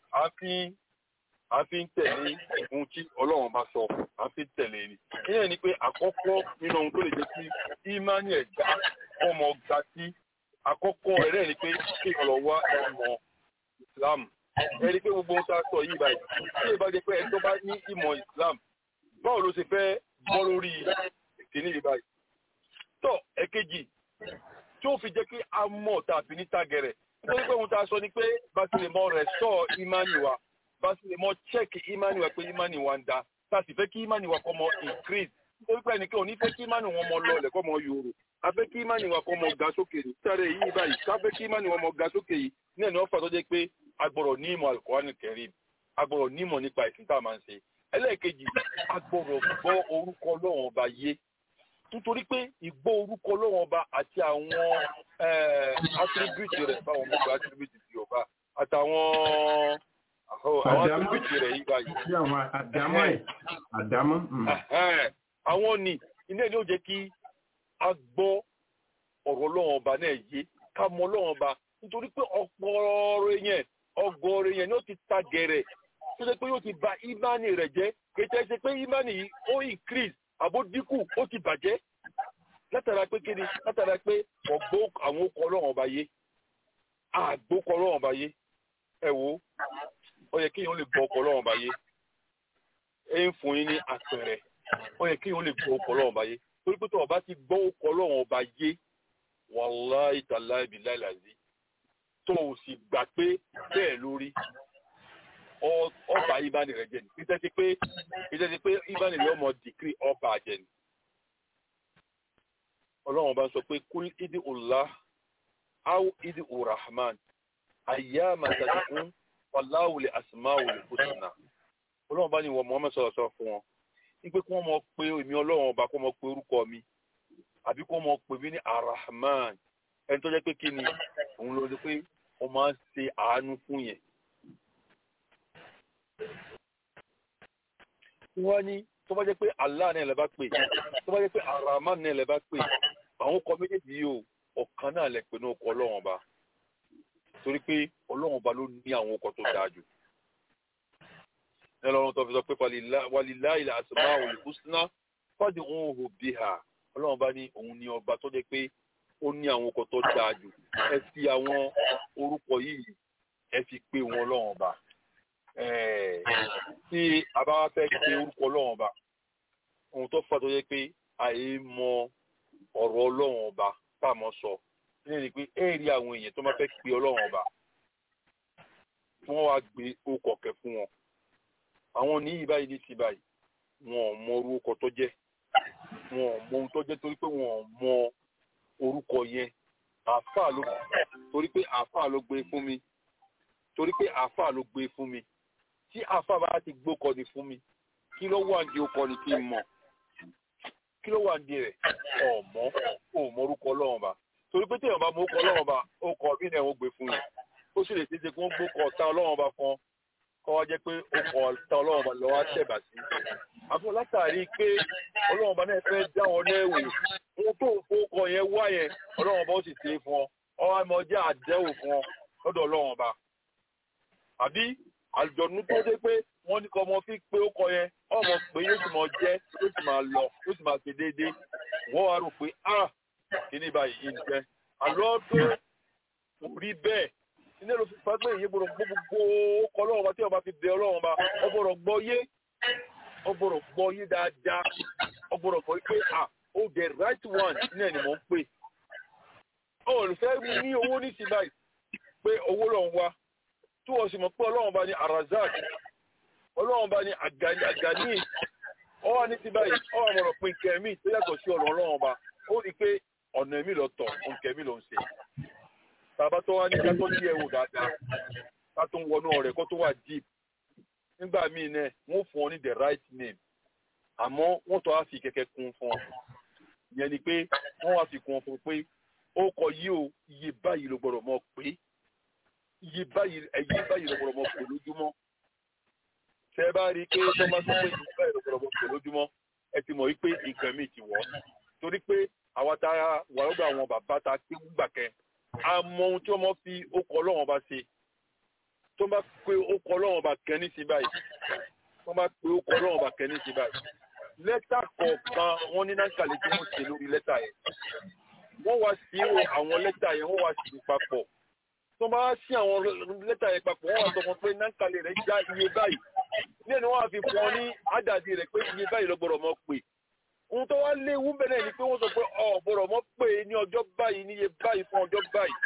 a fi ń tẹ̀lé ohun tí Ọlọ́run bá sọ, a fi ń tẹ̀lé ni. Ìyẹn ni pé àkọ́kọ́ nínú ohun tó lè jẹ́ kí ìmánì ẹ̀dá ọmọ ga sí àkọ́kọ́ ẹ̀rẹ́ ni pé kí ọ̀rọ̀ wá ìmọ̀ Islam. Ẹ rí i pé gbogbo ohun tá a sọ yìí báyìí, tí ìbá jẹ́ pé ẹni tó bá ní ìmọ̀ Islam, báwo ló ṣe fẹ́ bọ́ lórí ìkíní yìí báyìí? Tọ́ ẹ̀kejì tí ó fi jẹ́ kí a mọ̀ tàbí ní tàgẹ̀rẹ̀. Nítorí pé ohun tá a sọ ni pé bá ti lè mọ rẹ̀ sọ ìmánì wa, bá ti lè mọ chẹ́ẹ̀kì ìmánì wa pé ìmánì wa ń da, tá a sì fẹ́ kí ìmánì wa kó mọ increase. Nítorí pé ẹnìkan ò ní fẹ́ kí ìmánì wọn mọ lọlẹ̀ kó mọ yòrò. A fẹ́ kí ìmánì wa kó mọ ga sókè ní. Sáré yìí báyìí, ká fẹ́ kí ìmánì wa mọ ga sókè yìí ní ẹ̀nà ọ̀fà tó jẹ́ pé a gbọ́dọ̀ ní ìmọ̀ Al-Qur'an Al-Karim, a gbọ́dọ̀ ní ìmọ̀ nípa ìsìn tá a máa ń ṣe. Ẹlẹ́ẹ̀kejì, a gbọ́dọ̀ gbọ́ orúkọ Ọlọ́run ọba yé. Nítorí pé ìgbọ́ orúkọ Ọlọ́run ọba àti àwọn attribute rẹ̀ báwọn ọmọ ọba attribute ti ọba àtàwọn attribute rẹ̀ yìí báyìí. Àwọn ni ilé ni ó jẹ́ kí a gbọ́ ọ̀rọ̀ Ọlọ́run ọba náà yé, ká mọ Ọlọ́run ọba. Nítorí pé ọgọ́rọ̀ yẹn ni ó ti ta gẹ̀rẹ̀ tó ṣe pé yóò ti ba ìmánì rẹ̀ jẹ́. Kìí ṣe pé ìmánì yìí ó increase àbó dínkù, ó ti bàjẹ́ látara pé kíni, látara pé ọgbó àwọn okọ̀ Ọlọ́run ọba yé, àgbókọ̀ Ọlọ́run ọba yé. Ẹ wo, ó yẹ kí èèyàn lè gbọ́ ọkọ̀ Ọlọ́run ọba yé. Ẹ ń fún yín ní àpẹẹrẹ, ó yẹ kí èèyàn lè gbọ́ ọkọ̀ Ọlọ́run ọba yé. Torí pé tó ọba ti gbọ́ ọkọ̀ Ọlọ́run ọba yé, wallahi tallahi billahi lazi, tó o sì gbà pé bẹ́ẹ̀ lórí, ọba ìbáni rẹ̀ jẹ́ ni. Ìjẹ́ pé ìbáni rẹ̀ ọmọ dìkírì ọba àjẹ́ ni. Ọlọ́run bá sọ pé kúl ìdí Allah áwù ìdí Urahman ayyama tad'un wallahu li asma'ul husna. Ọlọ́run bá ní wọ Muhammad sọ fún wọn wípé kí wọ́n mọ̀ pé èmi Ọlọ́run ọba kó mọ̀ pé orúkọ mi àbí kó mọ̀ pé mí ní Arahman, ẹni tó jẹ́ pé kí ni òun ló dé pé wọ́n máa ń ṣe àánú fún yẹn. Wọ́n ní tó bá jẹ́ pé Allah náà lè bá pè, tó bá jẹ́ pé Arahman náà lè bá pè, àwọn ọkọ̀ méjèèjì yìí ọ̀kan náà lè pè ní ọkọ̀ Ọlọ́run ọba. Torí pé Ọlọ́run ọba ló ní àwọn ọkọ̀ tó dáa jù. Ọlọ́run tó fi sọ pé walillahil asma'ul husna fad'uhu biha. Ọlọ́run bá ní òun ní ọba tó jẹ́ pé ó ní àwọn ọkọ̀ tó dáa jù. Ẹ fi àwọn orúkọ yìí ẹ fi pè wọn Ọlọ́run ọba. tí a bá fẹ́ pe orúkọ ọlọ́run ọba ohun tó fà tó yẹ pé àyè mọ ọ̀rọ̀ ọlọ́run ọba tá a mọ̀ sọ ní pé rí àwọn èèyàn tó máa fẹ́ pe ọlọ́run ọba tí wọ́n wá gbé orúkọ kẹ fún wọn àwọn ní báyìí ní ti báyìí wọn ò mọ orúkọ tó jẹ́ wọn ò mọ ohun tó jẹ́ torí pé wọn ò mọ orúkọ yẹn àáfàá ló torí pé àáfàá ló gbé fún mi torí pé àáfàá ló gbé fún mi tí àáfàá bá ti gbókọ ni fún mi kí ló wà ní okọ ni kí n mọ̀ kí ló wà ní rẹ̀ ọmọ orúkọ ọlọ́run ọba torí pé téèyàn bá mọ orúkọ ọlọ́run ọba okọ bí náà wọ́n gbé fún yẹn ó sì lè ṣeéṣe kí wọ́n gbókọ ọ̀tá ọlọ́run ọba kan kọ́ wá jẹ́ pé okọ ọ̀tá ọlọ́run ọba lọ́wọ́ á tẹ̀bà sí àfọ látàrí pé ọlọ́run ọba náà fẹ́ dá wọn lẹ́wò ohun tó ń fowókọ yẹn wá yẹn ọlọ́run ọba ó sì ṣe fún ọ ọwọ́ àmọ́ jẹ́ àdẹ́wò fún ọ lọ́dọ̀ ọlọ́run ọba àbí àlùjọ̀nù tó dé pé wọ́n ní kọ́ ọmọ fi pé ó kọ yẹn ọmọ pé yóò sì máa jẹ́ yóò sì máa lọ yóò sì máa ṣe déédéé wọ́n wá rò pé kíní báyìí ń jẹ́ àlọ́ pé kò rí bẹ́ẹ̀ ilé ló fi fà pé èyí gbọ́dọ̀ gbogbo ọkọ̀ ọlọ́run ọba tí ọba fi bẹ ọlọ́run ọba ọgbọ́dọ̀ gbọ́ yé dáadáa ọgbọ́dọ̀ gbọ́ pé the right one náà ni mò ń pè olùfẹ́ ní owó ní ti báyìí pé owó lọ́n wá tí wọ́n sì mọ̀ pé ọlọ́run bá ní arazak ọlọ́run bá ní àgàní ọwọ́ ní ti báyìí ọwọ́ àmọ̀ràn pé nǹkan ẹ̀mí tó yàtọ̀ sí ọ̀rọ̀ ọlọ́run bá ó rí pé ọ̀nà ẹ̀mí lọ tọ̀ nǹkan ẹ̀mí ló ń ṣe tàbá tó wá ní ká tó yẹ wò dáadáa ká tó ń wọnú ọ̀rẹ́ kó tó wà deep nígbà míì náà wọ́n fún ọ ní the right name àmọ́ wọ́n tó wá fi kẹ̀kẹ́ kún fún ọ ìyẹn ni pé wọ́n wá fi kún ọ fún pé ó kọ yí o iye báyìí ló gbọ́dọ̀ mọ̀ pé iye báyìí ló gbọ́dọ̀ mọ̀ pé lójúmọ́ ṣe bá rí i pé tó bá sọ pé iye báyìí ló gbọ́dọ̀ mọ̀ pé lójúmọ́ ẹ ti mọ̀ wípé nǹkan mi ti wọ̀ torí pé àwa tá a wà lọ́dọ̀ àwọn bàbá tá a ké gbà kẹ́ a mọ ohun tí wọ́n fi ó kọ Ọlọ́run bá ṣe tó bá pé ó kọ Ọlọ́run bá kẹ́ ní sí báyìí tó bá pé ó kọ Ọlọ́run bá kẹ́ ní sí báyìí lẹ́tà kọ̀ọ̀kan wọ́n ní náǹkàlẹ̀ tí wọ́n ṣe lórí lẹ́tà yẹn wọ́n wá sí àwọn lẹ́tà yẹn wọ́n wá sí papọ̀ tó bá sí àwọn lẹ́tà yẹn papọ̀ wọ́n wá sọ fún pé náǹkàlẹ̀ rẹ̀ já iye báyìí ní ẹni wọ́n á fi fún ọ ní àdàdì rẹ̀ pé iye báyìí ló gbọ́dọ̀ mọ̀ pé ohun tó wá léwu bẹ̀rẹ̀ ni pé wọ́n sọ pé ọ̀ gbọ́dọ̀ mọ̀ pé ní ọjọ́ báyìí ní iye báyìí fún ọjọ́ báyìí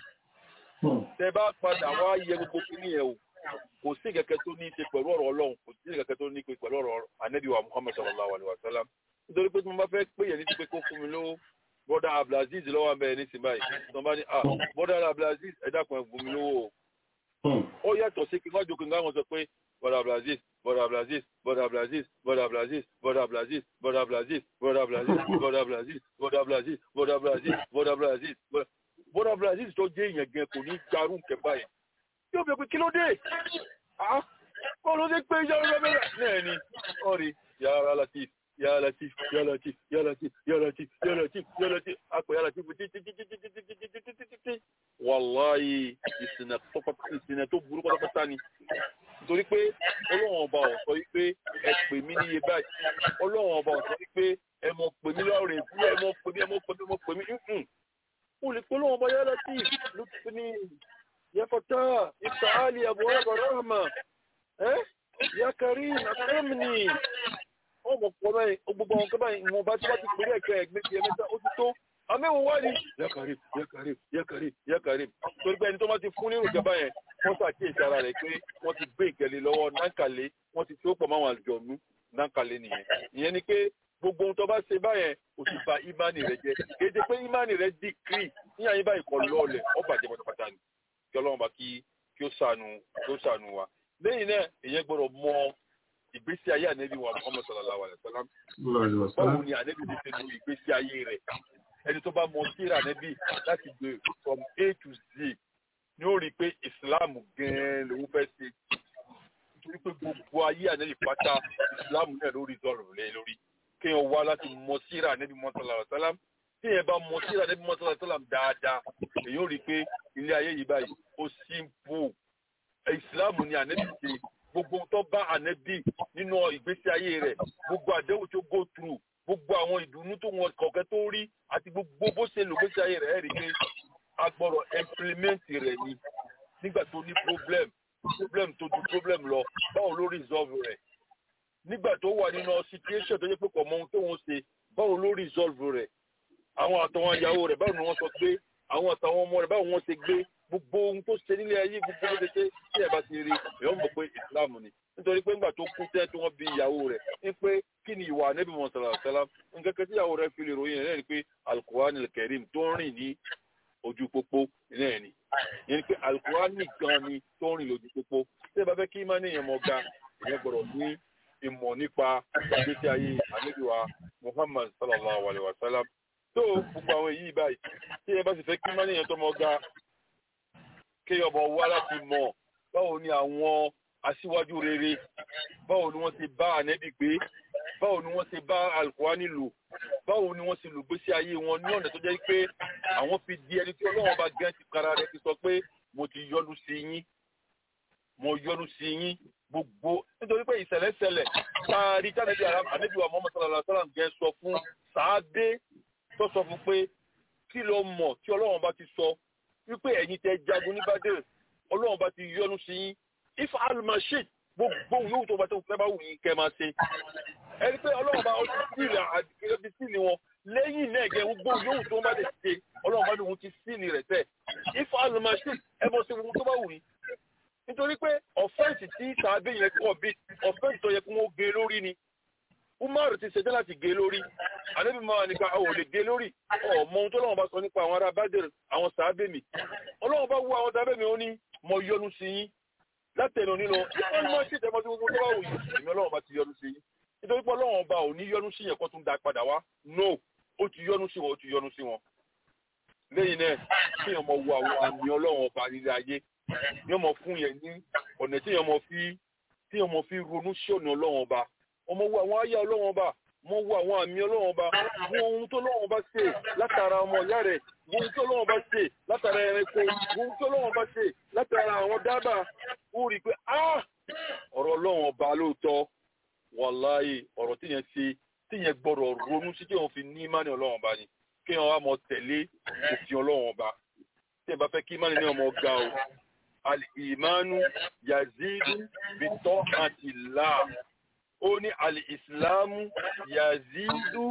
tẹ bá padà wá yẹ gbogbo kíní yẹn o kò sí kẹ̀kẹ́ tó ní í ṣe pẹ̀lú ọ̀rọ̀ Ọlọ́run kò sí kẹ̀kẹ́ tó ní í ṣe pẹ̀lú ọ̀rọ̀ Ànábì wa Muhammad sallallahu alaihi wa sallam nítorí pé tí mo bá fẹ́ pé yẹn ní ti pé kó fún mi lówó bọ́dà Abdulaziz lọ́wọ́ abẹ́rẹ́ ní sinmi báyìí tí wọ́n bá ní bọ́dà Abdulaziz ẹ̀dá kan fún mi lówó ó yàtọ̀ sí kí wọ́n jókòó nǹkan wọn sọ pé bọ́dà Abdulaziz bọ́dà Abdulaziz bọ́dà Abdulaziz bọ́dà Abdulaziz bọ́dà Abdulaziz bọ́dà Abdulaziz bọ́dà Abdulaziz bọ́dà Abdulaziz bọ́dà Abdulaziz bọ́dà Abdulaziz bọ́dà Abdulaziz bọ́dà Abdulaziz tó jẹ́ èèyàn gan kò ní gbarú nkẹ́ báyìí yóò bẹ̀ pé kí ló dé kọ́ ló dé pé yàrá bẹ́ẹ̀ náà ni ọ̀rẹ́ yàrá Latif ya Latif ya Latif ya Latif ya Latif ya Latif ya Latif apa ya Latif títí wàláyé ìsìnà tó burú pátápátá ni nítorí pé Ọlọ́run ọba ò sọ wípé ẹ pè mí níye báyìí Ọlọ́run ọba ò sọ wípé ẹ mọ̀ pè mí lọ́rẹ̀ ìbúlẹ̀ ẹ mọ̀ pè mí ó lè pé Ọlọ́run ọba ya Latif ló ti ní ya Fatah iftahali abwaab rahma ya Karim akrimni ọmọ pọ̀ báyìí gbogbo àwọn kọ́báyìí ìwọ̀n bá tí wọ́n ti pèrè ẹ̀kẹ́ ẹ̀gbẹ́sì ẹ̀mẹ́ta ó ti tó amẹ́wọ̀n wá ní yákàrí yákàrí yákàrí yákàrí torí pé ẹni tó bá ti fún nínú ìjọba yẹn wọ́n ṣàkíyèsí ara rẹ̀ pé wọ́n ti gbé ìkẹ́lẹ̀ lọ́wọ́ náǹkàlẹ̀ wọ́n ti fi ó pọ̀ máwọn àlùjọ̀nú náǹkàlẹ̀ nìyẹn ìyẹn ni pé gbogbo ohun tó bá ṣe báyẹn ó ti ba ìmánì rẹ̀ jẹ́ kéde pé ìmánì rẹ̀ dìkírì ní àyè báyìí kọ lọ́ọ̀lẹ̀ ó bàjẹ́ pátápátá ni kí Ọlọ́run bá kí ó ṣàánú wa lẹ́yìn náà èyàn gbọ́dọ̀ mọ ìgbésí ayé ànẹ́bí wa Muhammad sallallahu alaihi wasallam báwo ni ànẹ́bí ti ṣe lo ìgbésí ayé rẹ̀ ẹni tó bá mọ síra ànẹ́bí láti gbé from A to Z ni ó rí i pé Islam gan-an lòun fẹ́ ṣe nítorí pé gbogbo ayé ànẹ́bí pátá Islam náà lórí ìdọ̀rọ̀ lé lórí kéèyàn wá láti mọ síra ànẹ́bí Muhammad sallallahu alaihi wasallam téèyàn bá mọ síra ànẹ́bí Muhammad sallallahu alaihi wasallam dáadáa èyí ó rí i pé ilé ayé yìí báyìí ó simple Islam ni ànẹ́bí ṣe gbogbo tó bá ànẹ́bí nínú ìgbésí ayé rẹ̀ gbogbo àdéhùn tó go through gbogbo àwọn ìdùnnú tó wọn kọ̀ọ̀kẹ́ tó rí àti gbogbo bó ṣe lò gbésí ayé rẹ̀ rí pé a gbọ́dọ̀ implement rẹ̀ ni nígbà tó ní problem problem tó ju problem lọ báwo ló resolve rẹ̀ nígbà tó wà nínú situation tó jẹ́ pé kò mọ ohun tó ń ṣe báwo ló resolve rẹ̀ àwọn àtàwọn ìyàwó rẹ̀ báwo ni wọ́n sọ pé àwọn àtàwọn ọmọ rẹ̀ báwo wọ́n ṣe gbé gbogbo ohun tó ṣe nílé ayé gbogbo ló ṣe tí ẹ bá ti rí èèyàn mọ̀ pé Islam ni nítorí pé nígbà tó kú tẹ́ tí wọ́n bí ìyàwó rẹ̀ ní pé kí ni ìwà Ànábì Muhammad sallallahu alaihi wasallam nǹkan kan tí ìyàwó rẹ̀ fi lè ròyìn rẹ̀ ni pé Al-Qur'an al-Karim tó ń rìn ní ojú pópó náà ni yẹn ni pé Al-Qur'an nìkan ni tó ń rìn lójú pópó tí ẹ bá fẹ́ kí ìmánì yẹn mọ̀ ga ìyẹn gbọ́dọ̀ ní ìmọ̀ nípa ìgbésí ayé Ànábì wa Muhammad sallallahu alaihi wasallam tó gbogbo àwọn èyí báyìí tí ẹ bá sì fẹ́ kí ìmánì yẹn tó mọ̀ ga kéèyàn bọ̀ wá láti mọ̀ báwo ni àwọn aṣíwájú rere báwo ni wọ́n ti bá Ànábì gbé báwo ni wọ́n ti bá Al-Qur'ani lò báwo ni wọ́n ti lò gbésí ayé wọn ní ọ̀nà tó jẹ́ pé àwọn fi di ẹni tí Ọlọ́run bá gẹ́ ti kára rẹ̀ ti sọ pé mo ti yọ́nú sí yín mo yọ́nú sí yín gbogbo nítorí pé ìṣẹ̀lẹ̀ṣẹlẹ̀ táàrí tánàbí Ànábì wa Muhammad sallallahu alaihi wasallam gẹ́ sọ fún sàádé tó sọ fún pé kí ló mọ̀ tí Ọlọ́run bá ti sọ wípé ẹ̀yin tẹ́ jagun ní Badr Ọlọ́run bá ti yọ́nú sí yín if al-mashid gbogbo yóò tó bá tó fẹ́ bá wù yín kẹ́ máa ṣe ẹni pé Ọlọ́run bá ó ti sílẹ̀ àdìgẹ́gẹ́ bí sílẹ̀ wọn lẹ́yìn náà gẹ̀ gbogbo yóò tó bá lè ṣe Ọlọ́run bá ní òun ti sílẹ̀ rẹ̀ tẹ̀ if al-mashid ẹ bọ́ sí gbogbo tó bá wù yín nítorí pé ọ̀fẹ́ǹsì tí sàábé yẹn kọ̀ bí ọ̀fẹ́ǹsì tó yẹ kí wọ́n gé lórí ni Umar ti ṣetán láti gé lórí Ànábì máa nìkan ò lè gé lórí ọmọ ohun tó Ọlọ́run bá sọ nípa àwọn ará Badr àwọn sàábé mi Ọlọ́run bá wú àwọn sàábé mi ó ní mo yọ́nú sí yín látẹnu nílò wọ́n máa ṣe ìtẹ́mọ́ tí gbogbo tó bá wù yín èmi Ọlọ́run bá ti yọ́nú sí yín nítorí pé Ọlọ́run ọba ò ní yọ́nú sí yẹn kó tún dá padà wá no ó ti yọ́nú sí wọn ó ti yọ́nú sí wọn lẹ́yìn náà kí èèyàn mọ wo àwọn àmì Ọlọ́run ọba nílé ayé yóò mọ fún yẹn ní ọ̀nà tí èèyàn mọ fi ronú sí ọ̀nà Ọlọ́run ọba ọmọ wo àwọn àyà Ọlọ́run ọba mo wo àwọn àmì Ọlọ́run ọba wo ohun tó Ọlọ́run ọba ṣe látara ọmọ ìyá rẹ̀ wo ohun tó Ọlọ́run ọba ṣe látara ẹranko wo ohun tó Ọlọ́run ọba ṣe látara àwọn dábàá ó rí i pé ọ̀rọ̀ Ọlọ́run ọba lóòótọ́ wàláyé ọ̀rọ̀ tíyẹn gbọ́dọ̀ ronú sí tí wọ́n fi ní ìmánì Ọlọ́run ọba ni kí wọ́n wá mọ tẹ̀lé òfin Ọlọ́run ọba tí ẹ bá fẹ́ kí ìmánì ní ọmọ ga o al-imanu yazidu bi-ta'atillah ó ní al-islamu yazidu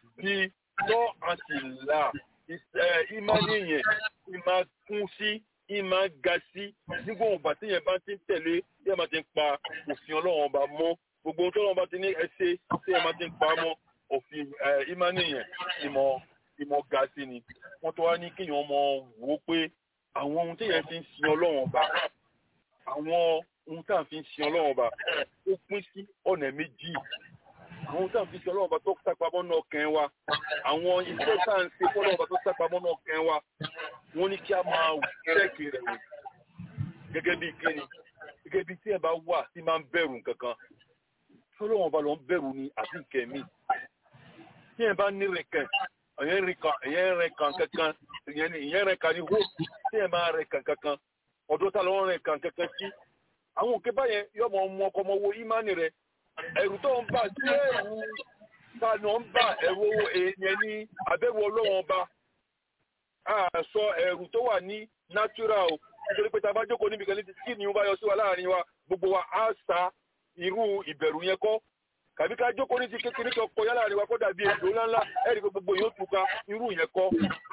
bi-ta'atillah ìmánì yẹn ìmá kún sí ìmá ga sí nígbà ògbà tí yẹn bá ti ń tẹ̀lé tí yẹn bá ti ń pa òfin Ọlọ́run ọba mọ́ gbogbo ohun tí Ọlọ́run bá ti ní ẹsẹ̀ tí yẹn bá ti ń pa mọ́ òfin ìmánì yẹn ìmọ̀ ga sí ni wọ́n tó wá ní kéèyàn mọ̀ wò ó pé àwọn ohun tí yẹn fi ń sin Ọlọ́run ọba àwọn ohun tí à ń fi ń sin Ọlọ́run ọba ó pín sí ọ̀nà méjì àwọn ohun tí à ń fi sin Ọlọ́run ọba tó sápamọ́ náà kàn wá àwọn iṣẹ́ tá à ń ṣe fọ́lọ́run ọba tó sápamọ́ náà kàn wá wọ́n ní kí a máa ṣẹ́ẹ̀kì rẹ̀ wò gẹ́gẹ́ bí kíni gẹ́gẹ́ bí tí ẹ bá wà tí máa ń bẹ̀rù nǹkankan Ọlọ́run ọba ló ń bẹ̀rù ni àti ìkẹ́mí tí ẹ bá ní rẹ̀kẹ̀ ìyẹn rẹ̀ kàn kankan ìyẹn rẹ̀ kàn ní hó tí ẹ máa rẹ̀ kàn kankan ọ̀dọ́ ta lọ́wọ́ rẹ̀ kàn kankan sí àwọn òkè báyẹn yóò mọ ọmọ ọkọ ọmọ wo ìmánì rẹ̀ ẹ̀rù tó ń bà sí ẹ̀rù ta ni ó ń bà ẹ̀rù èèyàn ní abẹ́rù Ọlọ́run ọba àṣọ ẹ̀rù tó wà ní natural nítorí pé tá a bá jókòó níbi kan ní ti kí ni ó bá yọ sí wa láàrin wa gbogbo wa á sa irú ìbẹ̀rù yẹn kọ́ kàbí ká jókòó ní ti kékeré kan kọjá láàrin wa kó dàbí èdò ńláńlá ẹ̀rí pé gbogbo yóò túká irú yẹn kọ́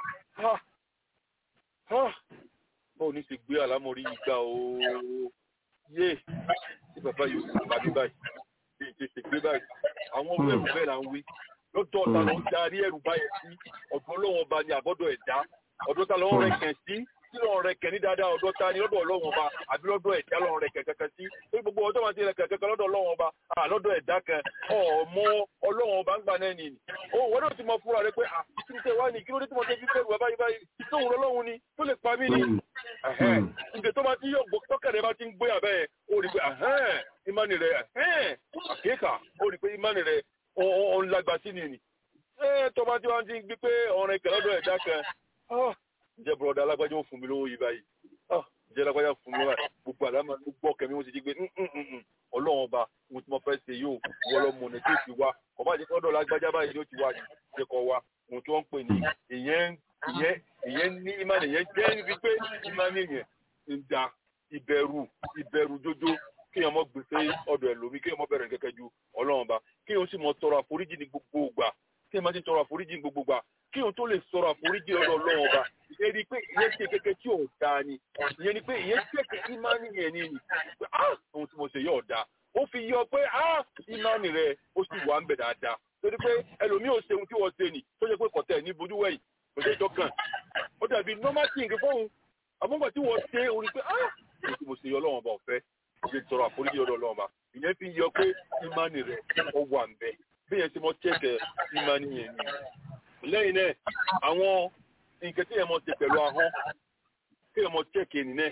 báwo ní ti gbé àlámọ̀rí ìgbà ooo yé tí bàbá yóò sì bá mi báyìí bí ìṣe ṣe gbé báyìí àwọn ọmọ ẹ̀rù bẹ́ẹ̀ là ń wí lọ́dọ̀ ọ̀tá ló ń darí ẹ̀rù báyẹn sí ọ̀dọ̀ Ọlọ́run ọba ni àbọ̀dọ̀ ẹ̀dá ọ̀dọ̀ ta lọ́wọ́ rẹ̀ kẹ̀ sí tí lọ́wọ́ rẹ̀ kẹ̀ ní dáadáa ọ̀dọ̀ ta ni lọ́dọ̀ Ọlọ́run ọba àbí lọ́dọ̀ ẹ̀dá lọ́wọ́ rẹ̀ kẹ̀ kẹ̀kẹ́ sí pé gbogbo ọjọ́ máa ti rẹ̀ kẹ̀ kẹ̀kẹ́ lọ́dọ̀ Ọlọ́run ọba lọ́dọ̀ ẹ̀dá kan ọmọ Ọlọ́run ọba ń gbà náà nìyí òun wọ́n náà ti mọ fúnra rẹ̀ pé kí ni tẹ̀ wá ní kí ló dé tí mo ṣe fi fẹ́ wà báyìí báyìí tóun Ọlọ́run ni tó lè pa mí ni ǹjẹ́ tó bá ti yọ tọ́kẹ̀rẹ̀ bá ti ń gbé abẹ́ ẹ̀ ó rí pé ìmánì rẹ̀ àkéèkà ó rí pé ìmánì rẹ̀ ọ̀n lágbà sí ni tó bá tí wọ́n ti ń gbé pé ọ̀rìn kẹ̀ lọ́dọ̀ ẹ̀dá kan jẹ́ bọ̀rọ̀dá alágbájá ó fún mi lówó yìí báyìí jẹ́ alágbájá fún mi báyìí gbogbo àlámà ló gbọ́ kẹ́mi wọ́n ti di pé Ọlọ́run ọba ohun tí mo fẹ́ ṣe yóò wọ́n lọ mọ̀nà tí ó ti wá kọ́ bá jẹ́ kọ́dọ̀ lágbájá báyìí ló ti wá jẹ́ kọ́ wa ohun tí wọ́n ń pè ní ìyẹn ní ìmánì yẹn jẹ́ níbi pé ìmánì yẹn ń da ìbẹ̀rù jójó kéèyàn mọ́ gbèsè ọ̀dọ̀ ẹlòmí kéèyàn mọ́ bẹ̀rẹ̀ kẹ́kẹ́ ju Ọlọ́run bá kéèyàn sì mọ́ tọrọ àforíjì ní gbogbo ìgbà kéèyàn má ti tọrọ àforíjì ní gbogbo ìgbà kéèyàn tó lè sọ̀rọ̀ àforíjì ọ̀dọ̀ Ọlọ́run bá ìyẹn ni pé ìyẹn ṣe kẹ́kẹ́ tí ò dáa ni ìyẹn ni pé ìyẹn ṣèkè ìmánì yẹn ni pé ohun tí mo ṣe yóò dáa ó fi yọ pé ìmánì rẹ ó sì wà ń bẹ̀ dáadáa torí pé ẹlòmí ò ṣe ohun tí wọ́n ṣe nì tó ṣe pé kọ̀tẹ́ ní bojú wẹ̀yìn kò ṣe ìjọkàn ó dàbí normal thing fóun àmọ́gbà tí wọ́n ṣe orí pé ohun tí mo ṣe yọ Ọlọ́run ọba ọ̀fẹ́ ṣe tọrọ àforíjì ọ̀dọ̀ Ọlọ́run ọba ìyẹn fi yọ pé ìmánì rẹ ó wà ń bẹ̀ bí yẹn ti mọ́ chẹ́kẹ̀ ìmánì yẹn ni lẹ́yìn náà àwọn nǹkan tí yẹn mọ́ ṣe pẹ̀lú ahọ́n kí yẹn mọ́ chẹ́kẹ̀ nìyẹn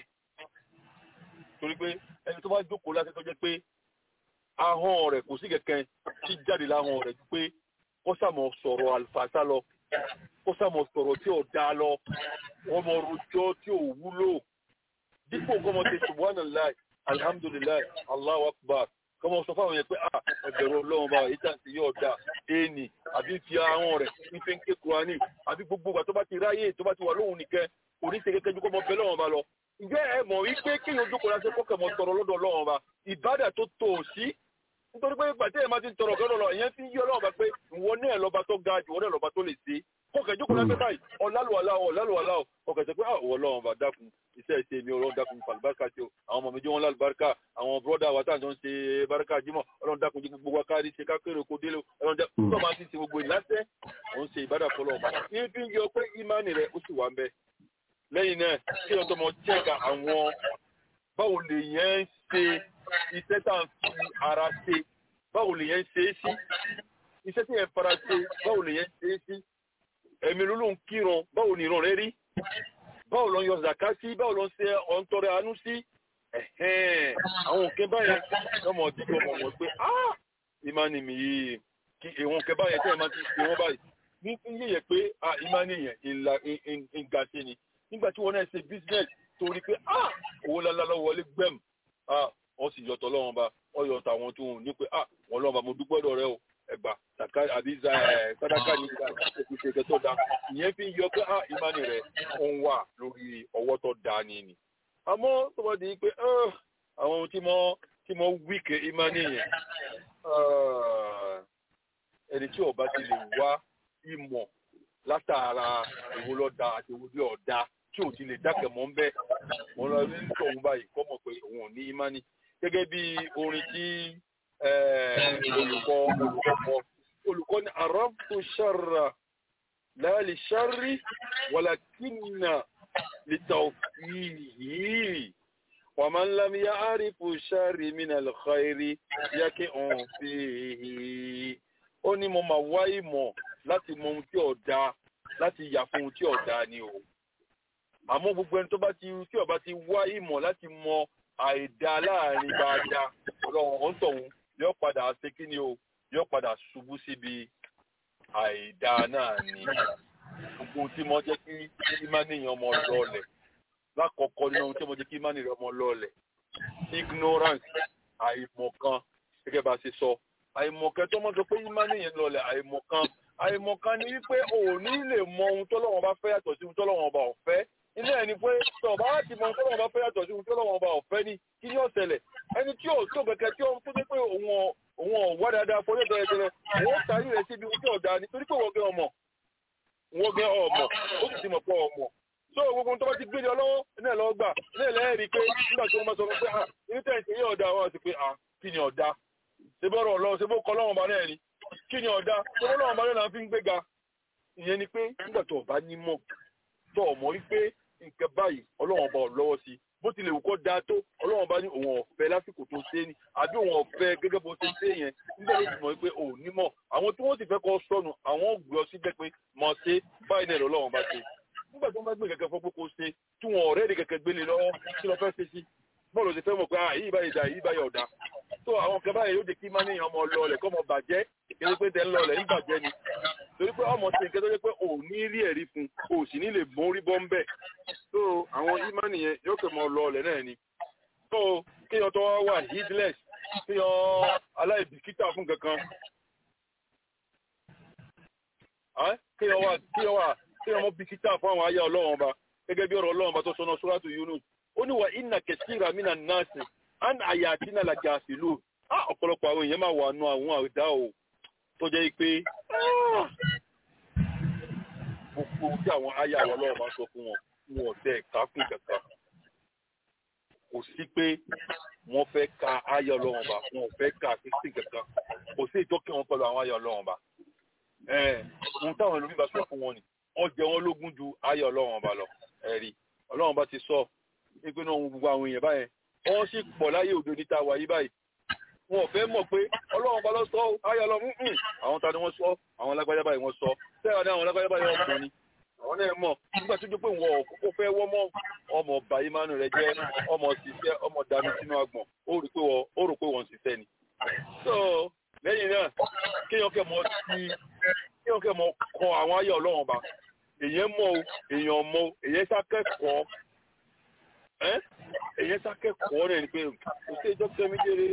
torí pé ẹni tó bá jókòó láti tọ́jú pé ahọ́n rẹ̀ kò sí kẹ̀kẹ́ tí jáde láhọ́n rẹ̀ pé kó sàmọ̀ sọ̀rọ̀ àlùfàṣà lọ kó sàmọ̀ sọ̀rọ̀ tí ò dá lọ ọmọ rojọ́ tí ò wúlò dípò kọ́mọ ti subhanallah alhamdulillah allahu akbar kọ́mọ sọ fáwọn yẹn pé ẹgbẹ̀rún Ọlọ́run bá èyí tàǹtì yóò dá ẹni àbí fi ahọ́n rẹ̀ fífẹ́ ń ké Kùránì àbí gbogbo ìgbà tó bá ti ráyè tó bá ti wà lóhùn nìkẹ́ oníṣe kẹ́kẹ́ ju kọ́mọ bẹ lọ́wọ́n bá lọ ǹjẹ́ ẹ mọ̀ wípé kéèyàn jókòó láti kọ́kẹ́ mọ̀ sọ̀rọ̀ lọ́dọ̀ Ọlọ́run bá ìbádà tó tò sí nítorí pé ìgbà tí ẹ máa ti tọrọ kọ́ lọ́lọ́ ìyẹn fi ń yí Ọlọ́run bá pé ìwọ náà lọ́ba tó ga jù ìwọ náà lọ́ba tó lè ṣe kọ́kẹ́ jókòó láti báyìí ọ̀làlùwàlà ọ̀kẹ́ sọ pé ìwọ Ọlọ́run bá dákun iṣẹ́ ìṣe mi Ọlọ́run dákun fàlùbáríkà tí o àwọn ọmọ mi jẹ́ wọn lálùbáríkà àwọn bọ́dà wa táwọn jọ ń ṣe báríkà jímọ̀ Ọlọ́run dákun jí gbogbo wa kárí ṣe kákéré kó délé Ọlọ́run dákun tó máa ti ṣe gbogbo ìlàsẹ́ òun ṣe ìbádà fọlọ́ ọba ní fi ń yọ pé ìmánì rẹ̀ ó sì wà ń bẹ lẹ́yìn náà kí ọ̀tọ́ mọ chẹ́ka àwọn báwo lè yẹn ń ṣe iṣẹ́ tá à ń fi ara ṣe báwo lè yẹn ń ṣe é sí iṣẹ́ tí yẹn fara ṣe báwo lè yẹn ń ṣe é sí ẹ̀mí ló ń kírun báwo ni ìran rẹ rí báwo ló ń yọ zaka sí báwo ló ń ṣe ọ̀ǹtọrẹ àánú sí àwọn òkè báyẹn lọ́mọ dídí ọmọ mọ̀ pé ìmánì mi yìí kí èwọn òkè báyẹn tẹ́ ẹ máa ti ṣe wọ́n báyìí ní yíyẹ pé ìmánì yẹn ìgbà ṣe ni nígbà tí wọ́n náà ṣe business torí pé owó lálálọ́ wọlé gbẹ̀m wọ́n sì yọ̀tọ̀ lọ́wọ́n bá wọ́n yọ̀tọ̀ àwọn tó ń ní pé wọ́n lọ́wọ́ bá mo dúpẹ́ dọ̀ rẹ o ẹgbà àbí sàdákà ní ìṣèkè tó dáa ìyẹn fi yọ pé ìmánì rẹ̀ ó ń wà lórí ọwọ́ tó dáa ni àmọ́ tó bá di pé àwọn ohun tí mo wíkẹ́ ìmánì yẹn ẹni tí ọba ti lè wá ìmọ̀ látara èwo lọ́dà àti èwo bí ọ̀dà tí ò ti lè dákẹ́ mọ́ ń bẹ́ wọn lọ rí sọ̀hún báyìí kọ́ mọ̀ pé òun ò ní ìmánì gẹ́gẹ́ bí orin tí olùkọ́ ní araftu sharra la li sharri walakinna li tawfihi wa man lam ya'rifu sharri min al-khayri yaki'un fihi ó ní mo máa wá ìmọ̀ láti mọ ohun tí ọ̀dà láti yà fún ohun tí ọ̀dà ni o àmọ́ gbogbo ẹni tí ó bá ti wá ìmọ̀ láti mọ àìdá láàrin dáadáa ọlọ́run ọ̀ǹtọ̀hún yóò padà ṣe kí ni o yóò padà ṣubú síbi àìdá náà ni gbogbo tí mo jẹ́ kí ìmánìyàn ọmọ lọ́ọ̀lẹ̀ lákọ̀ọ́kọ́ nínú ohun tí mo jẹ́ kí ìmánìyàn ọmọ lọ́ọ̀lẹ̀ ignorance àìmọ̀kan gẹ́gẹ́ bá ṣe sọ àìmọ̀kan tó mọ́ sọ pé ìmánìyàn lọ́ọ̀lẹ̀ àìmọ̀kan ni wípé òní lè mọ ohun tọ́lọ́run bá fẹ́ yàtọ̀ sí ohun tọ́lọ́run ọba ò fẹ́ ilé ẹni pé tọ̀bá láti mọ tọ́lọ́run bá fẹ́ yàtọ̀ sí ohun tọ́lọ́run ọba ò fẹ́ ni kí ni ó ṣẹlẹ̀ ẹni tí ò tó kẹ̀kẹ́ tí ó tó dé pé òun ọ̀wá dáadáa fọlẹ́ tẹ́lẹ̀ wọ́n tàrí rẹ̀ síbi ohun tí ọ̀dà ni torí pé wọ́n gẹ́ ọmọ ó sì ti mọ̀ pé ọmọ so gbogbo tó bá ti gbé ní ọlọ́wọ́ náà lọ́wọ́ gbà náà lẹ́ẹ̀rí pé nígbà tí wọ́n máa sọ pé inú tẹ̀sí yóò ọ̀dà wọn àti pé kí ni ọ̀dà ṣe bọ́rọ̀ ọlọ́run ṣe bó kọ́ lọ́wọ́ bá náà ni kí ni ọ̀dà ṣe bó lọ́wọ́ bá náà fi ń gbéga ìyẹn ni pé nígbà tó ọba ní mọ̀ tó ọmọ rí pé nǹkan báyìí ọlọ́run ọba ò lọ́wọ́ sí bó tilẹ̀ wù kó dáa tó ọlọ́run ọba ní òun ọ̀fẹ́ lásìkò tó ṣe é ní àbí òun ọ̀fẹ́ gẹ́gẹ́ bó ṣe ṣe yẹn nígbà tó ti mọ̀ pé òun ní mọ̀ àwọn tí wọ́n sì fẹ́ kọ́ sọnù àwọn ò gbé ọ síbẹ̀ pé mọ̀ ṣe báyìí náà lọ́wọ́ bá ṣe nígbà tó ń bá gbé kẹ̀kẹ́ fọ́ pé kó ṣe tí wọn ọ̀rẹ́ rẹ̀ kẹ̀kẹ́ gbélé lọ́wọ́ kí lọ fẹ́ ṣe sí bọ́ọ̀lù ṣe fẹ́ mọ̀ pé yìí báyìí dà yìí báyìí ọ̀dà tó àwọn kan báyìí yóò di kí máa níyàn ọmọ lọlẹ̀ kọ́ ọmọ bàjẹ́ kéré pé tẹ́ ń lọlẹ̀ ń bàjẹ́ ni torí pé ọmọ ṣe nǹkan tó jẹ́ pé ò ní rí ẹ̀rí fún o sì ní lè mórí bọ́ ń bẹ̀ tó àwọn ìmánì yẹn yóò kẹ́ mọ lọlẹ̀ náà ni tó kéèyàn tó wà heedless kéèyàn aláìbìkítà fún kankan kéèyàn mọ bìkítà fún àwọn ayé ọlọ́run ọba gẹ́gẹ́ bí ọ̀rọ̀ ọlọ́run ọba tó sọ náà Suratu Yunus ó ní wà inna kaseera minan nasi an ayatina la gafilun ọ̀pọ̀lọpọ̀ àwọn èèyàn máa wà nù àwọn àdá o tó jẹ́ pé gbogbo tí àwọn àyà àwọn ọlọ́run máa sọ fún wọn wọn ò tẹ̀ kákùn kankan kò sí pé wọ́n fẹ́ ka àyà ọlọ́run bá wọn ò fẹ́ ka kristi kankan kò sí ìtọ́kẹ́ wọn pẹ̀lú àwọn àyà ọlọ́run bá ohun táwọn ẹlòmíì bá sọ fún wọn ni wọ́n jẹ wọ́n lógún ju àyà ọlọ́run bá lọ ẹ̀rí ọlọ́run bá ti sọ pé náà gbogbo àwọn èèyàn báyẹn wọ́n sì pọ̀ láyé òde níta wáyé báyìí wọn ò fẹ́ mọ̀ pé ọlọ́run bá lọ sọ àyà ọlọ́run àwọn ta ni wọ́n sọ àwọn lágbájá báyìí wọ́n sọ tẹ́wàá ní àwọn lágbájá báyìí wọ́n sọ ni àwọn náà mọ̀ nígbà tó jẹ́ pé wọn ò kókó fẹ́ wọ́n mọ́ ọmọ ọba ìmánu rẹ̀ jẹ́ ọmọ ṣiṣẹ́ ọmọ dami sínú agbọ̀n ó rò pé wọ́n ṣiṣẹ́ ni. so lẹ́yìn náà kéèyàn kẹ́ mọ kọ àwọn ayé ọlọ́run ọba èèyàn mọ̀ o èèyàn mọ̀ o èèyàn sákẹ́kọ̀ọ́ rẹ̀ ni pé kò sí ìjọ kẹ́mi jèrè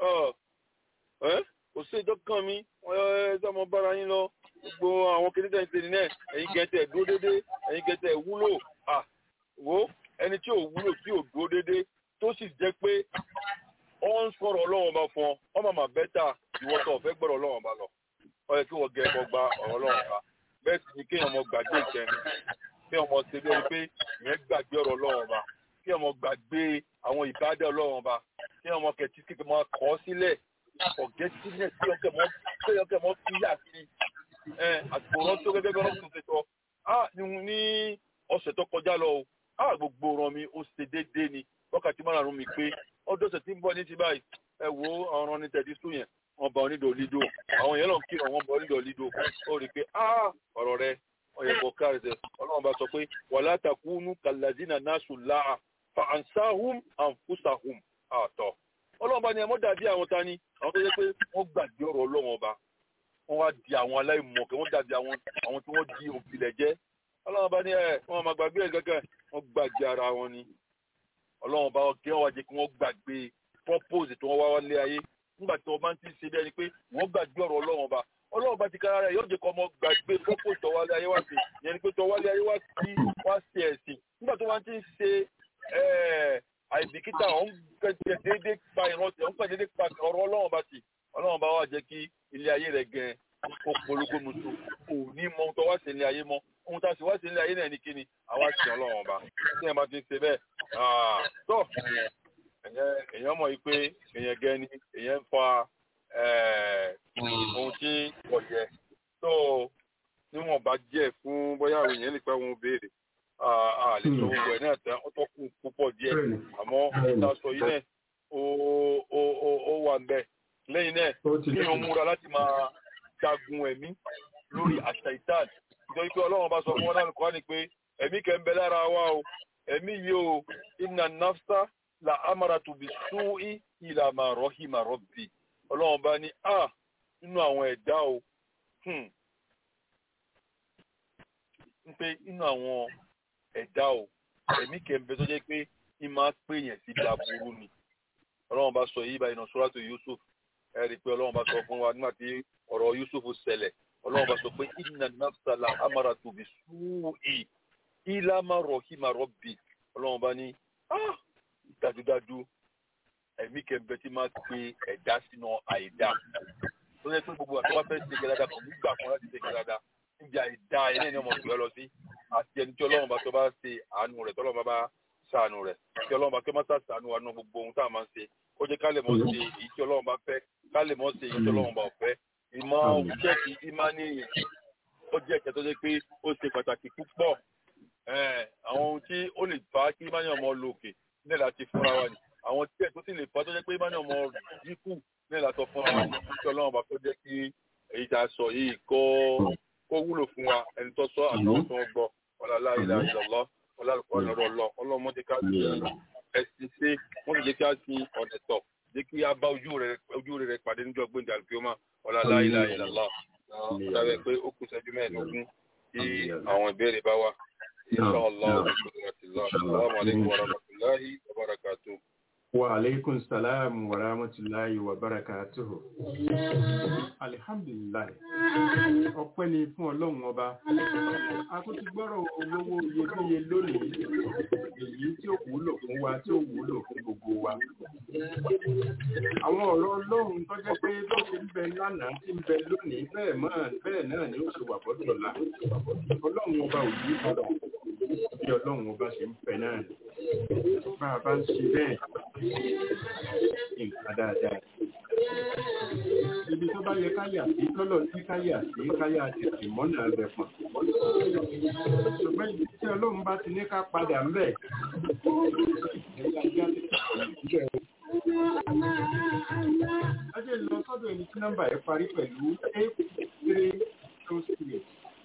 kò sí ìjọ kan mi ọmọ bára yín lọ gbogbo àwọn kìnìtẹ̀ ìṣẹ̀lẹ̀ náà ẹ̀yin gẹ̀ẹ́tẹ̀ dúró dédé ẹ̀yin gẹ̀ẹ́tẹ̀ wúlò wo ẹni tí ò wúlò tí ò dúró dédé tó sì jẹ́ pé ó ń sọ̀rọ̀ ọlọ́run ọba fún ọ ọmọ mà bẹ́tà ìwọ tó ọ̀fẹ́ gbọ́dọ̀ ọlọ́run ọba lọ ó yẹ kí wọ́n gẹ ẹ̀kọ́ gba ọ̀rọ̀ ọlọ́run ọba bẹ́ẹ̀ sì ni kéèyàn mọ gbàgbé ìkẹrin kéèyàn mọ ṣe bí ẹni pé ìyẹn gbàgbé ọ̀rọ̀ ọlọ́run ọba kéèyàn mọ gbàgbé àwọn ìbádẹ ọlọ́run ọba kéèyàn mọ kẹtí kéèyàn mọ kọ́ sílẹ̀ forgetfulness kéèyàn mọ fíyà sí àtìkòrán tó gẹ́gẹ́ bí wọ́n tún ṣe sọ ní ọ̀sẹ̀ tó kọjá lọ o gbogbo ọ̀ràn mi ó ṣe déédéé ni wákàtí márùn-ún mi pé ọdún ọ̀sẹ̀ tí ń bọ̀ ní ti báyìí ẹ wo àwọn ọ̀ràn ní tẹ̀dí sùn yẹn wọ́n bá onídò lídò àwọn yẹn lọ kí wọ́n bá onídò lídò ó rí i pé ọ̀rọ̀ rẹ ọ̀yẹ̀ bọ̀ káàrẹ̀ ọlọ́run bá sọ pé wala takunu kallazina nasu láà fa ansahum anfusahum àtọ̀ ọlọ́run bá ní ẹ mọ́ dàbí àwọn tani àwọn tó yẹ pé wọ́n gbàgbé ọ̀rọ̀ ọlọ́run ọba wọ́n wá di àwọn aláìmọ̀kẹ́ wọ́n dàbí àwọn tí wọ́n di òbílẹ̀ jẹ́ ọlọ́run bá ní wọ́n máa gbàgbé ẹ̀ gẹ́gẹ́ wọ́n gbàgbé ara wọn ni ọlọ́run bá gé wọ́n wá jẹ́ kí wọ́n gbàgbé purpose tí wọ́n wá wálé ayé nígbà tí wọ́n bá ń ti ṣe bẹ́ẹ̀ ni pé wọ́n gbàgbé ọ̀rọ̀ ọlọ́run bá ti kára rẹ̀ yóò jẹ́ kọ́ ọmọ gbàgbé purpose tó wálé ayé wá sí yẹn ni pé tó wálé ayé wá sí ẹ̀sìn nígbà tó wọ́n ti ń ṣe àìbìkítà ọ̀hún pẹ̀lú déédéé pa ìrántí ọ̀hún pẹ̀lú déédéé pa ọ̀rọ̀ ọlọ́run bá ti ọlọ́run bá wá jẹ́ kí ilé ayé rẹ̀ gan ó polówó musu kò ní mọ ohun tó wá sí ilé ayé mọ́ ohun tá a sì wá sí ilé ayé náà ní kíni àwa sì ọlọ́run ọba tí ẹ̀ máa ti ń ṣe bẹ́ẹ̀ tó èèyàn mọ̀ yìí pé èèyàn gẹ́ ni èèyàn ń fa ohun tí kò yẹ tó níwọ̀n bá jẹ́ fún bóyá àwọn èèyàn nípa ohun béèrè lè sọ gbogbo ẹ̀ náà tán ó tó kù púpọ̀ díẹ̀ àmọ́ ìta sọ yìí náà ó wà ń bẹ̀ lẹ́yìn náà kí wọ́n múra láti máa jagun ẹ̀mí lórí àṣà ìtàn nítorí pé ọlọ́run bá sọ fún wọn náà kọ́ ni pé ẹ̀mí kẹ́ ń bẹ lára wa o ẹ̀mí yìí o inna nafsa la amaratu bis-su'i ila ma rahima rabbi ọlọ́run bá ní nínú àwọn ẹ̀dá o ń pé nínú àwọn ẹ̀dá o ẹ̀mí kẹ́ ń bẹ tó jẹ́ pé ní máa pè yẹn sí dàbúrú ni ọlọ́run bá sọ yìí báyìí náà Suratu Yusuf ẹ rí i pé ọlọ́run bá sọ fún wa nígbà tí ọ̀rọ̀ Yusuf ṣẹlẹ̀ ọlọ́run bá sọ pé inna nafsa la amaratu bis-su'i ila ma rahima rabbi ọlọ́run bá ní dájúdájú ẹ̀mí kẹ́ńbẹ́ tí máa pe ẹ̀dá sínú àìdá tó yẹ pé gbogbo àti wá fẹ́ ṣe gẹ́gẹ́dá kò ní gbà kan láti ṣe gẹ́gẹ́dá níbi àìdá ilé ní ọmọ ìgbẹ́ lọ sí àti ẹni tí ọlọ́run bá tó bá ṣe àánú rẹ̀ tọ́lọ́run bá ṣàánú rẹ̀ tí ọlọ́run bá kẹ́ máa ṣàánú wa nínú gbogbo ohun tá a máa ń ṣe ó jẹ́ ká lè mọ̀ ṣe èyí tí ọlọ́run bá fẹ́ ká lè mọ̀ ṣe èyí tí ọlọ́run bá fẹ́ ìmọ̀ òṣìṣẹ́ ìmánìyàn ó jẹ́ ẹ̀kẹ́ tó jẹ́ pé ó ṣe pàtàkì púpọ̀ àwọn ohun tí ó lè fà á kí ìmánìyàn ọmọ lòkè nílẹ̀ láti fúnra wa ni àwọn tí ẹ̀ tó sì lè fà á tó jẹ́ pé ìmánìyàn ọmọ dínkù nílẹ̀ látọ̀ fúnra wa ni tí ọlọ́run bá tó jẹ́ kí èyí tá a sọ yìí kó wúlò fún wa ẹni tó sọ àtàwọn tó ń gbọ́ ọ̀làlá ilà ìlọ́lọ́ ọ̀làlùkọ́ ọ̀rọ̀ lọ ọlọ́mọdé ká sí ẹ̀sìn ṣe wọ́n sì jẹ́ kí á sí ọ̀nẹ̀ tọ̀ jẹ́ kí á bá ojú rẹ̀ pàdé níjọ́ gbẹ̀ǹdà àlùfíọ́mà ọ̀làlá ilà ìlọ́lọ́ ọ̀dàbẹ̀ pé ó kù ṣẹ́jú mẹ́ẹ̀ẹ́dógún tí àwọn ìbéèrè bá wà. Inshallah. Assalamu alaikum wa rahmatullahi wa barakatuh. Wa alaikum salam wa rahmatullahi wa barakatuhu. Alhamdulillah. Ọpẹ́ ni fún Ọlọ́run ọba. A tún ti gbọ́rọ̀ olówó iyebíye lónìí. Èyí tí ó wúlò fún wa, tí ó wúlò fún gbogbo wa. Àwọn ọ̀rọ̀ Ọlọ́run tó jẹ́ pé bó ṣe ń bẹ lánàá tí ń bẹ lónìí bẹ́ẹ̀ náà ni ó ṣe wà bọ́dọ̀lá. Ọlọ́run ọba ò yí padà. Bí Ọlọ́run ọba ṣe ń fẹ́ náà ni. Bá a bá ń ṣe bẹ́ẹ̀, nǹkan dáadáa. Ibi tó bá yẹ káyà sí, tọ́lọ̀ sí káyà sí, káyà tètè mọ́nà rẹ̀ pọ̀. Ṣùgbọ́n ibi tí Ọlọ́run bá ti ní ká padà ń bẹ̀, ajé lọ sọ́dọ̀ ẹni tí nọ́mbà ẹ̀ parí pẹ̀lú 8303.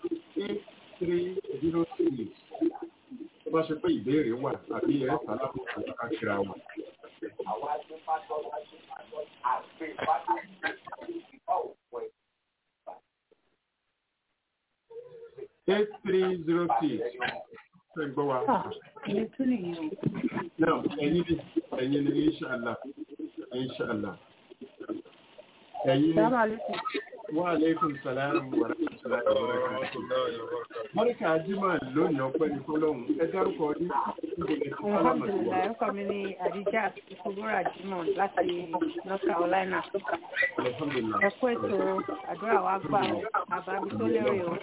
8303. Tó bá ṣe pé ìbéèrè wà àbí ẹ̀ sálábù àti kákìrà wọn. 8306. Ṣé gbọ́ wa? Náà, ẹ̀yin ni inshallah. Ẹ̀yin wa alaikum salam wa rahmatullahi wa barakatuh. Mọ́ríkà Ajímọ̀ lónìí ọpẹ́ ní fọ́lọ́hun. Ẹ dárúkọ ní ìgbòlẹ̀ tí sálámà ti wà. Ọkọ mi ni Àdíjà Ìfowórà Ajímọ̀ láti North Carolina. Ẹ kú ètò àdúrà wa gbà àbábí tó lérè o.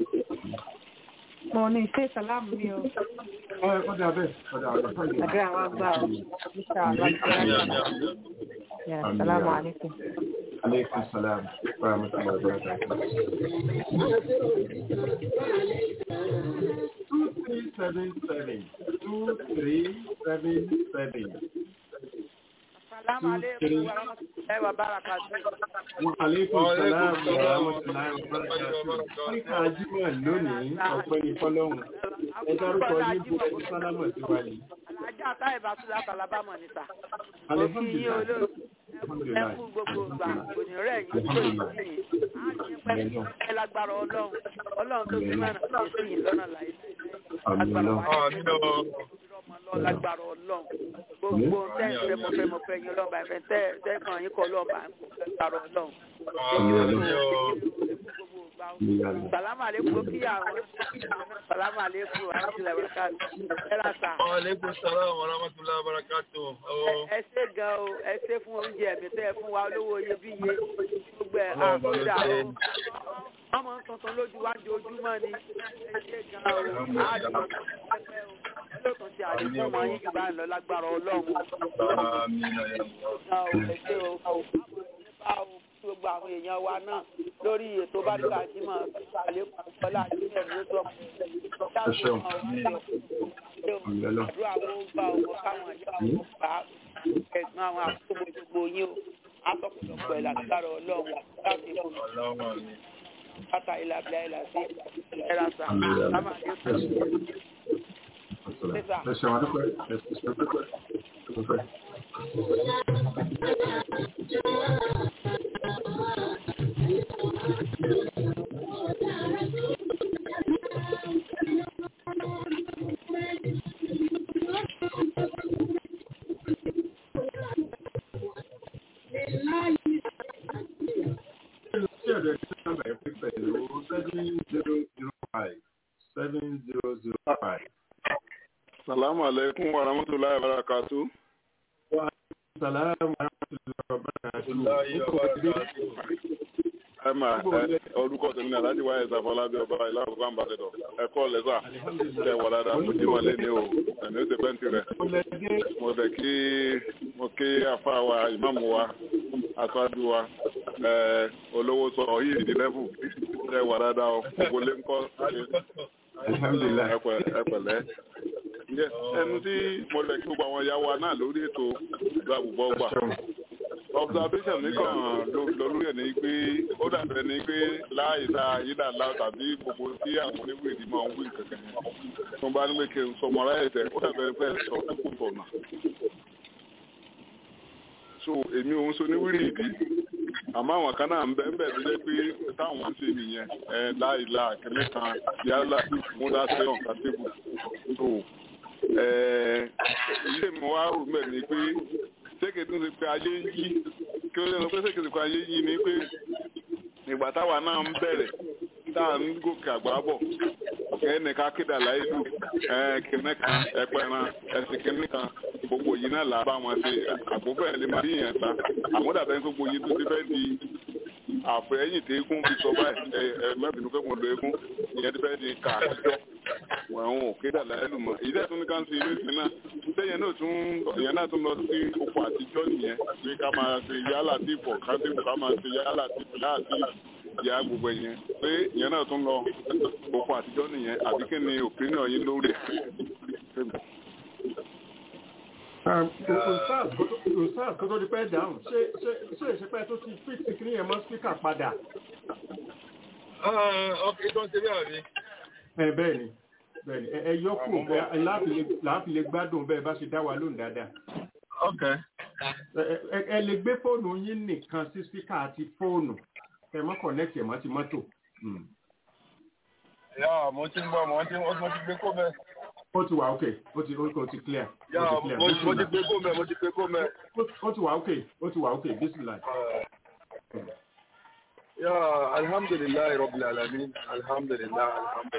Mo ní ṣé sàlámù mi o. Ọ̀dà bẹ́ẹ̀. Àdúrà wa gbà o. Assalamu alaikum. Alaikum salam wa rahmatullahi wa barakatuh. 2377. Assalamu alaikum wa rahmatullahi wa barakatuh. Wa alaikum salam wa rahmatullahi wa barakatuh. Mọ́ríkà Ajímọ̀ lónìí ọpẹ́ ní fọ́lọ́hun. Ẹ dárúkọ ní ibùdó sálámà ti wà yìí. Alájà táyì bá tún láta lábàmọ̀ níta. Alhamdulillah. Ẹ kú gbogbo ìgbà kò ní rẹ̀ yín kò ní sí yín. Á ní pẹ́ lágbára Ọlọ́run tó bí mẹ́rin kò sí yín lọ́nà láì lágbára Ọlọ́run. Gbogbo tẹ́ǹtẹ́ mọ̀fẹ́ yín ọlọ́ba ẹ̀fẹ́ tẹ́ẹ̀kan yín kọ́ ọlọ́ba lágbára Ọlọ́run. Salamu alaikum kí àwọn salamu alaikum wa rahmatullahi wa barakatuh. Wa alaikum salam wa rahmatullahi wa barakatuh. Ẹ ṣé gan o, ẹ ṣé fún oúnjẹ ẹ̀mí tẹ́ fún wa olówó iyebíye gbogbo ẹ̀ àkúdà o. Ọmọ tuntun lójú wájú ojúmọ́ ni. Ẹ ṣé gan o, àádọ́ ọlọ́tún ti àdéhùn mọ́ yín jù bá ń lọ lágbára Ọlọ́run. Ẹ ṣé o, gbogbo àwọn èèyàn wa náà lórí ètò bá dúró àjímọ̀ àlékún ọlá àjímọ̀ ní oṣù àdúrà wọn gba ọmọ káwọn ìyá wọn bá ẹ̀gbọ́n àwọn àkókò gbogbo yín o atọ́kùnlọ́pọ̀ ẹ̀ lágbára Ọlọ́run láti fún bàtà ìlàbíà ìlà sí ẹ̀rà sà sábà ní oṣù. Salamu alaikum wa rahmatullahi wa barakatuh. Wa salam wa rahmatullahi wa barakatuh. Ẹ máa orúkọ tèmi náà láti wáyé ìsàfọlábí ọba ìlàkùnkọ àmbàsẹdọ ẹkọ lẹsà tẹ wà dáadáa fún jímọ̀ lẹni o ẹni ó ti pẹ́ntì rẹ. Mo fẹ́ kí mo kí àfa wa ìmáàmù wa aṣáájú wa olówó sọ yìí ìdí lẹ́fù tẹ wà dáadáa o gbogbo lé ń kọ́ ẹpẹ̀lẹ́. Ẹnu tí mo lè kí gbogbo àwọn ìyá wa náà lórí ètò ìlú àbúgbọ́ gbà. Observation mi kàn lórí ẹ̀ ní pé ó dàbẹ̀ ní pé láìda yídà láò tàbí gbogbo tí àwọn oníwèé ìdí máa ń wí kankan yẹn. Mo bá ní pé kí n sọmọ ara ẹ̀sẹ̀ ó dàbẹ̀ pé sọ kókó tọ̀nà. So èmi òun so níwìrì ìdí. Àmọ́ àwọn kan náà ń bẹ́ẹ̀ bẹ́ẹ̀ tó jẹ́ pé táwọn ń ṣe nìyẹn láìla kẹ́lẹ́ kan yálà múdà sẹ́yọ̀n kàtébù. So ilé mi wá rò mẹ́rin ni pé ṣéke tó ṣe pé ayé ń yí kí ó lè lọ pé ṣéke tó ṣe pé ayé yí ni pé ìgbà táwa náà ń bẹ̀rẹ̀ tá à ń gòkè àgbà bọ̀ ẹnìkan kéde àlàyé lù kìnnì kan ẹpẹran ẹsìn kìnnì kan gbogbo yìí náà là bá wọn ṣe àgbófẹ́ ẹ̀ lè máa rí yẹn ta àmọ́ dàbẹ́ ní gbogbo yìí tó ti fẹ́ di àfẹ́yìn tí eégún fi sọ báyìí mẹ́bìnú pé mo lo eégún ìyẹn ti fẹ́ di ká àtijọ́ wọn ò kéde àlàyé lù mọ́ ìdí ẹ̀tún ní ká ń ṣe ilé ìsìn náà sẹ́yìn náà ìyẹn náà tún lọ sí oko àtijọ́ nìyẹn pé ká máa ṣe yálà tí ìfọ̀ ká máa ṣe yálà tí ìyá gbogbo yẹn pé ìyẹn náà tún lọ oko àtijọ́ nìyẹn àbí kí ni opinion yín lórí Ustaz kó tó di pẹ́ dáhùn ṣé ìṣẹ́pẹ́ tó ti fíìsì kí ní ẹ̀mọ́ spíkà padà? Ọkẹ́ tó ń ṣe bí àrí. Bẹ́ẹ̀ni ẹ yọ kù láti lè gbádùn bẹ́ẹ̀ bá ṣe dá wa lóhùn dáadáa. Ẹ lè gbé fóònù yín nìkan sí spíkà àti fóònù ẹ mọ́ kọ̀nẹ́kì ẹ̀mọ́ ti mọ́tò. Yà mo ti ń gbọ́ mo ti gbé kó bẹ́ẹ̀. Ó ti wà ókè, ó ti clear. Yà mo ti gbé kó mẹ́. Ó ti wà ókè, bismillah. Yà alhamdulillahi rabbil alamin, alhamdulillah.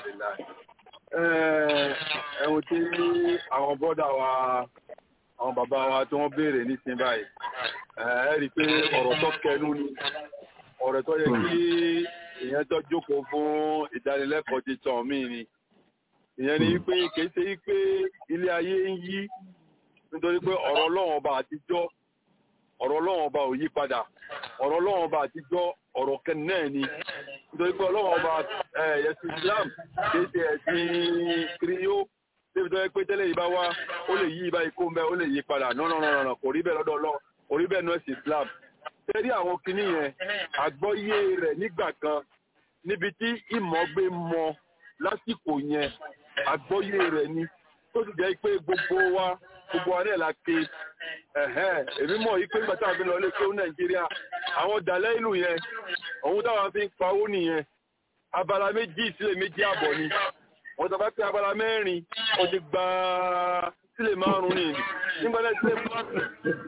Ẹ̀hùn tí àwọn bọ́dà wa, àwọn bàbá wa tí wọ́n béèrè nísìn báyìí, ẹ rí pé ọ̀rọ̀ tó kẹnu ni, ọ̀rọ̀ tó yẹ kí ìyẹn tó jókòó fún ìdánilẹ́kọ̀ọ́ ti tàn mí ni. Ìyẹn ni pé kìí ṣe pé ilé ayé ń yí nítorí pé ọ̀rọ̀ Ọlọ́run ọba àtijọ́ ọ̀rọ̀ Ọlọ́run ọba ò yí padà ọ̀rọ̀ Ọlọ́run ọba àtijọ́ ọ̀rọ̀ kẹ́nẹ́ ni nítorí pé Ọlọ́run ọba ẹ̀sìn Islam kìí ṣe ẹ̀sìn kiriyó débi tó yẹ pé tẹ́lẹ̀ yìí bá wá ó lè yí ibà ikú mbẹ́ ó lè yí padà nọ́nà kò rí bẹ́ẹ̀ lọ́dọ̀ Ọlọ́run kò rí bẹ́ẹ̀ nú ẹ̀sìn Islam tẹ́rí àwọn kinní yẹn àgbọ́yé rẹ̀ nígbà kan níbi tí ìmọ̀ gbé mọ lásìkò yẹn àgbọ́yé rẹ̀ ni tó ti jẹ́ pé gbogbo wa náà la ké èmi mọ̀ yí pé nígbà táwọn fi lọ lé kéwú Nàìjíríà àwọn dàlẹ́ ìlú yẹn òun táwọn fi ń pawó nìyẹn abala méjì sílẹ̀ méjì àbọ̀ ni wọ́n tọ́ bá pé abala mẹ́rin ó ti gba sílẹ̀ márùn-ún ni nígbà náà sílẹ̀ márùn-ún.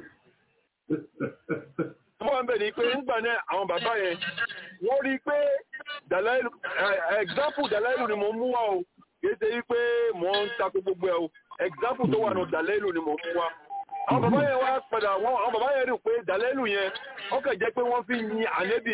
wọ́n bẹ̀ ní pé nígbà náà àwọn bàbá yẹn wọ́n rí i pé dàlẹ́ ìlú example dàlẹ́ ìlú ni mo mú wá o kìí ṣe wípé mò ń takò gbogbo ẹ̀ o example tó wà ní dàlẹ́lù ni mò ń wá àwọn bàbá yẹn wá padà àwọn bàbá yẹn rí pé dàlẹ́lù yẹn ó kàn jẹ́ pé wọ́n fi yin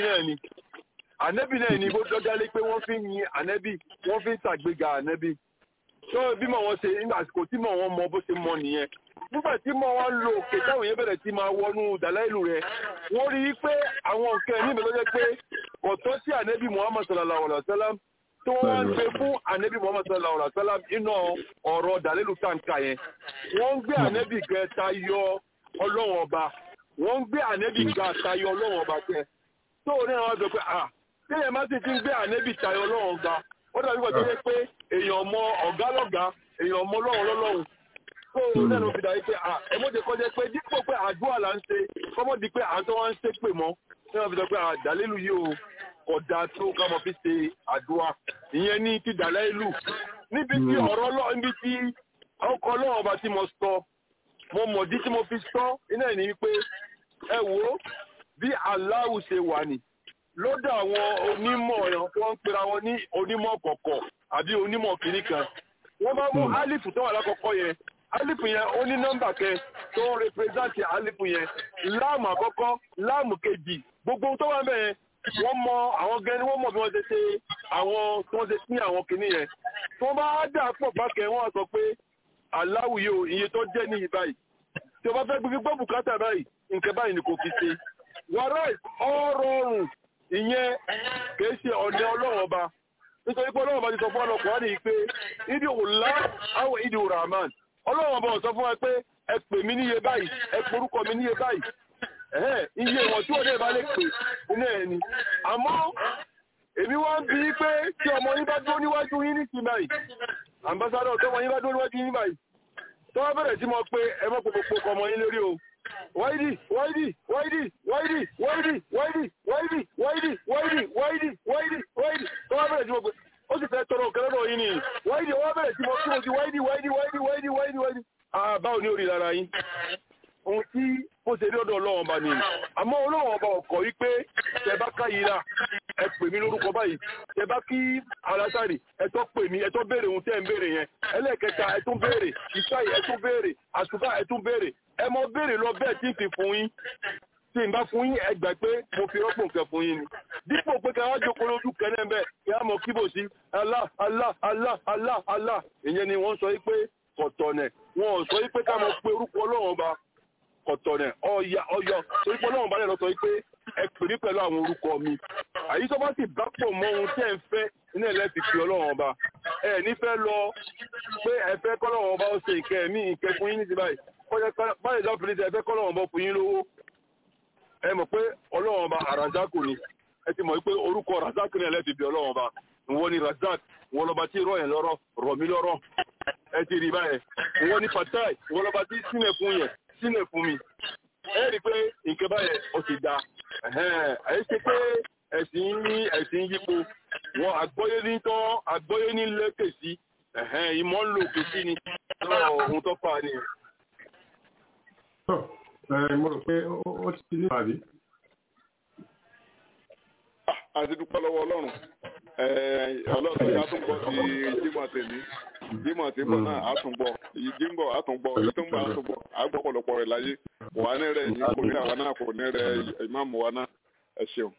ànẹ́bì náà ni bó dọ́jà lé pé wọ́n fi yin ànẹ́bì wọ́n fi ń ṣàgbéga ànẹ́bì tó bí mọ̀ wọ́n ṣe nígbà àsìkò tí mọ̀ wọ́n mọ bó ṣe mọ nìyẹn nígbà tí mọ̀ wọ́n lo òkè táwọn yẹn bẹ̀rẹ̀ sí máa wọnú dàlẹ́lù rẹ̀ wọ́n rí i pé àwọn nǹkan ẹ̀mí mi ló jẹ́ pé kò tọ́ sí ànẹ́bì Muhammad sallallahu alaihi wasallam tó wọ́n ń gbé fún ànẹ́bí Muhammad sallallahu alaihi wasallam iná ọ̀rọ̀ dàlélù tàǹkà yẹn wọ́n ń gbé ànẹ́bí gẹ tayọ Ọlọ́run ọba wọ́n ń gbé ànẹ́bí ga tayọ Ọlọ́run ọba tẹ tó ní àwọn ọjọ́ pé téèyàn má sì ti ń gbé ànẹ́bí tayọ Ọlọ́run ọba ó dàbí pé tó yẹ pé èèyàn mọ ọ̀gá lọ́gá èèyàn mọ Ọlọ́run lọ́lọ́run tó lẹ́nu fi dàbí pé ẹmọ́dé kọjá pé dípò pé àdúrà là ń ṣe kọ́mọ́dé pé àtọ́ wọn ń ṣe pè mọ́ lẹ́nu fi dàbí pé dàlélù yìí o ọ̀dà tó ká mọ̀ fi ṣe àdúrà ìyẹn ní ti dàlẹ́ ìlú níbi tí ọ̀rọ̀ lọ níbi tí ọkọ̀ ọlọ́run ọba tí mo sọ mo mọ̀dí tí mo fi sọ iná ẹ̀ ní pé ẹ wò ó bí Allahu ṣe wà ní lọ́dọ̀ àwọn onímọ̀ ọ̀yàn tí wọ́n ń pera wọn ní onímọ̀ kọ̀kọ̀ àbí onímọ̀ kìíní kan wọ́n bá mú alifu tó wà lákọ̀ọ́kọ́ yẹn alifu yẹn ó ní nọ́mbà kẹ tó ń represent alifu yẹn láàmù àkọ́kọ́ láàmù kejì gbogbo tó wà mẹ́rin wọ́n mọ àwọn gẹ́ni wọ́n mọ̀ bí wọ́n ṣe ṣe àwọn tí wọ́n ṣe sí àwọn kìíní yẹn tí wọ́n bá dà pọ̀ bákẹ́ wọ́n sọ pé Allahu yìí o iye tó jẹ́ ní ìbáyìí tí o bá fẹ́ gbé gbọ́ bùkátà báyìí nǹkan báyìí ni kò fi ṣe wàrà ọ̀rọ̀rùn ìyẹn kìí ṣe ọ̀nà Ọlọ́run ọba nítorí pé Ọlọ́run ọba ti sọ fún ọlọ́kùnrin ní pé ìdí òlá àwọn ìdí Rahman Ọlọ́run ọba sọ fún wa pé ẹ pè mí níye báyìí ẹ porúkọ mi níye báyìí iye wọn tí wọ́n dé bá lè pè nínú ẹ̀ ni àmọ́ èmi wá ń bi pé tí ọmọ yín bá dúró níwájú yín ní ti báyìí ambassador tó ọmọ yín bá dúró níwájú yín báyìí tó wá bẹ̀rẹ̀ sí mọ́ pé ẹ mọ́ pòpòpò ọmọ yín lórí o wáìdì tó wá bẹ̀rẹ̀ sí mọ́ pé ó sì fẹ́ tọrọ ọ̀kẹ́ lọ́dọ̀ yín ni wáìdì wá bẹ̀rẹ̀ sí mọ́ kí mo ti wáìdì báwo ni ó rí lára yín ohun tí ó ṣe wà ní àmọ́ ọlọ́run ọba ọkọ̀ yìí pé tẹ bá káyìí rà ẹ pè mí lórúkọ báyìí tẹ bá kí alásàrì ẹ tó pè mí ẹ tó béèrè ohun tẹ́ ń béèrè yẹn ẹlẹ́ẹ̀kẹta ẹ tún béèrè ìsáyì ẹ tún béèrè àṣùbà ẹ tún béèrè ẹ mọ béèrè lọ bẹ́ẹ̀ tí ń fi fún yín tí n bá fún yín ẹ gbà pé mo fi rọ́pò nǹkan fún yín ni dípò pé ká wá jókòó lójú kẹ́lẹ́ bẹ́ẹ̀ kí á mọ kíbò sí Allah Allah Allah Allah Allah ìyẹn ni wọ́n sọ yí pé kọ̀tọ̀nẹ̀ wọn ò sọ yí pé ká mọ pé orúkọ ọlọ́run ọba kọ̀tọ̀nẹ̀ ọyọ torí pé ọlọ́run bá lè lọ sọ yí pé ẹ pè mí pẹ̀lú àwọn orúkọ mi àyí tó bá sì bá pọ̀ mọ́ ohun tí ẹ ń fẹ́ ní ẹ̀lẹ́ fi fi ọlọ́run ọba ẹ nífẹ̀ẹ́ lọ pé ẹ fẹ́ kọ́lọ́run ọba ó ṣe ìkẹ́ mi ìkẹ́ fún yín ní ti báyìí báyìí lọ́ọ́ fi ní ẹ fẹ́ kọ́lọ́run ọba fún yín lówó ẹ mọ̀ pé ọlọ́run ọba àràzákù ni ẹ ti mọ̀ pé orúkọ razak ní ẹlẹ́fi bí ọlọ́run ọba wọ́n ní razak wọ́n lọ́ba tí rọ̀ yẹn lọ́rọ̀ rọ̀ mí lọ́rọ̀ ẹ ti rí báyẹn wọ́n ní fatai wọ́n lọ́ba tí sínẹ̀ fún yẹn sínẹ̀ fún mi ẹ rí pé nǹkan báyẹn ó ti da ẹ ṣe pé ẹ̀sìn yípo wọn àgbọ́yé ní tán àgbọ́yé ní lẹ́kẹ̀ sí ìmọ̀ ń lò òkè sí ni ohun tó fà á nìyẹn. mo rò pé ó ti ní àbí. àti dúpẹ́ lọ́wọ́ ọlọ́run ọlọ́run yà tún gbọ́ sí jímọ̀ tèmi jímọ̀ tí mo náà á tún gbọ́ jímọ̀ á tún gbọ́ èyí tó ń bọ̀ á tún gbọ́ á gbọ́ pọ̀lọpọ̀ rẹ̀ láyé wà ní rẹ̀ yìí kò ní àwa náà kò ní rẹ̀ ìmáàmù wa náà ẹ ṣeun.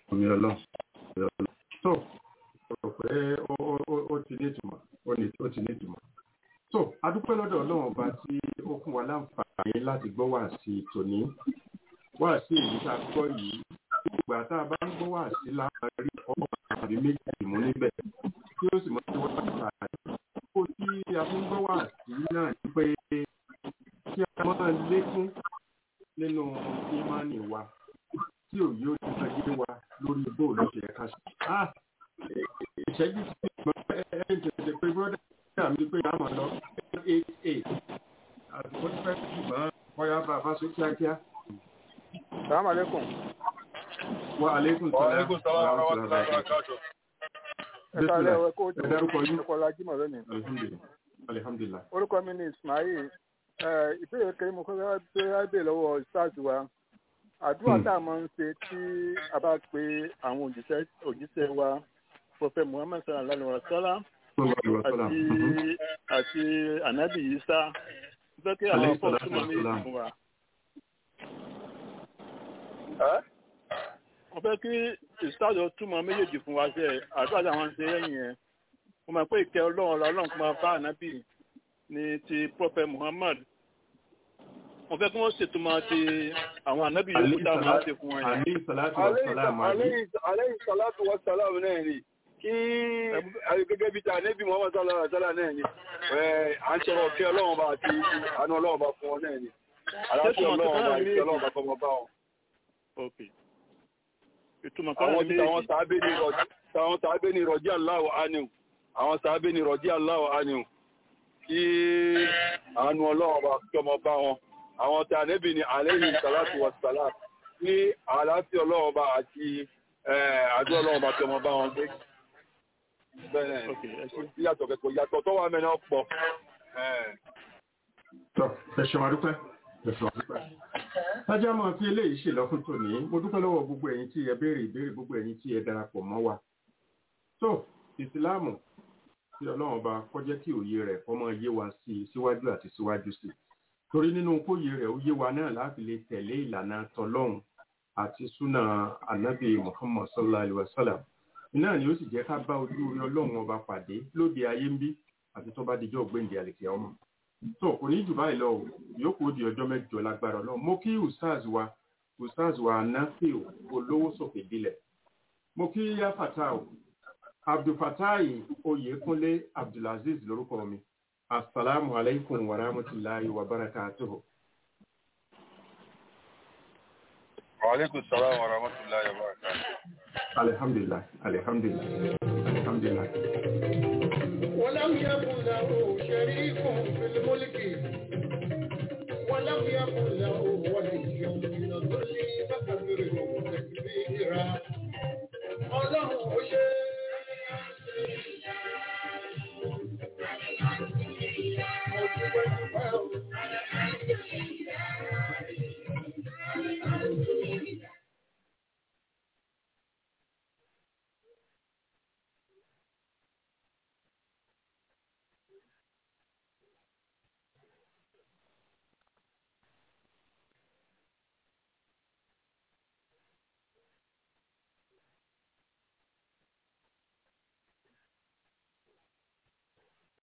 tó o rò pé ó ti ní ìtumọ̀ ó ti ní ìtumọ̀. tó a dúpẹ́ lọ́dọ̀ ọlọ́run ọba tí ó fún wa láǹfààní láti gbọ́ wáàsí tòní wáàsí èyí tá a gbọ́ yìí ìgbà tá a bá ń gbọ́ wáàsí láàárín ọmọ àbí méjì mú níbẹ̀ tí ó sì mọ́ sí wọ́n pàtàkì kó tí a fi ń gbọ́ wáàsí náà ní pé kí a máa lékún nínú ìmánì wa tí òye ó ti máa yé wa lórí bóòlù ṣe ẹ̀ka ṣe. ìṣẹ́jú tí mo ẹ̀yìn tètè pé bọ́dà mi pé a máa lọ 8-8 àti 45 ṣùgbọ́n bóyá bàbá ṣe kíákíá. Assalamu alaikum. Wa alaikum salam. Wa alaikum salam wa rahmatullahi wa barakatuh. Ẹ dárúkọ yín. Alhamdulillah. Orúkọ mi ni Ismail. Ìbéèrè kẹ́rin mo kọ́kọ́ bẹ̀rẹ̀ lọ́wọ́ stars wa. Àdúrà tá a máa ń ṣe tí a bá pe àwọn òjíṣẹ́ wa Prophet Muhammad sallallahu alaihi wa sallam àti Ànábì Isa. Fẹ́ kí àwọn ọkọ̀ túmọ̀ méjì fún wa. Wọ́n fẹ́ kí ìsáàjọ túmọ̀ méjèèjì fún wa ṣe àdúrà tí àwọn ṣe lẹ́yìn yẹn. Mo mọ̀ pé ìkẹ́ ọlọ́run kò máa bá ànábì ní ti Prophet Muhammad. Wọ́n fẹ́ kí wọ́n ṣètò máa ti àwọn ànábì yòókù tá a máa ṣe fún wọn yẹn. Alayhi salatu wa salam náà ni kí gẹ́gẹ́ bí ta ànábì Muhammad sallallahu alaihi wasallam náà ni à ń sọ̀rọ̀ kí ọlọ́run bá àti àánú ọlọ́run bá fún wọn náà ni. Aláṣẹ ọlọ́run bá àti ọlọ́run bá fọmọ bá wọn. Àwọn sàábé ni rọ̀jí aláwọ̀ ánìw. Àwọn sàábé ni rọ̀jí aláwọ̀ ánìw. Kí àánú ọlọ́run bá kọmọ bá wọn. Àwọn tí ànẹ́bì ni alayhi salatu wa salam. Kí àlàáfíà ọlọ́run bá àti àdú ọlọ́run bá kọmọ bá wọn gbé. Bẹ́ẹ̀ yàtọ̀ kẹ́kọ̀ọ́ yàtọ̀ tó wà mẹ́rin ọ̀pọ̀. Ẹ̀ṣọ́ àdúpẹ́. Tájá máa fi eléyìí ṣe lọ fún tòní. Mo dúpẹ́ lọ́wọ́ gbogbo ẹ̀yin tí ẹ béèrè ìbéèrè gbogbo ẹ̀yin tí ẹ darapọ̀ mọ́ wa. Tó ìsìláàmù tí Ọlọ́run bá kọjẹ́ kí òye rẹ̀ kó máa yé wa sí i síwájú àti síwájú sí i. Torí nínú kóye rẹ̀ ó yé wa náà láti lè tẹ̀lé ìlànà tọlọ́run àti súnà ànábì Muhammad sallallahu alaihi wasallam. Náà ni ó sì jẹ́ ká bá ojú orí Ọlọ́run ọba pàdé lóde ayé ń bí àti tó bá dijọ́ gbéǹde àlèkè ọmọ. Tó kò ní jù báyìí lọ yóò di ọjọ́ mẹ́jọ lágbára lọ. Mo kí ustaz wa Nafi olówó sókè dilẹ̀. Mo kí yá Fatah Abdulfatai Oyèkúnlé Abdulaziz lórúkọ mi. Assalamu alaikum wa rahmatullahi wa barakatuhu. Wa alaikum salam wa rahmatullahi wa barakatuhu. Alhamdulillah. ولم يكن له شريك في الملك ولم يكن له ولي من الذل فكبره تكبيرا الله